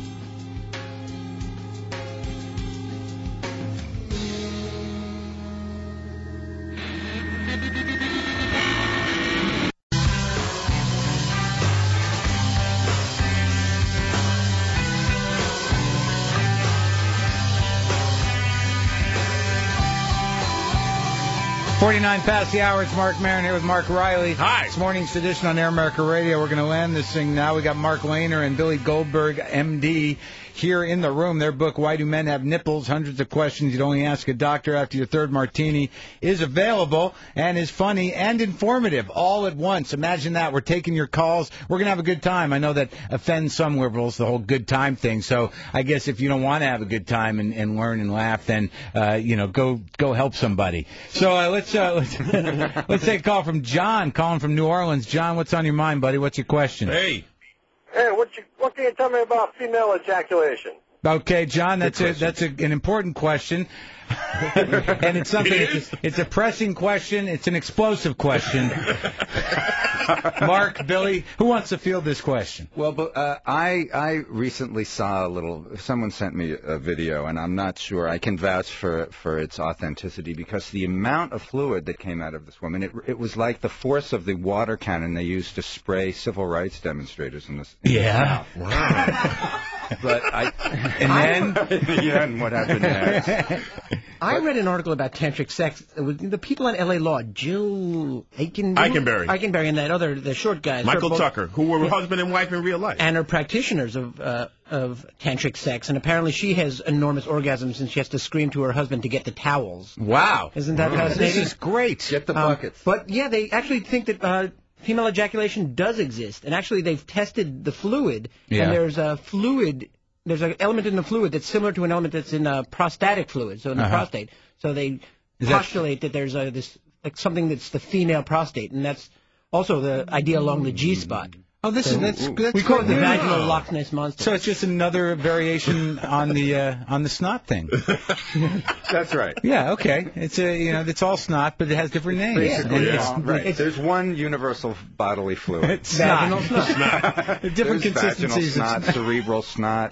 forty-nine past the hour. It's Mark Maron here with Mark Riley. Hi. This morning's edition on Air America Radio. We're going to land this thing now. We got Mark Lehner and Billy Goldberg, M D, here in the room. Their book, Why Do Men Have Nipples? Hundreds of questions you'd only ask a doctor after your third martini, is available and is funny and informative all at once. Imagine that. We're taking your calls. We're going to have a good time. I know that offends some liberals, the whole good time thing. So I guess if you don't want to have a good time and, and learn and laugh, then, uh, you know, go go help somebody. So uh, let's, uh, let's, let's take a call from John, calling from New Orleans. John, what's on your mind, buddy? What's your question? Hey. Hey, what you what can you tell me about female ejaculation? Okay, John, that's a that's a, an important question, and it's something. It it's, a, it's a pressing question. It's an explosive question. Mark, Billy, who wants to field this question? Well, but, uh, I I recently saw a little. Someone sent me a video, and I'm not sure. I can vouch for for its authenticity because the amount of fluid that came out of this woman, it it was like the force of the water cannon they used to spray civil rights demonstrators in this. In Yeah. the wow. But I and then yeah, and what happened next? I read an article about tantric sex. It was the people on L A Law, Jill Eichen, Eikenberry. Eikenberry, and that other, the short guy, Michael both- Tucker, who were husband and wife in real life. and are practitioners of uh, of tantric sex, and apparently she has enormous orgasms, and she has to scream to her husband to get the towels. Wow. Isn't that Wow. fascinating? This is great. Get the Um, buckets. but yeah, they actually think that uh, female ejaculation does exist, and actually they've tested the fluid, Yeah. and there's a fluid, there's an element in the fluid that's similar to an element that's in uh, prostatic fluid, so in the Uh-huh. prostate. So they Is that- postulate that there's a, this like something that's the female prostate, and that's also the idea along the G spot. Oh, this So is that's, that's we call it the good. vaginal Loch Ness monster. So it's just another variation on the uh, on the snot thing. That's right. Yeah, okay. It's a you know it's all snot, but it has different names. Basically, And yeah. it's- right. it's- There's one universal bodily fluid. It's snot. Snot. Different There's consistencies. Vaginal snot, cerebral snot.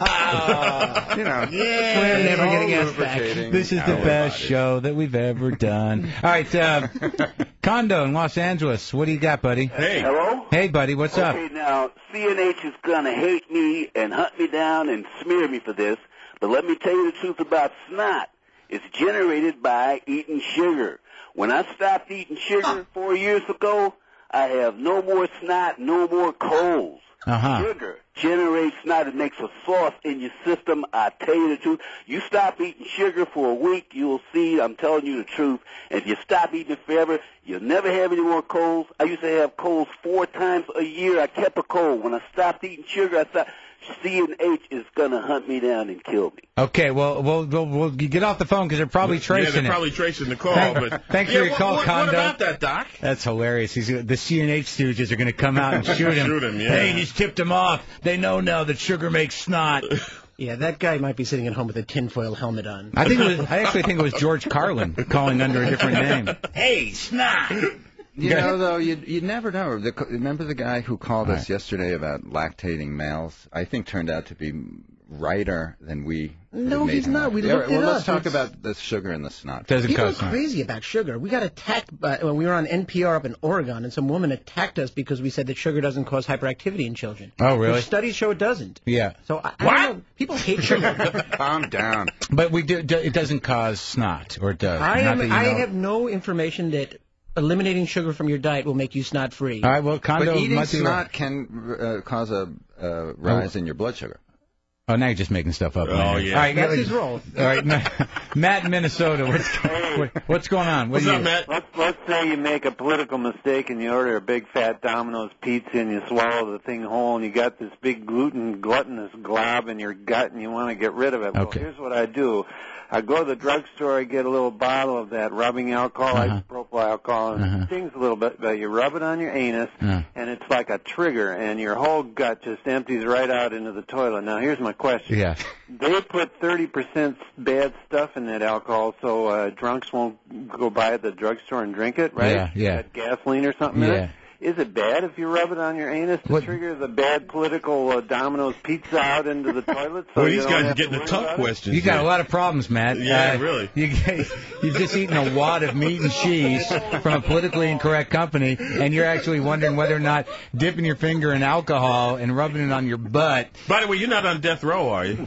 you know. Yeah. We're never all getting asked back. lubricating This is the our best body. show that we've ever done. All right, uh, Condo in Los Angeles. What do you got, buddy? Hey. Hello? Hey, buddy. What's up? Okay, now, C N H is going to hate me and hunt me down and smear me for this, but let me tell you the truth about snot. It's generated by eating sugar. When I stopped eating sugar four years ago, I have no more snot, no more colds. Uh-huh. Sugar generates snot. It makes a sauce in your system. I tell you the truth. You stop eating sugar for a week, you'll see. I'm telling you the truth. And if you stop eating it forever, you'll never have any more colds. I used to have colds four times a year. I kept a cold. When I stopped eating sugar, I thought C N H is going to hunt me down and kill me. Okay, well, we'll, we'll, we'll get off the phone because they're probably tracing yeah, they're it. probably tracing the call. Thank- but thanks yeah, for your what, call, what, Condo. What about that, Doc? That's hilarious. He's, the C N H stooges are going to come out and shoot him. Shoot him, yeah. Hey, he's tipped him off. They know now that sugar makes snot. Yeah, that guy might be sitting at home with a tinfoil helmet on. I think it was, I actually think it was George Carlin calling under a different name. Hey, snot! You Okay. know, though, you you never know. The, remember the guy who called us yesterday about lactating males? I think turned out to be righter than we. No, made he's him not. out. We Yeah, looked well, it let's up. talk It's- about the sugar in the snot. People are crazy about sugar. We got attacked by, when we were on N P R up in Oregon, and some woman attacked us because we said that sugar doesn't cause hyperactivity in children. Oh, really? Which studies show it doesn't. Yeah. So I, I don't know. People hate sugar. Calm down. But we do, do, it doesn't cause snot, or it does. I, Not am, that you I know. have no information that eliminating sugar from your diet will make you snot free. All right, well, Condo But eating must be snot right. can uh, cause a uh, rise in your blood sugar. Oh, now you're just making stuff up. Oh, man. yeah. All right, That's go- his role. All right, Matt, Matt in Minnesota. What's, what, what's going on? What What's do up, you, Matt? Let's, let's say you make a political mistake and you order a big fat Domino's pizza and you swallow the thing whole and you got this big gluten gluttonous glob in your gut and you want to get rid of it. Okay. Well, here's what I do. I go to the drugstore, I get a little bottle of that rubbing alcohol, Uh-huh. isopropyl alcohol, and Uh-huh. it stings a little bit, but you rub it on your anus, Uh. and it's like a trigger, and your whole gut just empties right out into the toilet. Now, here's my question. Yeah. They put thirty percent bad stuff in that alcohol so uh, drunks won't go by at the drugstore and drink it, right? Yeah, yeah. That gasoline or something in Yeah. it. Is it bad if you rub it on your anus to What- trigger the bad political uh, Domino's pizza out into the toilet? So Well, you these don't guys are have to getting the worry tough about it? questions. You got here. a lot of problems, Matt. Yeah, Uh, really. You, you've just eaten a wad of meat and cheese from a politically incorrect company, and you're actually wondering whether or not dipping your finger in alcohol and rubbing it on your butt. By the way, you're not on death row, are you?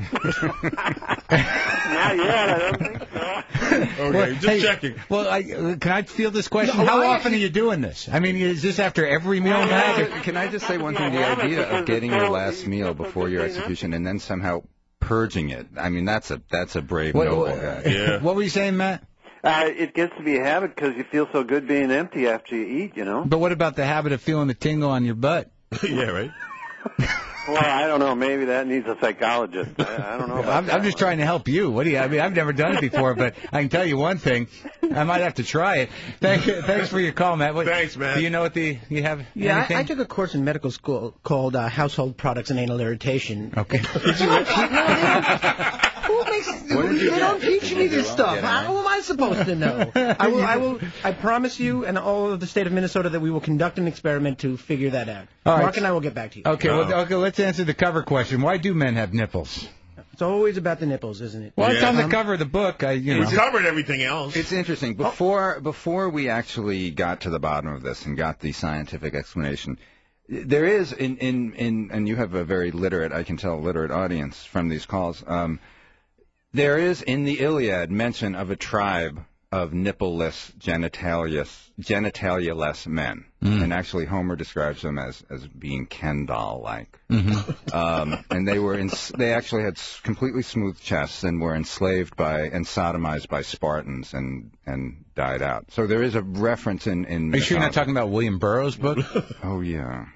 Not yet, I don't think so. Okay, Well, just hey, checking. Well, I, uh, can I field this question? No, How I often are you doing this? I mean, is this after every meal, Matt? or- Can I just say one thing? The idea of getting your last meal before your execution and then somehow purging it. I mean, that's a that's a brave What, noble what- guy. what were you saying, Matt? Uh, it gets to be a habit because you feel so good being empty after you eat, you know? But what about the habit of feeling the tingle on your butt? yeah, right. Well, I don't know. Maybe that needs a psychologist. I, I don't know about I'm, that I'm just trying to help you. What do you? I mean, I've never done it before, but I can tell you one thing: I might have to try it. Thank, thanks for your call, Matt. What, Thanks, Matt. Do you know what the you have? Yeah, anything? I, I took a course in medical school called uh, Household Products and Anal Irritation. Okay. Did you? Who makes? What did you they do? don't teach me this Yeah, stuff. right. How am I supposed to know? I will. I will. I promise you, and all of the state of Minnesota, that we will conduct an experiment to figure that out. All right. Mark and I will get back to you. Okay, well, Oh. okay. Let's answer the cover question. Why do men have nipples? It's always about the nipples, isn't it? Well, it's Yeah. on the cover of the book. I, you know. We covered everything else. It's interesting. Before before we actually got to the bottom of this and got the scientific explanation, there is in in, in and you have a very literate, I can tell, literate audience from these calls. Um, there is in the Iliad mention of a tribe of nippleless, genitalious, genitalia-less men, Mm. and actually Homer describes them as as being Ken doll-like. Mm-hmm. Um, and they were in, they actually had s- completely smooth chests and were enslaved by and sodomized by Spartans and and died out. So there is a reference in in. Are you sure you're not mythology. talking about William Burroughs' book? Oh yeah.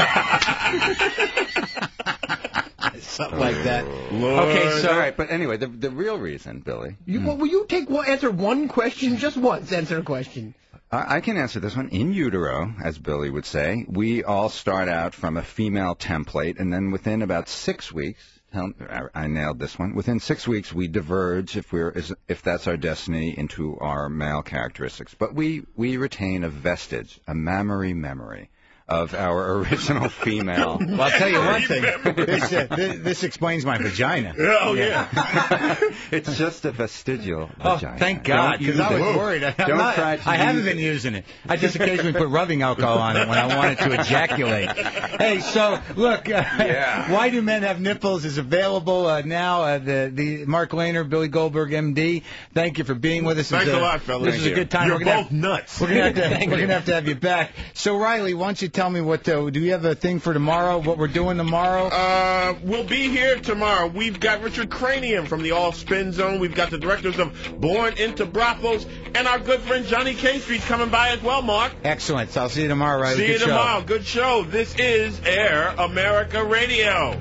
Something like that. Lord. Okay, so All right, but anyway, the the real reason, Billy. You, well, will you take one, answer one question just once? Answer a question. I I can answer this one. In utero, as Billy would say, we all start out from a female template, and then within about six weeks, I nailed this one. Within six weeks, we diverge, if we're if that's our destiny, into our male characteristics. But we we retain a vestige, a mammary memory of our original female. Well, I'll tell you one thing. This, uh, this, this explains my vagina. Oh, yeah. It's just a vestigial Oh, vagina. thank God, Don't because use I was it. worried. I'm Don't not- try to I haven't use been it. using it. I just occasionally put rubbing alcohol on it when I wanted to ejaculate. Hey, so, look, uh, Yeah. Why Do Men Have Nipples is available uh, now. Uh, the, the Mark Lehner, Billy Goldberg, M D, thank you for being with us. Thanks It's a lot, fellas. This is Thank a you. good time. You're we're gonna both have, nuts. We're going to have to Thank we're you. gonna have to have you back. So, Riley, why don't you tell me what, uh, do you have a thing for tomorrow, what we're doing tomorrow? Uh, we'll be here tomorrow. We've got Richard Cranium from the All Spin Zone. We've got the directors of Born into Brothels, and our good friend Johnny K Street coming by as well, Mark. Excellent. So I'll see you tomorrow, Riley. See Good you show. tomorrow. Good show. This is Air America Radio.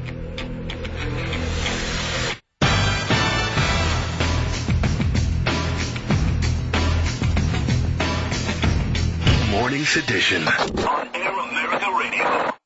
Morning Sedition. On Air America Radio.